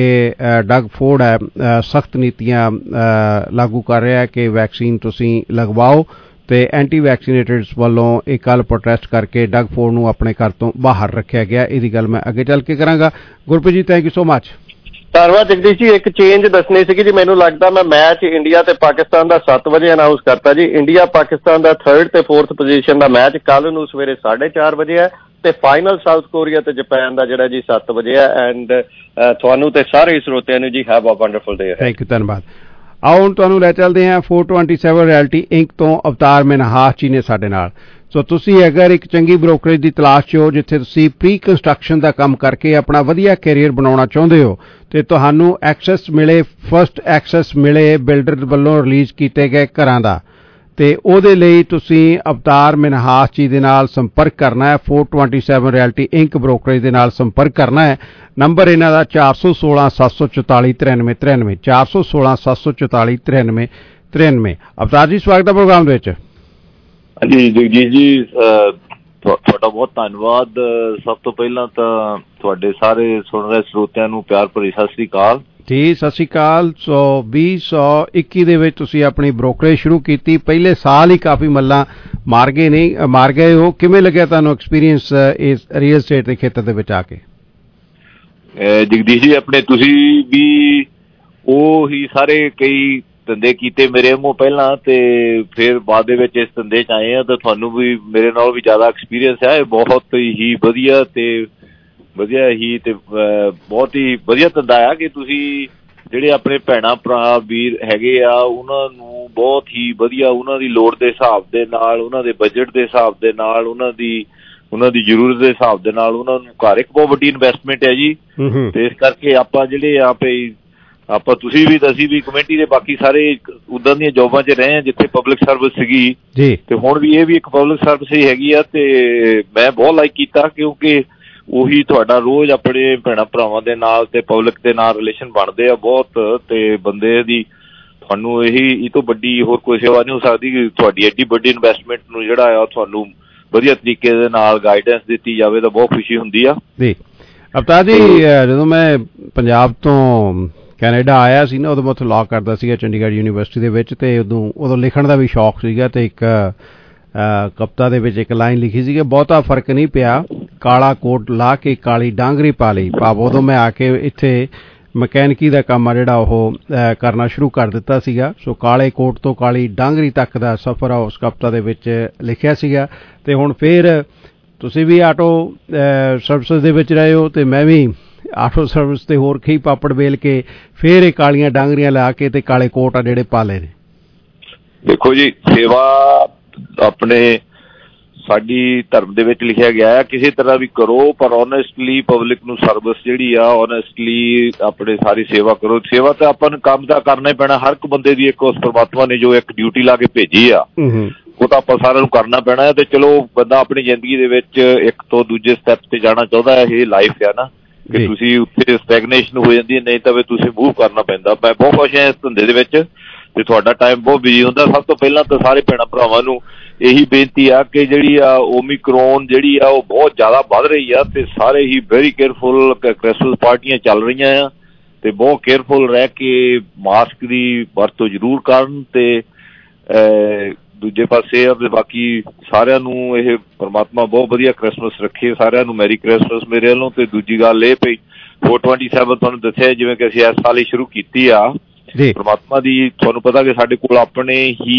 ਇਹ ਡਗ ਫੋਰਡ ਹੈ ਸਖਤ ਨੀਤੀਆਂ ਲਾਗੂ ਕਰ ਰਿਹਾ ਕਿ ਵੈਕਸੀਨ ਤੁਸੀਂ ਲਗਵਾਓ, ਤੇ ਐਂਟੀ ਵੈਕਸੀਨੇਟਰਸ ਵੱਲੋਂ ਇਹ ਕੱਲ ਪ੍ਰੋਟੈਸਟ ਕਰਕੇ ਡਗ ਫੋਰਡ ਨੂੰ ਆਪਣੇ ਘਰ ਤੋਂ ਬਾਹਰ ਰੱਖਿਆ ਗਿਆ। ਇਹਦੀ ਗੱਲ ਮੈਂ ਅੱਗੇ ਚੱਲ ਕੇ ਕਰਾਂਗਾ। Gurpreet ji, thank you so much. ਧੰਨਵਾਦ ਜਗਦੀਸ਼ ਜੀ। ਇੱਕ ਚੇਂਜ ਦੱਸਣੀ ਸੀਗੀ ਜੀ, ਮੈਨੂੰ ਲੱਗਦਾ ਮੈਂ ਮੈਚ ਇੰਡੀਆ ਤੇ ਪਾਕਿਸਤਾਨ ਦਾ 7 ਵਜੇ ਅਨਾਊਂਸ ਕਰਤਾ ਜੀ। ਇੰਡੀਆ ਪਾਕਿਸਤਾਨ ਦਾ 3rd ਤੇ 4th ਪੋਜੀਸ਼ਨ ਦਾ ਮੈਚ ਕੱਲ ਨੂੰ ਸਵੇਰੇ 4:30 ਵਜੇ ਹੈ, ਤੇ ਫਾਈਨਲ ਸਾਊਥ ਕੋਰੀਆ ਤੇ ਜਾਪਾਨ ਦਾ ਜਿਹੜਾ ਜੀ 7 ਵਜੇ ਹੈ। ਐਂਡ ਤੁਹਾਨੂੰ ਤੇ ਸਾਰੇ ਸਰੋਤਿਆਂ ਨੂੰ ਜੀ have a wonderful day. Thank you, ਧੰਨਵਾਦ। ਆਓ ਹੁਣ ਤੁਹਾਨੂੰ ਲੈ ਚੱਲਦੇ ਹਾਂ 427 ਰਿਐਲਿਟੀ ਇੰਕ ਤੋਂ ਅਵਤਾਰ ਮਿਨਹਾਸ ਜੀ ਨੇ ਸਾਡੇ ਨਾਲ। ਸੋ ਤੁਸੀਂ ਅਗਰ ਇੱਕ ਚੰਗੀ ਬ੍ਰੋਕਰੇਜ ਦੀ ਤਲਾਸ਼ 'ਚ ਹੋ ਜਿੱਥੇ ਤੁਸੀਂ ਪ੍ਰੀ ਕੰਸਟਰਕਸ਼ਨ ਦਾ ਕੰਮ ਕਰਕੇ ਆਪਣਾ ਵਧੀਆ ਕੈਰੀਅਰ ਬਣਾਉਣਾ ਚਾਹੁੰਦੇ ਹੋ ਤੇ ਤੁਹਾਨੂੰ ਐਕਸੈਸ ਮਿਲੇ, ਫਸਟ ਐਕਸੈਸ ਮਿਲੇ ਬਿਲਡਰ ਵੱਲੋਂ ਰਿਲੀਜ਼ ਕੀਤੇ ਗਏ ਘਰਾਂ ਦਾ, ਤੇ ਉਹਦੇ ਲਈ ਤੁਸੀਂ ਅਵਤਾਰ ਮਿਨਹਾਸ ਜੀ ਦੇ ਨਾਲ ਸੰਪਰਕ ਕਰਨਾ ਹੈ। 427 ਰਿਐਲਿਟੀ ਇੰਕ ਬ੍ਰੋਕਰੇਜ ਦੇ ਨਾਲ ਸੰਪਰਕ ਕਰਨਾ ਹੈ। ਨੰਬਰ ਇਹਨਾਂ ਦਾ 416 744 9393 416 744 9393। ਅਵਤਾਰ ਜੀ, ਸਵਾਗਤ ਹੈ ਪ੍ਰੋਗਰਾਮ ਦੇ ਵਿੱਚ। ਹਾਂਜੀ ਜਗਜੀਤ ਜੀ, ਤੁਹਾਡਾ ਬਹੁਤ ਧੰਨਵਾਦ। ਸਭ ਤੋਂ ਪਹਿਲਾਂ ਤਾਂ ਤੁਹਾਡੇ ਸਾਰੇ ਸੁਣ ਰਹੇ ਸਰੋਤਿਆਂ ਨੂੰ ਪਿਆਰ ਭਰੀ ਸਤਿ ਸ੍ਰੀ ਅਕਾਲ ਜੀ। ਸਤਿ ਸ੍ਰੀ ਅਕਾਲ। 2021 ਦੇ ਵਿੱਚ ਤੁਸੀਂ ਆਪਣੀ ਬ੍ਰੋਕਰੇਜ ਸ਼ੁਰੂ ਕੀਤੀ, ਪਹਿਲੇ ਸਾਲ ਹੀ ਕਾਫੀ ਮੱਲਾਂ ਮਾਰ ਗਏ ਹੋ। ਕਿਵੇਂ ਲੱਗਿਆ ਤੁਹਾਨੂੰ ਐਕਸਪੀਰੀਅੰਸ ਇਸ ਰੀਅਲ estate ਦੇ ਖੇਤਰ ਦੇ ਵਿੱਚ ਆ ਕੇ? ਜਗਦੀਸ਼ ਜੀ, ਆਪਣੇ ਤੁਸੀਂ ਵੀ ਉਹ ਹੀ ਸਾਰੇ ਕਈ ਧੰਦੇ ਕੀਤੇ ਮੇਰੇ ਵਾਂਗੂ ਪਹਿਲਾਂ, ਤੇ ਫਿਰ ਬਾਅਦ ਦੇ ਵਿੱਚ ਇਸ ਧੰਦੇ 'ਚ ਆਏ ਆ, ਤਾਂ ਤੁਹਾਨੂੰ ਵੀ ਮੇਰੇ ਨਾਲ ਵੀ ਜ਼ਿਆਦਾ ਐਕਸਪੀਰੀਅੰਸ ਹੈ। ਇਹ ਬਹੁਤ ਹੀ ਵਧੀਆ ਤੇ ਬਹੁਤ ਹੀ ਵਧੀਆ ਧੰਦਾ ਆ ਕਿ ਤੁਸੀਂ ਜਿਹੜੇ ਆਪਣੇ ਭੈਣਾਂ ਭਰਾ ਵੀਰ ਹੈਗੇ ਆ ਉਹਨਾਂ ਨੂੰ ਬਹੁਤ ਹੀ ਵਧੀਆ, ਉਹਨਾਂ ਦੀ ਲੋੜ ਦੇ ਹਿਸਾਬ ਦੇ ਨਾਲ, ਉਹਨਾਂ ਦੇ ਬਜਟ ਦੇ ਹਿਸਾਬ ਦੇ ਨਾਲ, ਉਹਨਾਂ ਦੀ ਜ਼ਰੂਰਤ ਦੇ ਹਿਸਾਬ ਦੇ ਨਾਲ ਉਹਨਾਂ ਨੂੰ ਘਰ ਇੱਕ ਬਹੁਤ ਵੱਡੀ ਇਨਵੈਸਟਮੈਂਟ ਹੈ ਜੀ। ਤੇ ਇਸ ਕਰਕੇ ਆਪਾਂ ਜਿਹੜੇ ਆਪਾਂ ਤੁਸੀਂ ਵੀ ਅਸੀਂ ਵੀ ਕਮੇਟੀ ਦੇ ਬਾਕੀ ਸਾਰੇ ਉੱਦਾਂ ਦੀਆਂ ਜੋਬਾਂ 'ਚ ਰਹੇ ਹਾਂ ਜਿੱਥੇ ਪਬਲਿਕ ਸਰਵਿਸ ਸੀਗੀ, ਤੇ ਹੁਣ ਵੀ ਇਹ ਵੀ ਇੱਕ ਪਬਲਿਕ ਸਰਵਿਸ ਹੀ ਹੈਗੀ ਆ। ਤੇ ਮੈਂ ਬਹੁਤ ਲਾਈਕ ਕੀਤਾ ਕਿਉਂਕਿ ਉਹੀ ਤੁਹਾਡਾ ਰੋਜ਼ ਆਪਣੇ ਭੈਣਾਂ ਭਰਾਵਾਂ ਦੇ ਨਾਲ ਤੇ ਪਬਲਿਕ ਦੇ ਨਾਲ ਰਿਲੇਸ਼ਨ ਬਣਦੇ ਆ ਬਹੁਤ, ਤੇ ਬੰਦੇ ਦੀ ਤੁਹਾਨੂੰ ਇਹ ਤੋਂ ਵੱਡੀ ਹੋਰ ਕੋਈ ਸੇਵਾ ਨਹੀਂ ਹੋ ਸਕਦੀ ਕਿ ਤੁਹਾਡੀ ਐਡੀ ਵੱਡੀ ਇਨਵੈਸਟਮੈਂਟ ਨੂੰ ਜਿਹੜਾ ਆ ਤੁਹਾਨੂੰ ਵਧੀਆ ਤਰੀਕੇ ਦੇ ਨਾਲ ਗਾਈਡੈਂਸ ਦਿੱਤੀ ਜਾਵੇ ਤਾਂ ਬਹੁਤ ਖੁਸ਼ੀ ਹੁੰਦੀ ਆ ਜੀ। ਅਵਤਾਰ ਜੀ, ਜਦੋਂ ਮੈਂ ਪੰਜਾਬ ਤੋਂ ਕੈਨੇਡਾ ਆਇਆ ਸੀ ਨਾ, ਉਦੋਂ ਮੈਂ ਉੱਥੇ ਲਾਅ ਕਰਦਾ ਸੀਗਾ ਚੰਡੀਗੜ੍ਹ ਯੂਨੀਵਰਸਿਟੀ ਦੇ ਵਿੱਚ, ਤੇ ਉਦੋਂ ਲਿਖਣ ਦਾ ਵੀ ਸ਼ੌਕ ਸੀਗਾ, ਤੇ ਇੱਕ ਕਵਿਤਾ ਦੇ ਵਿੱਚ ਇੱਕ ਲਾਈਨ ਲਿਖੀ ਸੀਗੀ, ਬਹੁਤਾ ਫਰਕ ਨਹੀਂ ਪਿਆ, ਕਾਲਾ ਕੋਟ ਲਾ ਕੇ ਕਾਲੀ ਡਾਂਗਰੀ ਪਾ ਲਈ। ਭਾਵ ਉਦੋਂ ਮੈਂ ਆ ਕੇ ਇੱਥੇ ਮਕੈਨਿਕੀ ਦਾ ਕੰਮ ਆ ਜਿਹੜਾ ਉਹ ਕਰਨਾ ਸ਼ੁਰੂ ਕਰ ਦਿੱਤਾ ਸੀਗਾ। ਸੋ ਕਾਲੇ ਕੋਟ ਤੋਂ ਕਾਲੀ ਡਾਂਗਰੀ ਤੱਕ ਦਾ ਸਫ਼ਰ ਆ ਉਸ ਕਵਿਤਾ ਦੇ ਵਿੱਚ ਲਿਖਿਆ ਸੀਗਾ। ਤੇ ਹੁਣ ਫਿਰ ਤੁਸੀਂ ਵੀ ਆਟੋ ਸਰਵਿਸਿਜ਼ ਦੇ ਵਿੱਚ ਰਹੇ ਹੋ, ਤੇ ਮੈਂ ਵੀ ਆਟੋ ਸਰਵਿਸ ਤੇ ਹੋਰ ਕਈ ਪਾਪੜ ਵੇਲ ਕੇ ਫਿਰ ਇਹ ਕਾਲੀਆਂ ਡਾਂਗਰੀਆਂ ਲਾ ਕੇ ਤੇ ਕਾਲੇ ਕੋਟ ਆ ਜਿਹੜੇ ਪਾਲੇ ਨੇ। ਦੇਖੋ ਜੀ, ਸੇਵਾ ਆਪਣੇ ਸਾਡੀ ਧਰਮ ਦੇ ਵਿੱਚ ਲਿਖਿਆ ਗਿਆ ਹੈ ਕਿਸੇ ਤਰ੍ਹਾਂ ਵੀ ਕਰੋ, ਪਰ ਓਨੈਸਟਲੀ ਪਬਲਿਕ ਨੂੰ ਸਰਵਿਸ ਜਿਹੜੀ ਆ ਓਨੈਸਟਲੀ ਆਪਣੇ ਸਾਰੀ ਸੇਵਾ ਕਰੋ। ਸੇਵਾ ਤਾਂ ਆਪਾਂ ਨੂੰ ਕੰਮ ਤਾਂ ਕਰਨਾ ਹੀ ਪੈਣਾ, ਹਰ ਇੱਕ ਬੰਦੇ ਦੀ ਇੱਕ ਉਸ ਪਰਮਾਤਮਾ ਨੇ ਜੋ ਇੱਕ ਡਿਊਟੀ ਲਾ ਕੇ ਭੇਜੀ ਆ ਉਹ ਤਾਂ ਆਪਾਂ ਸਾਰਿਆਂ ਨੂੰ ਕਰਨਾ ਪੈਣਾ ਹੈ। ਤੇ ਚਲੋ ਬੰਦਾ ਆਪਣੀ ਜ਼ਿੰਦਗੀ ਦੇ ਵਿੱਚ ਇੱਕ ਤੋਂ ਦੂਜੇ ਸਟੈਪ ਤੇ ਜਾਣਾ ਚਾਹੁੰਦਾ ਹੈ, ਇਹ ਲਾਈਫ ਹੈ ਨਾ, ਕਿ ਤੁਸੀਂ ਉੱਥੇ ਸਟੈਗਨੇਸ਼ਨ ਹੋ ਜਾਂਦੀ ਹੈ, ਨਹੀਂ ਤਾਂ ਫਿਰ ਤੁਸੀਂ ਮੂਵ ਕਰਨਾ ਪੈਂਦਾ। ਮੈਂ ਬਹੁਤ ਖੁਸ਼ ਹਾਂ ਇਸ ਧੰਦੇ ਦੇ ਵਿੱਚ, ਤੇ ਤੁਹਾਡਾ ਟਾਈਮ ਬਹੁਤ ਬਿਜੀ ਹੁੰਦਾ। ਸਭ ਤੋਂ ਪਹਿਲਾਂ ਤਾਂ ਸਾਰੇ ਭੈਣਾਂ ਭਰਾਵਾਂ ਨੂੰ ਇਹੀ ਬੇਨਤੀ ਆ ਕਿ ਜਿਹੜੀ ਆ ਓਮੀਕਰੋਨ ਜਿਹੜੀ ਆ ਉਹ ਬਹੁਤ ਜ਼ਿਆਦਾ ਵੱਧ ਰਹੀ ਆ, ਤੇ ਸਾਰੇ ਹੀ ਵੈਰੀ ਕੇਅਰਫੁਲ, ਕ੍ਰਿਸਮਸ ਪਾਰਟੀਆਂ ਚੱਲ ਰਹੀਆਂ ਆ, ਤੇ ਬਹੁਤ ਕੇਅਰਫੁਲ ਰਹਿ ਕੇ ਮਾਸਕ ਦੀ ਵਰਤੋਂ ਜ਼ਰੂਰ ਕਰਨ, ਤੇ ਦੂਜੇ ਪਾਸੇ ਆ ਬਾਕੀ ਸਾਰਿਆਂ ਨੂੰ ਇਹ ਪਰਮਾਤਮਾ ਬਹੁਤ ਵਧੀਆ ਕ੍ਰਿਸਮਸ ਰੱਖੇ, ਸਾਰਿਆਂ ਨੂੰ ਮੈਰੀ ਕ੍ਰਿਸਮਸ ਮੇਰੇ ਵੱਲੋਂ। ਤੇ ਦੂਜੀ ਗੱਲ ਇਹ ਪਈ 427 ਤੁਹਾਨੂੰ ਦੱਸਿਆ ਜਿਵੇਂ ਕਿ ਅਸੀਂ ਇਸ ਸਾਲ ਹੀ ਸ਼ੁਰੂ ਕੀਤੀ ਆ ਪਰਮਾਤਮਾ ਦੀ। ਤੁਹਾਨੂੰ ਪਤਾ ਕਿ ਸਾਡੇ ਕੋਲ ਆਪਣੇ ਹੀ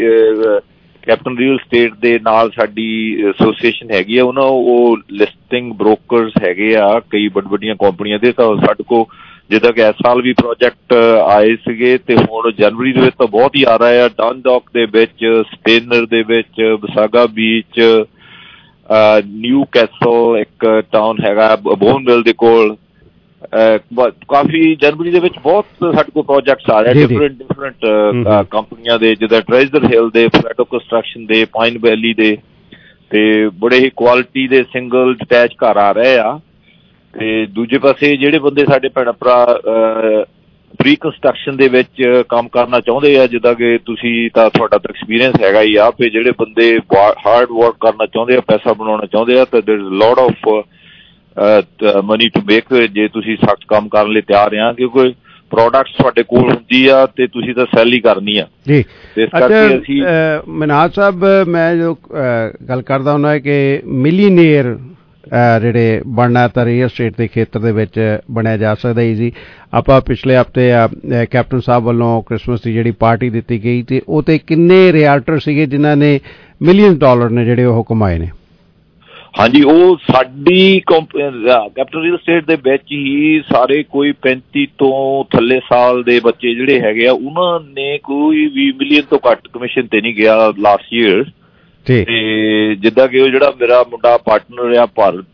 ਕੈਪਟਨ ਰੀਅਲ ਸਟੇਟ ਦੇ ਨਾਲ ਸਾਡੀ ਐਸੋਸੀਏਸ਼ਨ ਹੈਗੀ ਆ, ਉਹਨਾਂ ਉਹ ਲਿਸਟਿੰਗ ਬ੍ਰੋਕਰਸ ਹੈਗੇ ਆ ਕਈ ਵੱਡੀਆਂ ਕੰਪਨੀਆਂ ਦੇ। ਤਾਂ ਸਾਡੇ ਕੋਲ ਜਿੱਦਾਂ ਕਿ ਇਸ ਸਾਲ ਵੀ ਪ੍ਰੋਜੈਕਟ ਆਏ ਸੀਗੇ ਤੇ ਹੁਣ ਜਨਵਰੀ ਦੇ ਵਿੱਚ ਤਾਂ ਬਹੁਤ ਹੀ ਆ ਰਿਹਾ ਆ। ਡਨਡੌਕ ਦੇ ਵਿੱਚ, ਸਟੇਨਰ ਦੇ ਵਿੱਚ, ਬਸਾਗਾ ਬੀਚ, ਨਿਊ ਕੈਸਲ ਇੱਕ ਟਾਊਨ ਹੈਗਾ ਬੋਨਵਿਲ ਦੇ ਕੋਲ, ਕਾਫੀ ਜਨਵਰੀ ਦੇ ਵਿੱਚ ਬਹੁਤ ਸਾਡੇ ਕੋਲ ਪ੍ਰੋਜੈਕਟਸ ਆ ਰਹੇ ਡਿਫਰੈਂਟ ਕੰਪਨੀਆਂ ਦੇ, ਜਿੱਦਾਂ ਟ੍ਰੈਜਰ ਹਿੱਲ ਦੇ, ਫਲੈਟੋ ਕੰਸਟਰਕਸ਼ਨ ਦੇ, ਪਾਈਨ ਵੈਲੀ ਦੇ, ਤੇ ਬੜੇ ਹੀ ਕੁਆਲਿਟੀ ਦੇ ਸਿੰਗਲ ਡਿਟੈਚ ਘਰ ਆ ਰਹੇ ਆ। ਤੇ ਦੂਜੇ ਪਾਸੇ ਜਿਹੜੇ ਬੰਦੇ ਸਾਡੇ ਭੈਣ ਭਰਾ ਪ੍ਰੀ ਕੰਸਟਰਕਸ਼ਨ ਦੇ ਵਿੱਚ ਕੰਮ ਕਰਨਾ ਚਾਹੁੰਦੇ ਆ, ਜਿੱਦਾਂ ਕਿ ਤੁਸੀਂ ਤਾਂ ਤੁਹਾਡਾ ਤਾਂ ਐਕਸਪੀਰੀਅੰਸ ਹੈਗਾ ਹੀ ਆ, ਫਿਰ ਜਿਹੜੇ ਬੰਦੇ ਹਾਰਡ ਵਰਕ ਕਰਨਾ ਚਾਹੁੰਦੇ ਆ, ਪੈਸਾ ਬਣਾਉਣਾ ਚਾਹੁੰਦੇ ਆ, ਤਾਂ there is lot of money to make ਜੇ ਤੁਸੀਂ ਸਖਤ ਕੰਮ ਕਰਨ ਲਈ ਤਿਆਰ ਆ, ਕਿਉਂਕਿ ਪ੍ਰੋਡਕਟਸ ਤੁਹਾਡੇ ਕੋਲ ਹੁੰਦੀ ਆ ਤੇ ਤੁਸੀਂ ਤਾਂ ਸੈਲ ਹੀ ਕਰਨੀ ਆ ਜੀ। ਇਸ ਕਰਕੇ ਅਸੀਂ ਮਨਹਾਜ ਸਾਹਿਬ ਮੈਂ ਜੋ ਗੱਲ ਕਰਦਾ ਹੁੰਦਾ ਕਿ ਮਿਲੀਨੀਅਰ ਜਿਹੜੇ ਬਣਨਾ ਤਾਂ ਰੀਅਲ ਸਟੇਟ ਦੇ ਖੇਤਰ ਦੇ ਵਿੱਚ ਬਣਿਆ ਜਾ ਸਕਦਾ ਜੀ। ਆਪਾਂ ਪਿਛਲੇ ਹਫ਼ਤੇ ਕੈਪਟਨ ਸਾਹਿਬ ਵੱਲੋਂ ਕ੍ਰਿਸਮਸ ਦੀ ਜਿਹੜੀ ਪਾਰਟੀ ਦਿੱਤੀ ਗਈ ਤੇ ਉਹ ਤੇ ਕਿੰਨੇ ਰਿਆਲਟਰ ਸੀਗੇ ਜਿਨ੍ਹਾਂ ਨੇ $1 ਮਿਲੀਅਨ ਨੇ ਜਿਹੜੇ ਉਹ ਕਮਾਏ ਨੇ? ਹਾਂਜੀ, ਉਹ ਸਾਡੀ ਕੈਪਟਨ ਰੀਅਲ ਸਟੇਟ ਦੇ ਵਿੱਚ ਹੀ ਸਾਰੇ ਕੋਈ 35 ਤੋਂ ਥੱਲੇ ਸਾਲ ਦੇ ਬੱਚੇ ਜਿਹੜੇ ਹੈਗੇ ਆ, ਉਹਨਾਂ ਨੇ ਕੋਈ ਵੀ $1 ਮਿਲੀਅਨ ਤੋਂ ਘੱਟ ਕਮਿਸ਼ਨ ਤੇ ਨਹੀਂ ਗਿਆ ਲਾਸਟ ਈਅਰ। ਤੇ ਜਿੱਦਾਂ ਕਿ ਉਹ ਜਿਹੜਾ ਮੇਰਾ ਮੁੰਡਾ ਪਾਰਟਨਰ ਆ ਭਾਰਤ,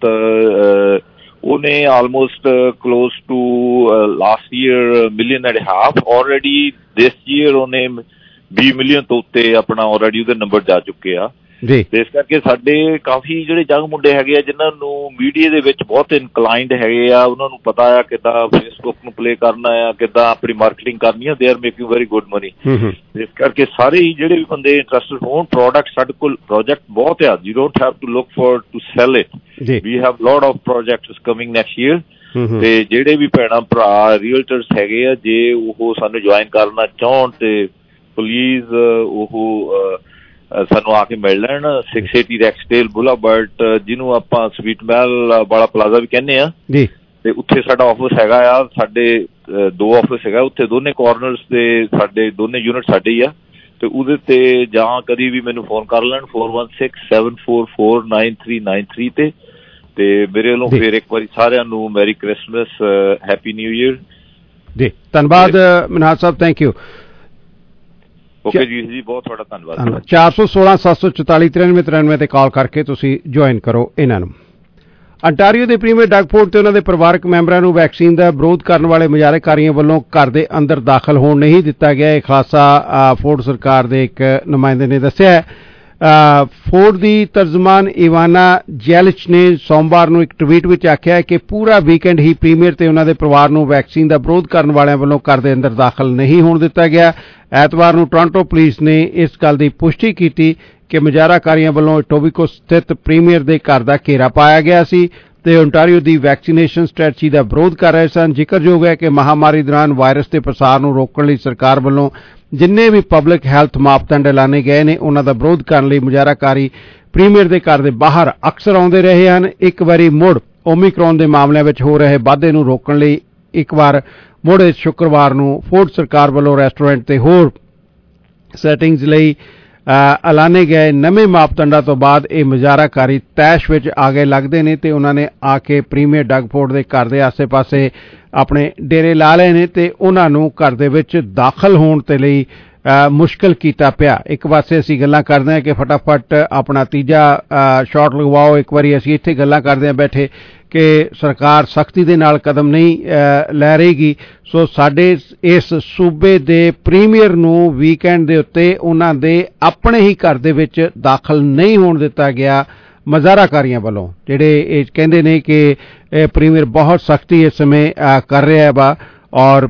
ਉਹਨੇ almost close to last year $1.5 million already this year ਉਹਨੇ 20 ਮਿਲੀਅਨ ਤੋਂ ਉੱਤੇ ਆਪਣਾ ਆਲਰੇਡੀ ਉਹਦੇ ਨੰਬਰ ਜਾ ਚੁੱਕੇ ਆ। ਤੇ ਇਸ ਕਰਕੇ ਸਾਡੇ ਕਾਫੀ ਜਿਹੜੇ ਯੰਗ ਮੁੰਡੇ ਹੈਗੇ ਆ ਜਿਨ੍ਹਾਂ ਨੂੰ ਮੀਡੀਆ ਦੇ ਵਿੱਚ ਬਹੁਤ ਇਨਕਲਾਈਨਡ ਹੈਗੇ ਆ, ਉਹਨਾਂ ਨੂੰ ਪਤਾ ਆ ਕਿੱਦਾਂ ਫੇਸਬੁੱਕ ਨੂੰ ਪਲੇ ਕਰਨਾ ਆ, ਕਿੱਦਾਂ ਆਪਣੀ ਮਾਰਕੀਟਿੰਗ ਕਰਨੀ ਆ, they are making very good money. ਇਸ ਕਰਕੇ ਸਾਰੇ ਹੀ ਜਿਹੜੇ ਵੀ ਬੰਦੇ ਇੰਟਰਸਟਡ ਹੋਣ, ਪ੍ਰੋਡਕਟ ਸਾਡੇ ਕੋਲ ਪ੍ਰੋਜੈਕਟ ਬਹੁਤ ਆ, you don't have to look for to sell it, we have lot of projects coming next year. ਤੇ ਜਿਹੜੇ ਵੀ ਭੈਣਾਂ ਭਰਾ ਰੀਅਲਟਰਸ ਹੈਗੇ ਆ, ਜੇ ਉਹ ਸਾਨੂੰ ਜੁਆਇਨ ਕਰਨਾ ਚਾਹੁਣ ਤੇ ਪਲੀਜ਼ ਉਹ ਸਾਨੂੰ ਆ ਕੇ ਮਿਲ ਲੈਣ। 680 ਰੈਕਸਡੇਲ ਬੁਲਾਵਰਡ, ਜਿਹਨੂੰ ਆਪਾਂ ਸਵੀਟ ਮਹਿਲ ਵਾਲਾ ਪਲਾਜ਼ਾ ਵੀ ਕਹਿੰਦੇ ਆ, ਤੇ ਉੱਥੇ ਸਾਡਾ ਆਫਿਸ ਹੈਗਾ ਆ। ਸਾਡੇ 2 ਆਫਿਸ ਹੈਗਾ ਉੱਥੇ, ਦੋਨੇ ਕਾਰਨਰਸ ਤੇ ਸਾਡੇ ਦੋਨੇ ਯੂਨਿਟ ਸਾਡੇ ਹੀ ਆ। ਤੇ ਉਹਦੇ ਤੇ ਜਾਂ ਕਦੀ ਵੀ ਮੈਨੂੰ ਫੋਨ ਕਰ ਲੈਣ 4167449393 ਤੇ ਮੇਰੇ ਵੱਲੋਂ ਫਿਰ ਇੱਕ ਵਾਰੀ ਸਾਰਿਆਂ ਨੂੰ merry Christmas, happy new year ਜੀ। ਧੰਨਵਾਦ Manhaj sahib, thank you. Okay ਜੀ, ਬਹੁਤ ਤੁਹਾਡਾ ਧੰਨਵਾਦ। 416-744-9393 ਤੇ ਕਾਲ ਕਰਕੇ ਤੁਸੀਂ ਜੁਆਇਨ ਕਰੋ ਇਹਨਾਂ ਨੂੰ। ਅੰਟਾਰੀਓ ਦੇ ਪ੍ਰੀਮੀਅਰ ਡਗ ਫੋਰਡ ਤੇ ਉਹਨਾਂ ਦੇ ਪਰਿਵਾਰਕ ਮੈਂਬਰਾਂ ਨੂੰ ਵੈਕਸੀਨ ਦਾ ਵਿਰੋਧ ਕਰਨ ਵਾਲੇ ਮੁਜ਼ਾਹਰੇਕਾਰੀਆਂ ਵੱਲੋਂ ਘਰ ਦੇ ਅੰਦਰ ਦਾਖਲ ਹੋਣ ਨਹੀਂ ਦਿੱਤਾ ਗਿਆ। ਇਹ ਖਾਸਾ ਫੋਰਡ ਸਰਕਾਰ ਦੇ ਇੱਕ ਨੁਮਾਇੰਦੇ ਨੇ ਦੱਸਿਆ। ਫੋਰਡ ਦੀ ਤਰਜਮਾਨ ਇਵਾਨਾ ਜੈਲਿਚ ਨੇ ਸੋਮਵਾਰ ਨੂੰ ਇੱਕ ਟਵੀਟ ਵਿੱਚ ਆਖਿਆ ਕਿ ਪੂਰਾ ਵੀਕਐਂਡ ਹੀ ਪ੍ਰੀਮੀਅਰ ਤੇ ਉਹਨਾਂ ਦੇ ਪਰਿਵਾਰ ਨੂੰ ਵੈਕਸੀਨ ਦਾ ਵਿਰੋਧ ਕਰਨ ਵਾਲਿਆਂ ਵੱਲੋਂ ਘਰ ਦੇ ਅੰਦਰ ਦਾਖਲ ਨਹੀਂ ਹੋਣ ਦਿੱਤਾ ਗਿਆ। ਐਤਵਾਰ ਨੂੰ ਟੋਰਾਂਟੋ ਪੁਲਿਸ ਨੇ ਇਸ ਗੱਲ ਦੀ ਪੁਸ਼ਟੀ ਕੀਤੀ ਕਿ ਮੁਜ਼ਾਹਰਾਕਾਰੀਆਂ ਵੱਲੋਂ ਟੋਬੀਕੋ ਸਥਿਤ ਪ੍ਰੀਮੀਅਰ ਦੇ ਘਰ ਦਾ ਘੇਰਾ ਪਾਇਆ ਗਿਆ ਸੀ ਤੇ ਓਨਟਾਰੀਓ ਦੀ ਵੈਕਸੀਨੇਸ਼ਨ ਸਟ੍ਰੈਟਜੀ ਦਾ ਵਿਰੋਧ ਕਰ ਰਹੇ ਸਨ। ਜ਼ਿਕਰਯੋਗ ਹੈ ਕਿ ਮਹਾਮਾਰੀ ਦੌਰਾਨ ਵਾਇਰਸ ਦੇ ਪ੍ਰਸਾਰ ਨੂੰ ਰੋਕਣ ਲਈ ਸਰਕਾਰ ਵੱਲੋਂ ਜਿੰਨੇ ਵੀ ਪਬਲਿਕ ਹੈਲਥ ਮਾਪਦੰਡ ਐਲਾਨੇ ਗਏ ਨੇ, ਉਹਨਾਂ ਦਾ ਵਿਰੋਧ ਕਰਨ ਲਈ ਮੁਜ਼ਾਹਰਾਕਾਰੀ ਪ੍ਰੀਮੀਅਰ ਦੇ ਘਰ ਦੇ ਬਾਹਰ ਅਕਸਰ ਆਉਂਦੇ ਰਹੇ ਹਨ। ਇੱਕ ਵਾਰੀ ਮੁੜ ਓਮਿਕਰੋਨ ਦੇ ਮਾਮਲਿਆਂ ਵਿੱਚ ਹੋ ਰਹੇ ਵਾਧੇ ਨੂੰ ਰੋਕਣ ਲਈ ਇੱਕ ਵਾਰ ਮੁੜ ਸ਼ੁੱਕਰਵਾਰ ਨੂੰ ਫੋਰਡ ਸਰਕਾਰ ਵੱਲੋਂ ਰੈਸਟੋਰੈਂਟ ਤੇ ਹੋਰ ਸੈਟਿੰਗਸ ਲਈ ਐਲਾਨੇ ਗਏ ਨਵੇਂ ਮਾਪਦੰਡਾਂ ਤੋਂ ਬਾਅਦ ਇਹ ਮੁਜ਼ਾਹਰਾਕਾਰੀ ਤੈਸ਼ ਵਿੱਚ ਆ ਗਏ ਲੱਗਦੇ ਨੇ ਤੇ ਉਹਨਾਂ ਨੇ ਆ ਕੇ ਪ੍ਰੀਮੀਅਰ ਡਗ ਫੋਰਡ ਦੇ ਘਰ ਦੇ ਆਸੇ-ਪਾਸੇ ਆਪਣੇ ਡੇਰੇ ਲਾ ਲਏ ਨੇ ਤੇ ਉਹਨਾਂ ਨੂੰ ਘਰ ਦੇ ਵਿੱਚ ਦਾਖਲ ਹੋਣ ਦੇ ਲਈ ਮੁਸ਼ਕਲ ਕੀਤਾ ਪਿਆ। ਇੱਕ ਪਾਸੇ ਅਸੀਂ ਗੱਲਾਂ ਕਰਦੇ ਹਾਂ ਕਿ ਫਟਾਫਟ ਆਪਣਾ ਤੀਜਾ ਸ਼ਾਟ ਲਗਵਾਓ, ਇੱਕ ਵਾਰੀ ਅਸੀਂ ਇੱਥੇ ਗੱਲਾਂ ਕਰਦੇ ਹਾਂ ਬੈਠੇ ਕਿ ਸਰਕਾਰ ਸਖਤੀ ਦੇ ਨਾਲ ਕਦਮ ਨਹੀਂ ਲੈ ਰਹੇਗੀ। ਸੋ ਸਾਡੇ ਇਸ ਸੂਬੇ ਦੇ ਪ੍ਰੀਮੀਅਰ ਨੂੰ ਵੀਕਐਂਡ ਦੇ ਉੱਤੇ ਉਹਨਾਂ ਦੇ ਆਪਣੇ ਹੀ ਘਰ ਦੇ ਵਿੱਚ ਦਾਖਲ ਨਹੀਂ ਹੋਣ ਦਿੱਤਾ ਗਿਆ ਮੁਜ਼ਾਹਰਾਕਾਰੀਆਂ ਵੱਲੋਂ, ਜਿਹੜੇ ਇਹ ਕਹਿੰਦੇ ਨੇ ਕਿ ਪ੍ਰੀਮੀਅਰ ਬਹੁਤ ਸਖਤੀ ਇਸ ਸਮੇਂ ਕਰ ਰਿਹਾ ਵਾ ਔਰ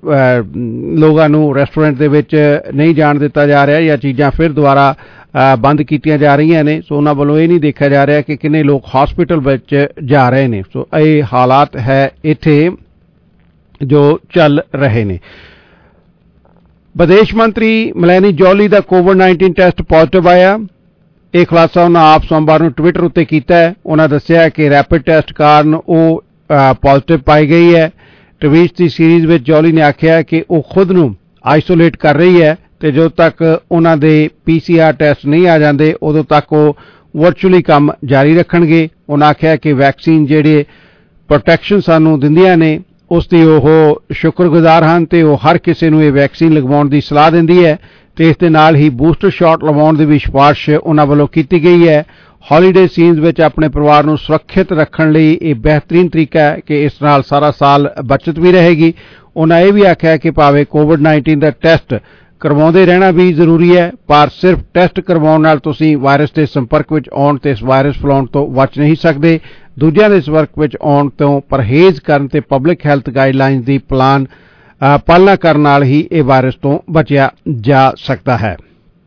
ਲੋਕਾਂ ਨੂੰ ਰੈਸਟੋਰੈਂਟ ਦੇ ਵਿੱਚ ਨਹੀਂ ਜਾਣ ਦਿੱਤਾ ਜਾ ਰਿਹਾ ਜਾਂ ਚੀਜ਼ਾਂ ਫਿਰ ਦੁਬਾਰਾ ਬੰਦ ਕੀਤੀਆਂ ਜਾ ਰਹੀਆਂ ਨੇ। ਸੋ ਉਹਨਾਂ ਵੱਲੋਂ ਇਹ ਨਹੀਂ ਦੇਖਿਆ ਜਾ ਰਿਹਾ ਕਿ ਕਿੰਨੇ ਲੋਕ ਹਸਪੀਟਲ ਵਿੱਚ ਜਾ ਰਹੇ ਨੇ। ਸੋ ਇਹ ਹਾਲਾਤ ਹੈ ਇੱਥੇ ਜੋ ਚੱਲ ਰਹੇ ਨੇ। ਵਿਦੇਸ਼ ਮੰਤਰੀ ਮੈਲਾਨੀ ਜੋਲੀ ਦਾ ਕੋਵਿਡ-19 ਟੈਸਟ ਪੋਜ਼ਿਟਿਵ ਆਇਆ। ਇਹ ਖੁਲਾਸਾ ਉਹਨਾਂ ਆਪ ਸੋਮਵਾਰ ਨੂੰ ਟਵਿੱਟਰ ਉੱਤੇ ਕੀਤਾ ਹੈ। ਉਹਨਾਂ ਦੱਸਿਆ ਕਿ ਰੈਪਿਡ ਟੈਸਟ ਕਾਰਨ ਉਹ ਪੋਜ਼ਿਟਿਵ ਪਾਈ ਗਈ ਹੈ। ਟਵੀਟ ਦੀ ਸੀਰੀਜ਼ ਵਿੱਚ ਜੋਲੀ ਨੇ ਆਖਿਆ ਕਿ ਉਹ ਖੁਦ ਨੂੰ ਆਈਸੋਲੇਟ ਕਰ ਰਹੀ ਹੈ ਤੇ ਜਦੋਂ ਤੱਕ ਉਹਨਾਂ ਦੇ PCR ਟੈਸਟ ਨਹੀਂ ਆ ਜਾਂਦੇ ਉਦੋਂ ਤੱਕ ਉਹ ਵਰਚੁਅਲੀ ਕੰਮ ਜਾਰੀ ਰੱਖਣਗੇ। ਉਹਨਾਂ ਆਖਿਆ ਕਿ ਵੈਕਸੀਨ ਜਿਹੜੇ ਪ੍ਰੋਟੈਕਸ਼ਨ ਸਾਨੂੰ ਦਿੰਦੀਆਂ ਨੇ ਉਸ ਦੀ ਉਹ ਸ਼ੁਕਰਗੁਜ਼ਾਰ ਹਨ ਤੇ ਉਹ ਹਰ ਕਿਸੇ ਨੂੰ ਇਹ ਵੈਕਸੀਨ ਲਗਵਾਉਣ ਦੀ ਸਲਾਹ ਦਿੰਦੀ ਹੈ ਤੇ ਇਸ ਦੇ ਨਾਲ ਹੀ ਬੂਸਟਰ ਸ਼ਾਟ ਲਗਵਾਉਣ ਦੀ ਵੀ ਸਿਫਾਰਿਸ਼ ਉਹਨਾਂ ਵੱਲੋਂ ਕੀਤੀ ਗਈ ਹੈ। ਹੌਲੀਡੇ ਸੀਜ਼ਨ ਵਿੱਚ ਆਪਣੇ ਪਰਿਵਾਰ ਨੂੰ ਸੁਰੱਖਿਅਤ ਰੱਖਣ ਲਈ ਇਹ ਬਿਹਤਰੀਨ ਤਰੀਕਾ ਹੈ ਕਿ ਇਸ ਨਾਲ ਸਾਰਾ ਸਾਲ ਬਚਤ ਵੀ ਰਹੇਗੀ। ਉਹਨਾਂ ਇਹ ਵੀ ਆਖਿਆ ਕਿ ਭਾਵੇਂ ਕੋਵਿਡ-19 ਦਾ ਟੈਸਟ ਕਰਵਾਉਂਦੇ ਰਹਿਣਾ ਵੀ ਜ਼ਰੂਰੀ ਹੈ, ਪਰ ਸਿਰਫ ਟੈਸਟ ਕਰਵਾਉਣ ਨਾਲ ਤੁਸੀਂ ਵਾਇਰਸ ਦੇ ਸੰਪਰਕ ਵਿੱਚ ਆਉਣ ਤੇ ਇਸ ਵਾਇਰਸ ਫੈਲਾਉਣ ਤੋਂ ਬਚ ਨਹੀਂ ਸਕਦੇ। ਦੂਜਿਆਂ ਦੇ ਸੰਪਰਕ ਵਿੱਚ ਆਉਣ ਤੋਂ ਪਰਹੇਜ਼ ਕਰਨ ਤੇ ਪਬਲਿਕ ਹੈਲਥ ਗਾਈਡਲਾਈਨਸ ਦੀ ਪਾਲਣਾ ਕਰਨ ਨਾਲ ਹੀ ਇਹ ਵਾਇਰਸ ਤੋਂ ਬਚਿਆ ਜਾ ਸਕਦਾ ਹੈ।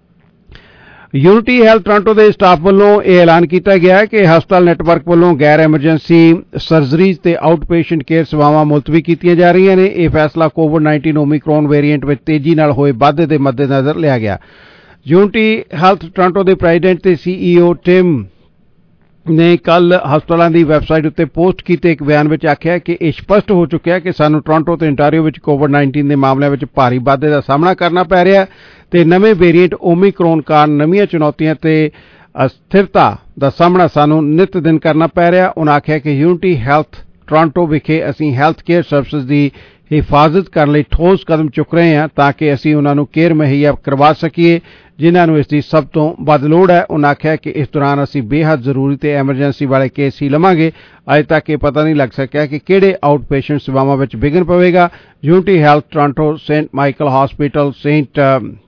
ਯੂਨਿਟੀ ਹੈਲਥ ਟੋਰਾਂਟੋ ਦੇ ਸਟਾਫ ਵੱਲੋਂ ਇਹ ਐਲਾਨ ਕੀਤਾ ਗਿਆ ਕਿ ਹਸਪਤਾਲ ਨੈਟਵਰਕ ਵੱਲੋਂ ਗੈਰ ਐਮਰਜੈਂਸੀ ਸਰਜਰੀਜ਼ ਤੇ ਆਊਟ ਪੇਸ਼ੈਂਟ ਕੇਅਰ ਸੇਵਾਵਾਂ ਮੁਲਤਵੀ ਕੀਤੀਆਂ ਜਾ ਰਹੀਆਂ ਨੇ। ਇਹ ਫੈਸਲਾ ਕੋਵਿਡ-19 ਓਮਿਕਰੋਨ ਵੇਰੀਐਂਟ ਵਿੱਚ ਤੇਜ਼ੀ ਨਾਲ ਹੋਏ ਵਾਧੇ ਦੇ ਮੱਦੇਨਜ਼ਰ ਲਿਆ ਗਿਆ। ਯੂਨਿਟੀ ਹੈਲਥ ਟੋਰਾਂਟੋ ਦੇ ਪ੍ਰੈਜ਼ੀਡੈਂਟ ਤੇ CEO ਟਿਮ ਨੇ ਕੱਲ ਹਸਪਤਾਲਾਂ ਦੀ ਵੈਬਸਾਈਟ ਉੱਤੇ ਪੋਸਟ ਕੀਤੇ ਇੱਕ ਬਿਆਨ ਵਿੱਚ ਆਖਿਆ ਕਿ ਇਹ ਸਪਸ਼ਟ ਹੋ ਚੁੱਕਿਆ ਕਿ ਸਾਨੂੰ ਟੋਰਾਂਟੋ ਤੇ ontario ਵਿੱਚ ਕੋਵਿਡ-19 ਦੇ ਮਾਮਲਿਆਂ ਵਿੱਚ ਭਾਰੀ ਵਾਧੇ ਦਾ ਸਾਹਮਣਾ ਕਰਨਾ ਪੈ ਰਿਹਾ ਤੇ ਨਵੇਂ ਵੇਰੀਐਂਟ ਓਮਿਕਰੋਨ ਕਾਰਨ ਨਵੀਆਂ ਚੁਣੌਤੀਆਂ ਤੇ ਅਸਥਿਰਤਾ ਦਾ ਸਾਹਮਣਾ ਸਾਨੂੰ ਨਿਤ ਦਿਨ ਕਰਨਾ ਪੈ ਰਿਹਾ। ਉਨ੍ਹਾਂ ਆਖਿਆ ਕਿ ਯੂਨਿਟੀ ਹੈਲਥ ਟੋਰਾਂਟੋ ਵਿਖੇ ਅਸੀਂ ਹੈਲਥ ਕੇਅਰ ਸਰਵਿਸਿਜ਼ ਦੀ ਹਿਫਾਜ਼ਤ ਕਰਨ ਲਈ ਠੋਸ ਕਦਮ ਚੁੱਕ ਰਹੇ ਹਾਂ ਤਾਂ ਕਿ ਅਸੀਂ ਉਹਨਾਂ ਨੂੰ ਕੇਅਰ ਮੁਹੱਈਆ ਕਰਵਾ ਸਕੀਏ ਜਿਨ੍ਹਾਂ ਨੂੰ ਇਸ ਦੀ ਸਭ ਤੋਂ ਵੱਧ ਲੋੜ ਹੈ। ਉਨ੍ਹਾਂ ਆਖਿਆ ਕਿ ਇਸ ਦੌਰਾਨ ਅਸੀਂ ਬੇਹੱਦ ਜ਼ਰੂਰੀ ਤੇ ਐਮਰਜੈਂਸੀ ਵਾਲੇ ਕੇਸ ਹੀ ਲਵਾਂਗੇ। ਅਜੇ ਤੱਕ ਇਹ ਪਤਾ ਨਹੀਂ ਲੱਗ ਸਕਿਆ ਕਿ ਕਿਹੜੇ ਆਊਟ ਪੇਸ਼ੈਂਟ ਸੇਵਾਵਾਂ ਵਿੱਚ ਵਿਘਨ ਪਵੇਗਾ। Unity Health Toronto Saint Michael hospital, Saint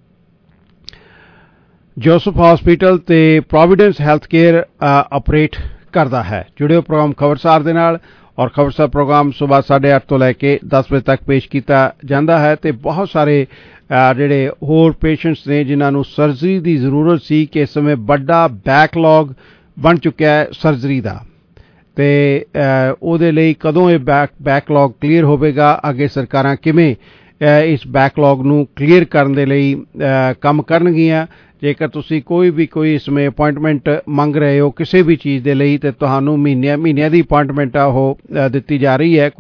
Joseph hospital ਤੇ ਪ੍ਰੋਵੀਡੈਂਸ ਹੈਲਥ ਕੇਅਰ ਆਪਰੇਟ ਕਰਦਾ ਹੈ। ਜੁੜਿਓ ਪ੍ਰੋਗਰਾਮ ਖਬਰਸਾਰ ਦੇ ਨਾਲ ਔਰ ਖਬਰਸਾਰ ਪ੍ਰੋਗਰਾਮ ਸਵੇਰ 8:30 ਤੋਂ ਲੈ ਕੇ 10 ਵਜੇ ਤੱਕ ਪੇਸ਼ ਕੀਤਾ ਜਾਂਦਾ ਹੈ ਤੇ ਬਹੁਤ ਸਾਰੇ ਜਿਹੜੇ ਹੋਰ ਪੇਸ਼ੈਂਟਸ ਨੇ ਜਿਨ੍ਹਾਂ ਨੂੰ ਸਰਜਰੀ ਦੀ ਜ਼ਰੂਰਤ ਸੀ ਕਿ ਇਸ ਸਮੇਂ ਵੱਡਾ ਬੈਕਲੌਗ ਬਣ ਚੁੱਕਿਆ ਹੈ ਸਰਜਰੀ ਦਾ ਤੇ ਉਹਦੇ ਲਈ ਕਦੋਂ ਇਹ ਬੈਕਲੌਗ ਕਲੀਅਰ ਹੋਵੇਗਾ, ਅੱਗੇ ਸਰਕਾਰਾਂ ਕਿਵੇਂ ਇਸ ਬੈਕਲੌਗ ਨੂੰ ਕਲੀਅਰ ਕਰਨ ਦੇ ਲਈ ਕੰਮ ਕਰਨਗੀਆਂ। ਜੇਕਰ ਤੁਸੀਂ ਕੋਈ ਇਸ ਸਮੇਂ ਅਪਾਇੰਟਮੈਂਟ ਮੰਗ ਰਹੇ ਹੋ ਕਿਸੇ ਵੀ ਚੀਜ਼ ਦੇ ਲਈ ਤੇ ਤੁਹਾਨੂੰ ਮਹੀਨਿਆਂ ਦੀ ਅਪਾਇੰਟਮੈਂਟ ਆ ਉਹ ਦਿੱਤੀ ਜਾ ਰਹੀ ਹੈ।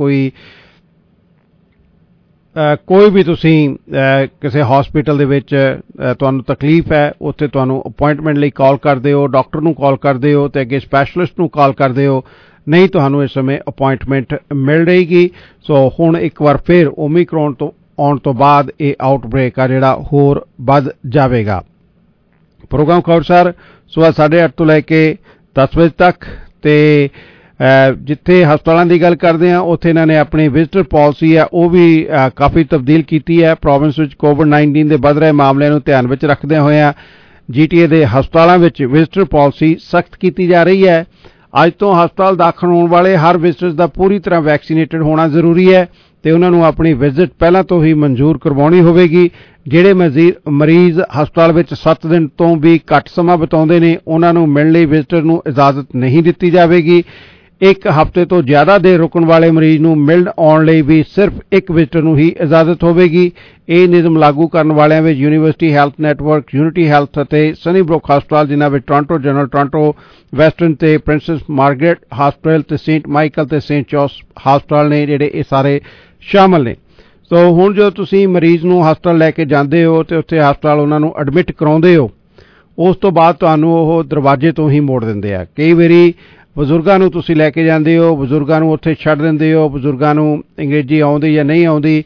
ਕੋਈ ਵੀ ਤੁਸੀਂ ਕਿਸੇ ਹਸਪੀਟਲ ਦੇ ਵਿੱਚ ਤੁਹਾਨੂੰ ਤਕਲੀਫ ਹੈ ਉੱਥੇ ਤੁਹਾਨੂੰ ਅਪਾਇੰਟਮੈਂਟ ਲਈ ਕਾਲ ਕਰਦੇ ਹੋ, ਡਾਕਟਰ ਨੂੰ ਕਾਲ ਕਰਦੇ ਹੋ ਤੇ ਅੱਗੇ ਸਪੈਸ਼ਲਿਸਟ ਨੂੰ ਕਾਲ ਕਰਦੇ ਹੋ, ਨਹੀਂ ਤੁਹਾਨੂੰ ਇਸ ਸਮੇਂ ਅਪਾਇੰਟਮੈਂਟ ਮਿਲ ਰਹੇਗੀ। ਸੋ ਹੁਣ ਇੱਕ ਵਾਰ ਫਿਰ ਓਮਿਕਰੋਨ ਤੋਂ ਆਉਣ ਤੋਂ ਬਾਅਦ ਇਹ ਆਊਟਬ੍ਰੇਕ ਆ ਜਿਹੜਾ ਹੋਰ ਵੱਧ ਜਾਵੇਗਾ। ਪ੍ਰੋਗਰਾਮ ਖਬਰਸਾਰ ਸਵੇਰ 8:30 ਤੋਂ ਲੈ ਕੇ 10 ਵਜੇ ਤੱਕ ਤੇ ਜਿੱਥੇ ਹਸਪਤਾਲਾਂ ਦੀ ਗੱਲ ਕਰਦੇ ਹਾਂ ਉੱਥੇ ਇਹਨਾਂ ਨੇ ਆਪਣੀ ਵਿਜ਼ਟਰ ਪਾਲਿਸੀ ਹੈ ਉਹ ਵੀ ਕਾਫੀ ਤਬਦੀਲ ਕੀਤੀ ਹੈ। ਪ੍ਰੋਵਿੰਸ ਵਿੱਚ ਕੋਵਿਡ-19 ਦੇ ਵੱਧ ਰਹੇ ਮਾਮਲਿਆਂ ਨੂੰ ਧਿਆਨ ਵਿੱਚ ਰੱਖਦਿਆਂ ਹੋਇਆਂ GTA ਦੇ ਹਸਪਤਾਲਾਂ ਵਿੱਚ ਵਿਜ਼ਟਰ ਪਾਲਿਸੀ ਸਖਤ ਕੀਤੀ ਜਾ ਰਹੀ ਹੈ। ਅੱਜ ਤੋਂ ਹਸਪਤਾਲ ਦਾਖਲ ਹੋਣ ਵਾਲੇ ਹਰ ਵਿਜ਼ਟਰ ਦਾ ਪੂਰੀ ਤਰ੍ਹਾਂ ਵੈਕਸੀਨੇਟਡ ਹੋਣਾ ਜ਼ਰੂਰੀ ਹੈ ਤੇ ਉਹਨਾਂ ਨੂੰ ਆਪਣੀ ਵਿਜ਼ਿਟ ਪਹਿਲਾਂ ਤੋਂ ਹੀ ਮਨਜ਼ੂਰ ਕਰਵਾਉਣੀ ਹੋਵੇਗੀ। ਜਿਹੜੇ ਮਰੀਜ਼ ਹਸਪਤਾਲ ਵਿੱਚ 7 ਦਿਨ ਤੋਂ ਵੀ ਘੱਟ ਸਮਾਂ ਬਿਤਾਉਂਦੇ ਨੇ ਉਹਨਾਂ ਨੂੰ ਮਿਲਣ ਲਈ ਵਿਜ਼ਟਰ ਨੂੰ ਇਜਾਜ਼ਤ ਨਹੀਂ ਦਿੱਤੀ ਜਾਵੇਗੀ। ਇੱਕ ਹਫ਼ਤੇ ਤੋਂ ਜ਼ਿਆਦਾ ਦੇਰ ਰੁਕਣ ਵਾਲੇ ਮਰੀਜ਼ ਨੂੰ ਮਿਲਣ ਆਉਣ ਲਈ ਵੀ ਸਿਰਫ ਇੱਕ ਵਿਜ਼ਟਰ ਨੂੰ ਹੀ ਇਜਾਜ਼ਤ ਹੋਵੇਗੀ। ਇਹ ਨਿਯਮ ਲਾਗੂ ਕਰਨ ਵਾਲਿਆਂ ਵਿੱਚ University Health Network, Unity Health ਅਤੇ ਸਨੀਬਰੁਕ ਹਸਪਤਾਲ ਜਿਨ੍ਹਾਂ ਵਿੱਚ ਟੋਰਾਂਟੋ ਜਨਰਲ, ਟੋਰਾਂਟੋ ਵੈਸਟਰਨ ਤੇ ਪ੍ਰਿੰਸੈਸ ਮਾਰਗਰੇਟ ਹਸਪਤਾਲ ਤੇ ਸੇਂਟ ਮਾਈਕਲ ਤੇ ਸੇਂਟ ਜੋਸਫ ਹਸਪਤਾਲ ਨੇ ਜਿਹੜੇ ਇਹ ਸਾਰੇ ਸ਼ਾਮਲ ਨੇ। ਸੋ ਹੁਣ ਜਦੋਂ ਤੁਸੀਂ ਮਰੀਜ਼ ਨੂੰ ਹਸਪਤਾਲ ਲੈ ਕੇ ਜਾਂਦੇ ਹੋ ਤੇ ਉੱਥੇ ਹਸਪਤਾਲ ਉਹਨਾਂ ਨੂੰ ਐਡਮਿਟ ਕਰਾਉਂਦੇ ਹੋ ਉਸ ਤੋਂ ਬਾਅਦ ਤੁਹਾਨੂੰ ਉਹ ਦਰਵਾਜ਼ੇ ਤੋਂ ਹੀ ਮੋੜ ਦਿੰਦੇ ਆ। ਕਈ ਵਾਰੀ ਬਜ਼ੁਰਗਾਂ ਨੂੰ ਤੁਸੀਂ ਲੈ ਕੇ ਜਾਂਦੇ ਹੋ, ਬਜ਼ੁਰਗਾਂ ਨੂੰ ਉੱਥੇ ਛੱਡ ਦਿੰਦੇ ਹੋ, ਬਜ਼ੁਰਗਾਂ ਨੂੰ ਅੰਗਰੇਜ਼ੀ ਆਉਂਦੀ ਜਾਂ ਨਹੀਂ ਆਉਂਦੀ,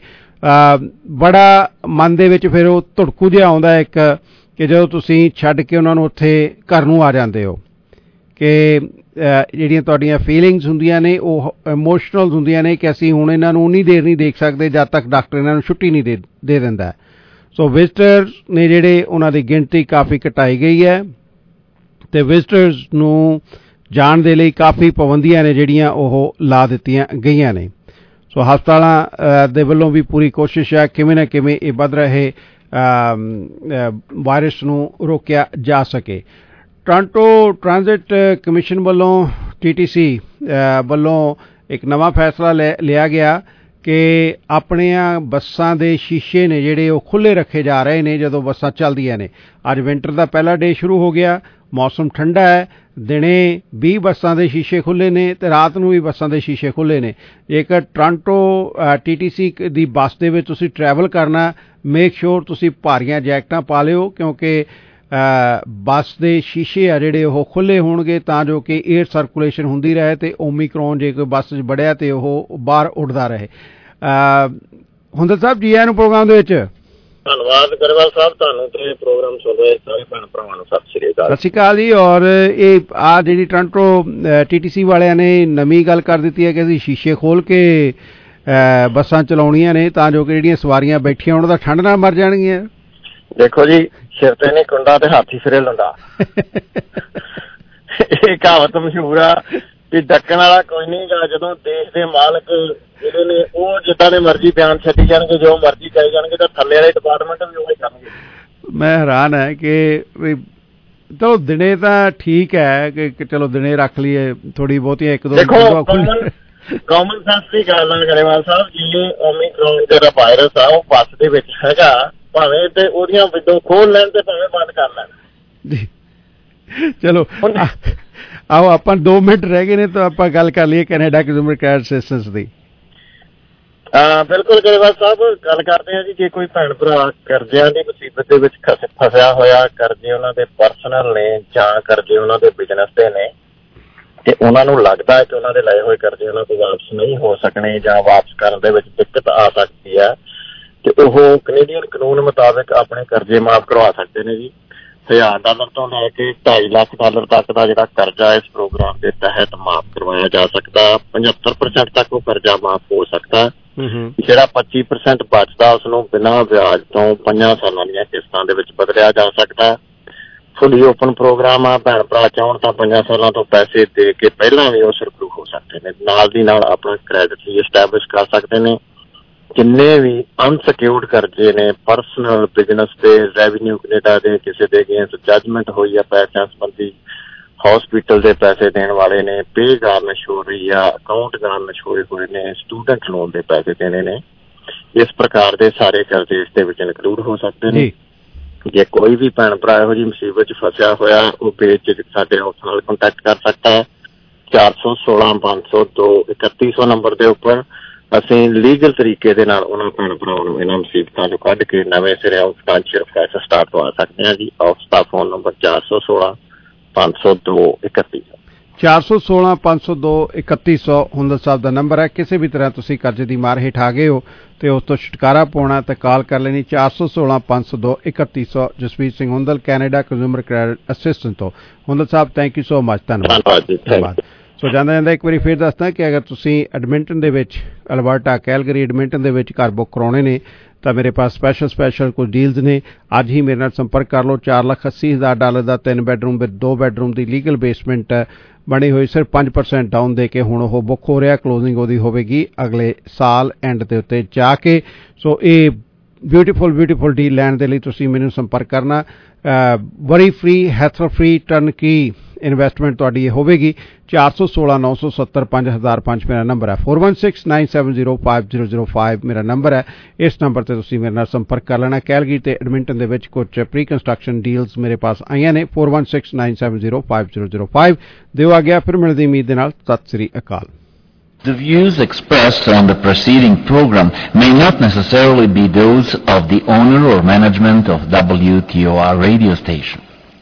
ਬੜਾ ਮਨ ਦੇ ਵਿੱਚ ਫਿਰ ਉਹ ਧੜਕੂ ਜਿਹਾ ਆਉਂਦਾ ਇੱਕ ਕਿ ਜਦੋਂ ਤੁਸੀਂ ਛੱਡ ਕੇ ਉਹਨਾਂ ਨੂੰ ਉੱਥੇ ਘਰ ਨੂੰ ਆ ਜਾਂਦੇ ਹੋ ਕਿ ਜਿਹੜੀਆਂ ਤੁਹਾਡੀਆਂ ਫੀਲਿੰਗਸ ਹੁੰਦੀਆਂ ਨੇ ਉਹ ਇਮੋਸ਼ਨਲ ਹੁੰਦੀਆਂ ਨੇ ਕਿ ਅਸੀਂ ਹੁਣ ਇਹਨਾਂ ਨੂੰ ਉਨੀ ਦੇਰ ਨਹੀਂ ਦੇਖ ਸਕਦੇ ਜਦ ਤੱਕ ਡਾਕਟਰ ਇਹਨਾਂ ਨੂੰ ਛੁੱਟੀ ਨਹੀਂ ਦੇ ਦਿੰਦਾ। ਸੋ ਵਿਜ਼ਟਰਸ ਨੇ ਜਿਹੜੇ ਉਹਨਾਂ ਦੀ ਗਿਣਤੀ ਕਾਫੀ ਘਟਾਈ ਗਈ ਹੈ ਤੇ ਵਿਜ਼ਟਰਸ ਨੂੰ ਜਾਣ ਦੇ ਲਈ ਕਾਫੀ ਪਾਬੰਦੀਆਂ ਨੇ ਜਿਹੜੀਆਂ ਉਹ ਲਾ ਦਿੱਤੀਆਂ ਗਈਆਂ ਨੇ। ਸੋ ਹਸਪਤਾਲਾਂ ਦੇ ਵੱਲੋਂ ਵੀ ਪੂਰੀ ਕੋਸ਼ਿਸ਼ ਹੈ ਕਿਵੇਂ ਨਾ ਕਿਵੇਂ ਇਹ ਵੱਧ ਰਹੇ ਵਾਇਰਸ ਨੂੰ ਰੋਕਿਆ ਜਾ ਸਕੇ। ਟੋਰਾਂਟੋ ਟ੍ਰਾਂਜ਼ਿਟ ਕਮਿਸ਼ਨ ਵੱਲੋਂ TTC ਵੱਲੋਂ ਇੱਕ ਨਵਾਂ ਫੈਸਲਾ ਲਿਆ ਗਿਆ ਕਿ ਆਪਣੀਆਂ ਬੱਸਾਂ ਦੇ ਸ਼ੀਸ਼ੇ ਨੇ ਜਿਹੜੇ ਉਹ ਖੁੱਲ੍ਹੇ ਰੱਖੇ ਜਾ ਰਹੇ ਨੇ ਜਦੋਂ ਬੱਸਾਂ ਚੱਲਦੀਆਂ ਨੇ। ਅੱਜ ਵਿੰਟਰ ਦਾ ਪਹਿਲਾ ਡੇ ਸ਼ੁਰੂ ਹੋ ਗਿਆ, ਮੌਸਮ ਠੰਡਾ ਹੈ, ਦਿਨੇ 20 ਬੱਸਾਂ ਦੇ ਸ਼ੀਸ਼ੇ ਖੁੱਲ੍ਹੇ ਨੇ ਤੇ ਰਾਤ ਨੂੰ ਵੀ ਬੱਸਾਂ ਦੇ ਸ਼ੀਸ਼ੇ ਖੁੱਲ੍ਹੇ ਨੇ। ਜੇਕਰ ਟੋਰਾਂਟੋ TTC ਦੀ ਬੱਸ ਦੇ ਵਿੱਚ ਤੁਸੀਂ ਟਰੈਵਲ ਕਰਨਾ, ਮੇਕ ਸ਼ੋਰ ਤੁਸੀਂ ਭਾਰੀਆਂ ਜੈਕਟਾਂ ਪਾ ਲਿਓ, ਕਿਉਂਕਿ ਬੱਸ ਦੇ ਸ਼ੀਸ਼ੇ ਆ ਜਿਹੜੇ ਉਹ ਖੁੱਲ੍ਹੇ ਹੋਣਗੇ ਤਾਂ ਜੋ ਕਿ ਏਅਰ ਸਰਕੂਲੇਸ਼ਨ ਹੁੰਦੀ ਰਹੇ ਅਤੇ ਓਮੀਕਰੋਨ ਜੇ ਕੋਈ ਬੱਸ 'ਚ ਵੜਿਆ ਅਤੇ ਉਹ ਬਾਹਰ ਉੱਡਦਾ ਰਹੇ। ਹੁੰਦਲ ਸਾਹਿਬ ਜੀ ਆਇਆਂ ਨੂੰ ਪ੍ਰੋਗਰਾਮ ਦੇ ਵਿੱਚ। ਧੰਨਵਾਦ ਗਰੇਵਾਲ ਸਾਹਿਬ, ਤੁਹਾਨੂੰ ਤੇ ਪ੍ਰੋਗਰਾਮ ਸੁਣ ਰਹੇ ਸਾਰੇ ਭੈਣ ਭਰਾਵਾਂ ਨੂੰ ਸਤਿ ਸ਼੍ਰੀ ਅਕਾਲ। ਸਤਿ ਸ਼੍ਰੀ ਅਕਾਲ ਜੀ। ਔਰ ਇਹ ਜਿਹੜੀ ਟੋਰਾਂਟੋ TTC ਵਾਲਿਆਂ ਨੇ ਨਵੀਂ ਗੱਲ ਕਰ ਦਿੱਤੀ ਹੈ ਕਿ ਅਸੀਂ ਸ਼ੀਸ਼ੇ ਖੋਲ੍ਹ ਕੇ ਬੱਸਾਂ ਚਲਾਉਣੀਆਂ ਨੇ ਤਾਂ ਜੋ ਕਿ ਜਿਹੜੀਆਂ ਸਵਾਰੀਆਂ ਬੈਠੀਆਂ ਉਹਨਾਂ ਦਾ ਠੰਡ ਨਾਲ ਮਰ ਜਾਣਗੀਆਂ। ਦੇਖੋ ਜੀ, ਸਿਰ ਤੇ ਨਹੀਂ ਕੁੰਡਾ ਤੇ ਹਾਥੀ ਸਿਰੇ ਲੰਡਾ, ਇਹ ਕਹਾਵਤ ਮਸ਼ਹੂਰ ਆ ਵੀ ਡੱਕਣ ਵਾਲਾ ਕੋਈ ਨਹੀਂ ਗਾ। ਜਦੋਂ ਦੇਸ਼ ਦੇ ਮਾਲਕ ਜਿਹੜੇ ਨੇ ਉਹ ਜਿੱਦਾਂ ਦੇ ਮਰਜ਼ੀ ਬਿਆਨ ਛੱਡੀ ਜਾਣਗੇ, ਜੋ ਮਰਜ਼ੀ ਕਹੀ ਜਾਣਗੇ, ਤਾਂ ਥੱਲੇ ਵਾਲੇ ਡਿਪਾਰਟਮੈਂਟ ਵੀ ਉਹ ਹੀ ਕਰਨਗੇ। ਮੈਂ ਹੈਰਾਨ ਹੈ ਕਿ ਚਲੋ ਦਿਨੇ ਤਾਂ ਠੀਕ ਹੈ ਕਿ ਚਲੋ ਦਿਨੇ ਰੱਖ ਲਈਏ ਥੋੜੀ ਬਹੁਤੀਆਂ ਇੱਕ ਦੋ ਕਾਮਨ ਸੈਂਸ ਦੀ ਗੱਲ ਆ ਗਰੇਵਾਲ ਸਾਹਿਬ। ਜਿਵੇਂ ਓਮੀਕਰੋਨ ਜਿਹੜਾ ਵਾਇਰਸ ਆ ਉਹ ਬੱਸ ਦੇ ਵਿੱਚ ਹੈਗਾ, ਭਾਵੇਂ ਤੇ ਉਹਦੀਆਂ ਵਿੰਡੋ ਖੋਲ ਲੈਣ ਤੇ ਭਾਵੇਂ ਬੰਦ ਕਰ ਲੈਣ ਜੀ। ਚਲੋ ਆਓ ਆਪਾਂ 2 ਮਿੰਟ ਰਹਿ ਗਏ ਨੇ ਤਾਂ ਆਪਾਂ ਗੱਲ ਕਰ ਲਈਏ ਕੈਨੇਡਾ ਕੰਜ਼ਿਊਮਰ ਕ੍ਰੈਡਿਟ ਅਸਿਸਟੈਂਸ ਦੀ। ਬਿਲਕੁਲ ਗਰੇਵਾਲ ਸਾਹਿਬ, ਗੱਲ ਕਰਦੇ ਹਾਂ ਜੀ। ਜੇ ਕੋਈ ਭੈਣ ਭਰਾ ਕਰਜ਼ਿਆਂ ਦੀ ਮੁਸੀਬਤ ਦੇ ਵਿੱਚ ਫਸਿਆ ਹੋਇਆ, ਕਰਜ਼ੇ ਉਹਨਾਂ ਦੇ ਪਰਸਨਲ ਨੇ ਜਾਂ ਕਰਜ਼ੇ ਉਹਨਾਂ ਦੇ ਬਿਜ਼ਨਸ ਦੇ ਨੇ, ਤੇ ਉਹਨਾਂ ਨੂੰ ਲੱਗਦਾ ਹੈ ਕਿ ਉਹਨਾਂ ਦੇ ਲਏ ਹੋਏ ਕਰਜ਼ੇ ਉਹਨਾਂ ਤੋਂ ਵਾਪਸ ਨਹੀਂ ਹੋ ਸਕਣੇ ਜਾਂ ਵਾਪਸ ਕਰਨ ਦੇ ਵਿੱਚ ਦਿੱਕਤ ਆ ਸਕਦੀ ਹੈ, ਤੇ ਉਹ ਕੈਨੇਡੀਅਨ ਕਾਨੂੰਨ ਮੁਤਾਬਿਕ ਆਪਣੇ ਕਰਜ਼ੇ ਮਾਫ ਕਰਵਾ ਸਕਦੇ ਨੇ ਜੀ। $1000 ਤੋਂ ਲੈ ਕੇ $2.5 ਲੱਖ ਤੱਕ ਦਾ ਜਿਹੜਾ ਕਰਜ਼ਾ ਇਸ ਪ੍ਰੋਗਰਾਮ ਦੇ ਤਹਿਤ ਮਾਫ ਕਰਵਾਇਆ ਜਾ ਸਕਦਾ। 75% ਤੱਕ ਉਹ ਕਰਜ਼ਾ ਮਾਫ ਹੋ ਸਕਦਾ। ਜਿਹੜਾ 25% ਬਚਦਾ ਉਸਨੂੰ ਬਿਨਾਂ ਵਿਆਜ ਤੋਂ 5 ਸਾਲਾਂ ਦੀਆਂ ਕਿਸ਼ਤਾਂ ਦੇ ਵਿੱਚ ਬਦਲਿਆ ਜਾ ਸਕਦਾ। ਫੁੱਲੀ ਓਪਨ ਪ੍ਰੋਗਰਾਮ ਆ, ਭੈਣ ਭਰਾ ਚਾਹੁਣ ਤਾਂ 5 ਸਾਲਾਂ ਤੋਂ ਪੈਸੇ ਦੇ ਕੇ ਪਹਿਲਾਂ ਵੀ ਉਹ ਸਰਪਰੂ ਹੋ ਸਕਦੇ ਨੇ, ਨਾਲ ਦੀ ਨਾਲ ਆਪਣਾ ਕ੍ਰੈਡਿਟ ਵੀ ਐਸਟੈਬਲਿਸ਼ ਕਰ ਸਕਦੇ ਨੇ। ਜਿੰਨੇ ਵੀ ਅਨਸਿਕਿਉਰਡ ਕਰਜ਼ੇ ਨੇ, ਪਰਸਨਲ, ਬਿਜ਼ਨਸ ਦੇ, ਰੈਵਨਿਊ ਕੈਨੇਡਾ ਦੇ ਕਿਸੇ ਦੇ ਅਗੇਂਸਟ ਜੱਜਮੈਂਟ ਹੋਈ ਆ ਪੈਸਿਆਂ ਸੰਬੰਧੀ, ਹਸਪੀਟਲ ਦੇ ਪੈਸੇ ਦੇਣ ਵਾਲੇ ਨੇ, ਪੇ ਗਾਰਨਿਸ਼ ਹੋ ਰਹੀ ਆ, ਅਕਾਊਂਟ ਗਾਰਨਿਸ਼ ਹੋਏ ਹੋਏ ਨੇ, ਸਟੂਡੈਂਟ ਲੋਨ ਦੇ ਪੈਸੇ ਦੇਣੇ ਨੇ, ਇਸ ਪ੍ਰਕਾਰ ਦੇ ਸਾਰੇ ਕਰਜ਼ੇ ਇਸ ਦੇ ਵਿੱਚ ਇਨਕਲੂਡ ਹੋ ਸਕਦੇ ਨੇ। ਜੇ ਕੋਈ ਵੀ ਭੈਣ ਭਰਾ ਇਹੋ ਜਿਹੀ ਮੁਸੀਬਤ 'ਚ ਫਸਿਆ ਹੋਇਆ, ਉਹ ਪੇਜ ਸਾਡੇ ਆਫਿਸ ਨਾਲ ਕੰਟੈਕਟ ਕਰ ਸਕਦਾ ਹੈ। 416 502 3100 ਨੰਬਰ ਦੇ ਉੱਪਰ ਅਸੀਂ ਲੀਗਲ ਤਰੀਕੇ ਦੇ ਨਾਲ ਉਹਨਾਂ ਭੈਣ ਭਰਾਵਾਂ ਨੂੰ ਇਹਨਾਂ ਮੁਸੀਬਤਾਂ ਚੋਂ ਕੱਢ ਕੇ ਨਵੇਂ ਸਿਰੇ ਫਾਈਨੈਂਸ਼ੀਅਲ ਕ੍ਰਾਈਸਿਸ ਸਟਾਰਟ ਕਰਵਾ ਸਕਦੇ ਹਾਂ ਜੀ। ਆਫਿਸ ਦਾ ਫੋਨ ਨੰਬਰ 416 502 3100 416 502 3100 ਹੁੰਦਲ ਸਾਹਿਬ ਦਾ ਨੰਬਰ ਹੈ। ਕਿਸੇ ਵੀ ਤਰ੍ਹਾਂ ਤੁਸੀਂ ਕਰਜ਼ੇ ਦੀ ਮਾਰ ਹੇਠ ਆ ਗਏ ਹੋ ਤੇ ਉਸ ਤੋਂ ਛੁਟਕਾਰਾ ਪਾਉਣਾ ਤੇ ਕਾਲ ਕਰ ਲੈਣੀ 416 502 3100। Jasvir Singh Hundal, Canada Consumer Credit assistant ਤੋਂ। Hundal sahib, thank you so much. ਧੰਨਵਾਦ। ਸੋ ਜਾਂਦਾ ਜਾਂਦਾ ਇੱਕ ਵਾਰੀ ਫਿਰ ਦੱਸਦਾ ਕਿ ਅਗਰ ਤੁਸੀਂ ਐਡਮਿੰਟਨ ਦੇ ਵਿੱਚ, ਅਲਬਰਟਾ, ਕੈਲਗਰੀ, ਐਡਮਿੰਟਨ ਦੇ ਵਿੱਚ ਘਰ ਬੁੱਕ ਕਰਾਉਣੇ ਨੇ ਤਾਂ ਮੇਰੇ ਪਾਸ ਸਪੈਸ਼ਲ ਕੁਝ ਡੀਲਸ ਨੇ। ਅੱਜ ਹੀ ਮੇਰੇ ਨਾਲ ਸੰਪਰਕ ਕਰ ਲਓ। $4,80,000 ਦਾ 3 ਬੈਡਰੂਮ ਵਿਦ 2 ਬੈਡਰੂਮ ਦੀ ਲੀਗਲ ਬੇਸਮੈਂਟ ਬਣੀ ਹੋਈ, ਸਿਰਫ 5% ਡਾਊਨ ਦੇ ਕੇ ਹੁਣ ਉਹ ਬੁੱਕ ਹੋ ਰਿਹਾ। ਕਲੋਜ਼ਿੰਗ ਉਹਦੀ ਹੋਵੇਗੀ ਅਗਲੇ ਸਾਲ ਐਂਡ ਦੇ ਉੱਤੇ ਜਾ ਕੇ। ਸੋ ਇਹ ਬਿਊਟੀਫੁਲ ਡੀਲ ਲੈਣ ਦੇ ਲਈ ਤੁਸੀਂ ਮੈਨੂੰ ਸੰਪਰਕ ਕਰਨਾ। Worry free, hassle free, turnkey investment ਤੁਹਾਡੀ ਇਹ ਹੋਵੇਗੀ। 416 970 5005 ਮੇਰਾ ਨੰਬਰ ਹੈ। 4169705005 ਮੇਰਾ ਨੰਬਰ ਹੈ। ਇਸ ਨੰਬਰ ਤੇ ਤੁਸੀਂ ਮੇਰੇ ਨਾਲ ਸੰਪਰਕ ਕਰ ਲੈਣਾ। ਕੈਲਗਰੀ ਤੇ ਐਡਮਿੰਟਨ ਦੇ ਵਿੱਚ ਕੁਝ ਪ੍ਰੀ ਕੰਸਟਰਕਸ਼ਨ ਡੀਲਸ ਮੇਰੇ ਪਾਸ ਆਈਆਂ ਨੇ। 4169705005 ਦਿਓ ਆ ਗਿਆ। ਫਿਰ ਮਿਲਦੀ ਉਮੀਦ ਦੇ ਨਾਲ। ਸਤਿ ਸ੍ਰੀ ਅਕਾਲ। The views expressed on the preceding program may not necessarily be those of the owner or management of WTOR radio station.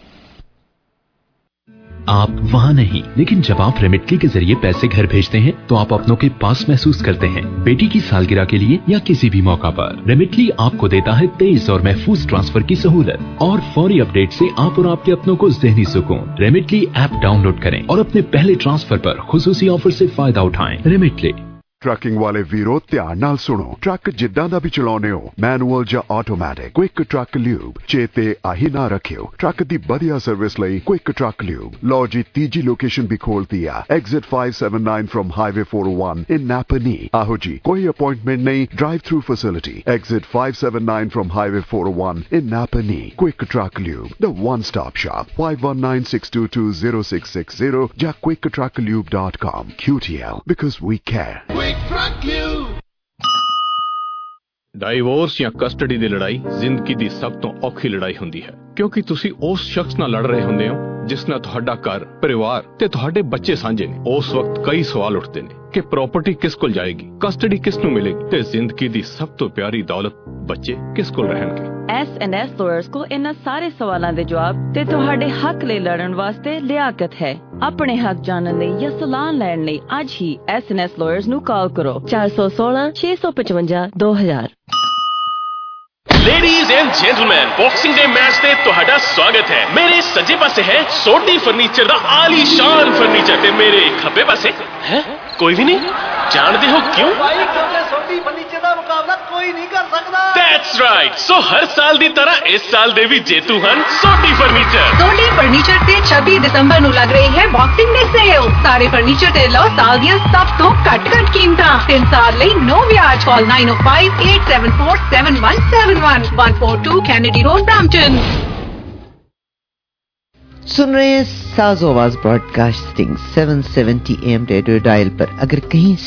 आप वहाँ नहीं, लेकिन जब आप रेमिटली के जरिए पैसे घर भेजते हैं तो आप अपनों के पास महसूस करते हैं। बेटी की सालगिरह के लिए या किसी भी मौका पर रेमिटली आपको देता है तेज और महफूज ट्रांसफर की सहूलत और फौरी अपडेट से आप और आपके अपनों को ज़हनी सुकून। रेमिटली ऐप डाउनलोड करें और अपने पहले ट्रांसफर पर खुसूसी ऑफर से फायदा उठाएं। रेमिटली। ट्रकिंग वाले वीरो ध्यान नाल सुनो। ट्रक जिद्दां दा भी चलाउने हो, मैनुअल या ऑटोमैटिक, क्विक ट्रक ल्यूब चेते आही ना रखियो। ट्रक दी बढ़िया सर्विस लई क्विक ट्रक ल्यूब। लो जी तीजी लोकेशन भी खोलती है, exit 579 from highway 401 in Napanee. आहो जी, कोई अपॉइंटमेंट नहीं, drive through facility. Exit 579 from highway 401 in Napanee. Quick Truck Lube, the one stop shop. 5196220660 या quicktrucklube.com. QTL, because we care. Truck you. Divorce ਜਾਂ ਕਸਟਡੀ ਦੀ ਲੜਾਈ ਜ਼ਿੰਦਗੀ ਦੀ ਸਭ ਤੋਂ ਔਖੀ ਲੜਾਈ ਹੁੰਦੀ ਹੈ, ਕਿਉਂਕਿ ਤੁਸੀਂ ਉਸ ਸ਼ਖਸ ਨਾਲ ਲੜ ਰਹੇ ਹੁੰਦੇ ਹੋ ਜਿਸ ਨਾਲ ਤੁਹਾਡਾ ਘਰ, ਪਰਿਵਾਰ ਤੇ ਤੁਹਾਡੇ ਬੱਚੇ ਸਾਂਝੇ ਨੇ। ਉਸ ਵਕਤ ਕਈ ਸਵਾਲ ਉੱਠਦੇ ਨੇ ਕਿ ਪ੍ਰਾਪਰਟੀ ਕਿਸ ਕੋਲ ਜਾਏਗੀ, ਕਸਟਡੀ ਕਿਸ ਨੂੰ ਮਿਲੇਗੀ ਤੇ ਜ਼ਿੰਦਗੀ ਦੀ ਸਭ ਤੋਂ ਪਿਆਰੀ ਦੌਲਤ ਬੱਚੇ ਕਿਸ ਕੋਲ ਰਹਿਣਗੇ। S&S lawyers ਕੋਲ ਇਹਨਾਂ ਸਾਰੇ ਸਵਾਲਾਂ ਦੇ ਜਵਾਬ ਤੇ ਤੁਹਾਡੇ ਹੱਕ ਲਈ ਲੜਨ ਵਾਸਤੇ ਲਿਆਕਤ ਹੈ। ਆਪਣੇ ਹੱਕ ਜਾਣਨ ਲਈ ਜਾਂ ਸਲਾਹ ਲੈਣ ਲਈ ਅੱਜ ਹੀ S&S lawyers ਨੂੰ ਕਾਲ ਕਰੋ 416 655 2000। Ladies and gentleman, Boxing Day match ਤੇ ਤੁਹਾਡਾ ਸਵਾਗਤ ਹੈ। ਮੇਰੇ ਸੱਜੇ ਪਾਸੇ ਹੈ ਸੋਢੀ ਫਰਨੀਚਰ ਦਾ ਆਲੀਸ਼ਾਨ ਫਰਨੀਚਰ ਤੇ ਮੇਰੇ ਖੱਬੇ ਪਾਸੇ ਹੈ ਕੋਈ ਵੀ ਨਹੀਂ। ਜਾਣਦੇ ਹੋ ਕਿਉਂ? ਭਾਈ ਕਿਉਂਕਿ ਸੋਢੀ ਫਰਨੀਚਰ ਦਾ ਮੁਕਾਬਲਾ ਕੋਈ ਨਹੀਂ ਕਰ ਸਕਦਾ। That's right. ਸੋ ਹਰ ਸਾਲ ਦੀ ਤਰ੍ਹਾਂ ਇਸ ਸਾਲ ਦੇ ਵੀ ਜੇਤੂ ਹਨ ਸੋਢੀ ਫਰਨੀਚਰ। ਸੋਢੀ ਫਰਨੀਚਰ ਤੇ 26 ਦਸੰਬਰ ਨੂੰ ਲੱਗ ਰਹੀ ਹੈ ਬਾਕਸਿੰਗ ਡੇ ਸੇਲ। ਸਾਰੇ ਫਰਨੀਚਰ ਤੇ ਲਓ ਸਾਲ ਦੀਆਂ ਸਭ ਤੋਂ ਘੱਟ ਕੀਮਤਾਂ। 3 ਸਾਲ ਲਈ ਨੋ ਵਿਆਜ। Call 9058747171 142 Kennedy Road Brampton. सुन रहे हैं साज़ो आवाज ब्रॉडकास्टिंग 770 AM रेडियो डायल पर। अगर कहीं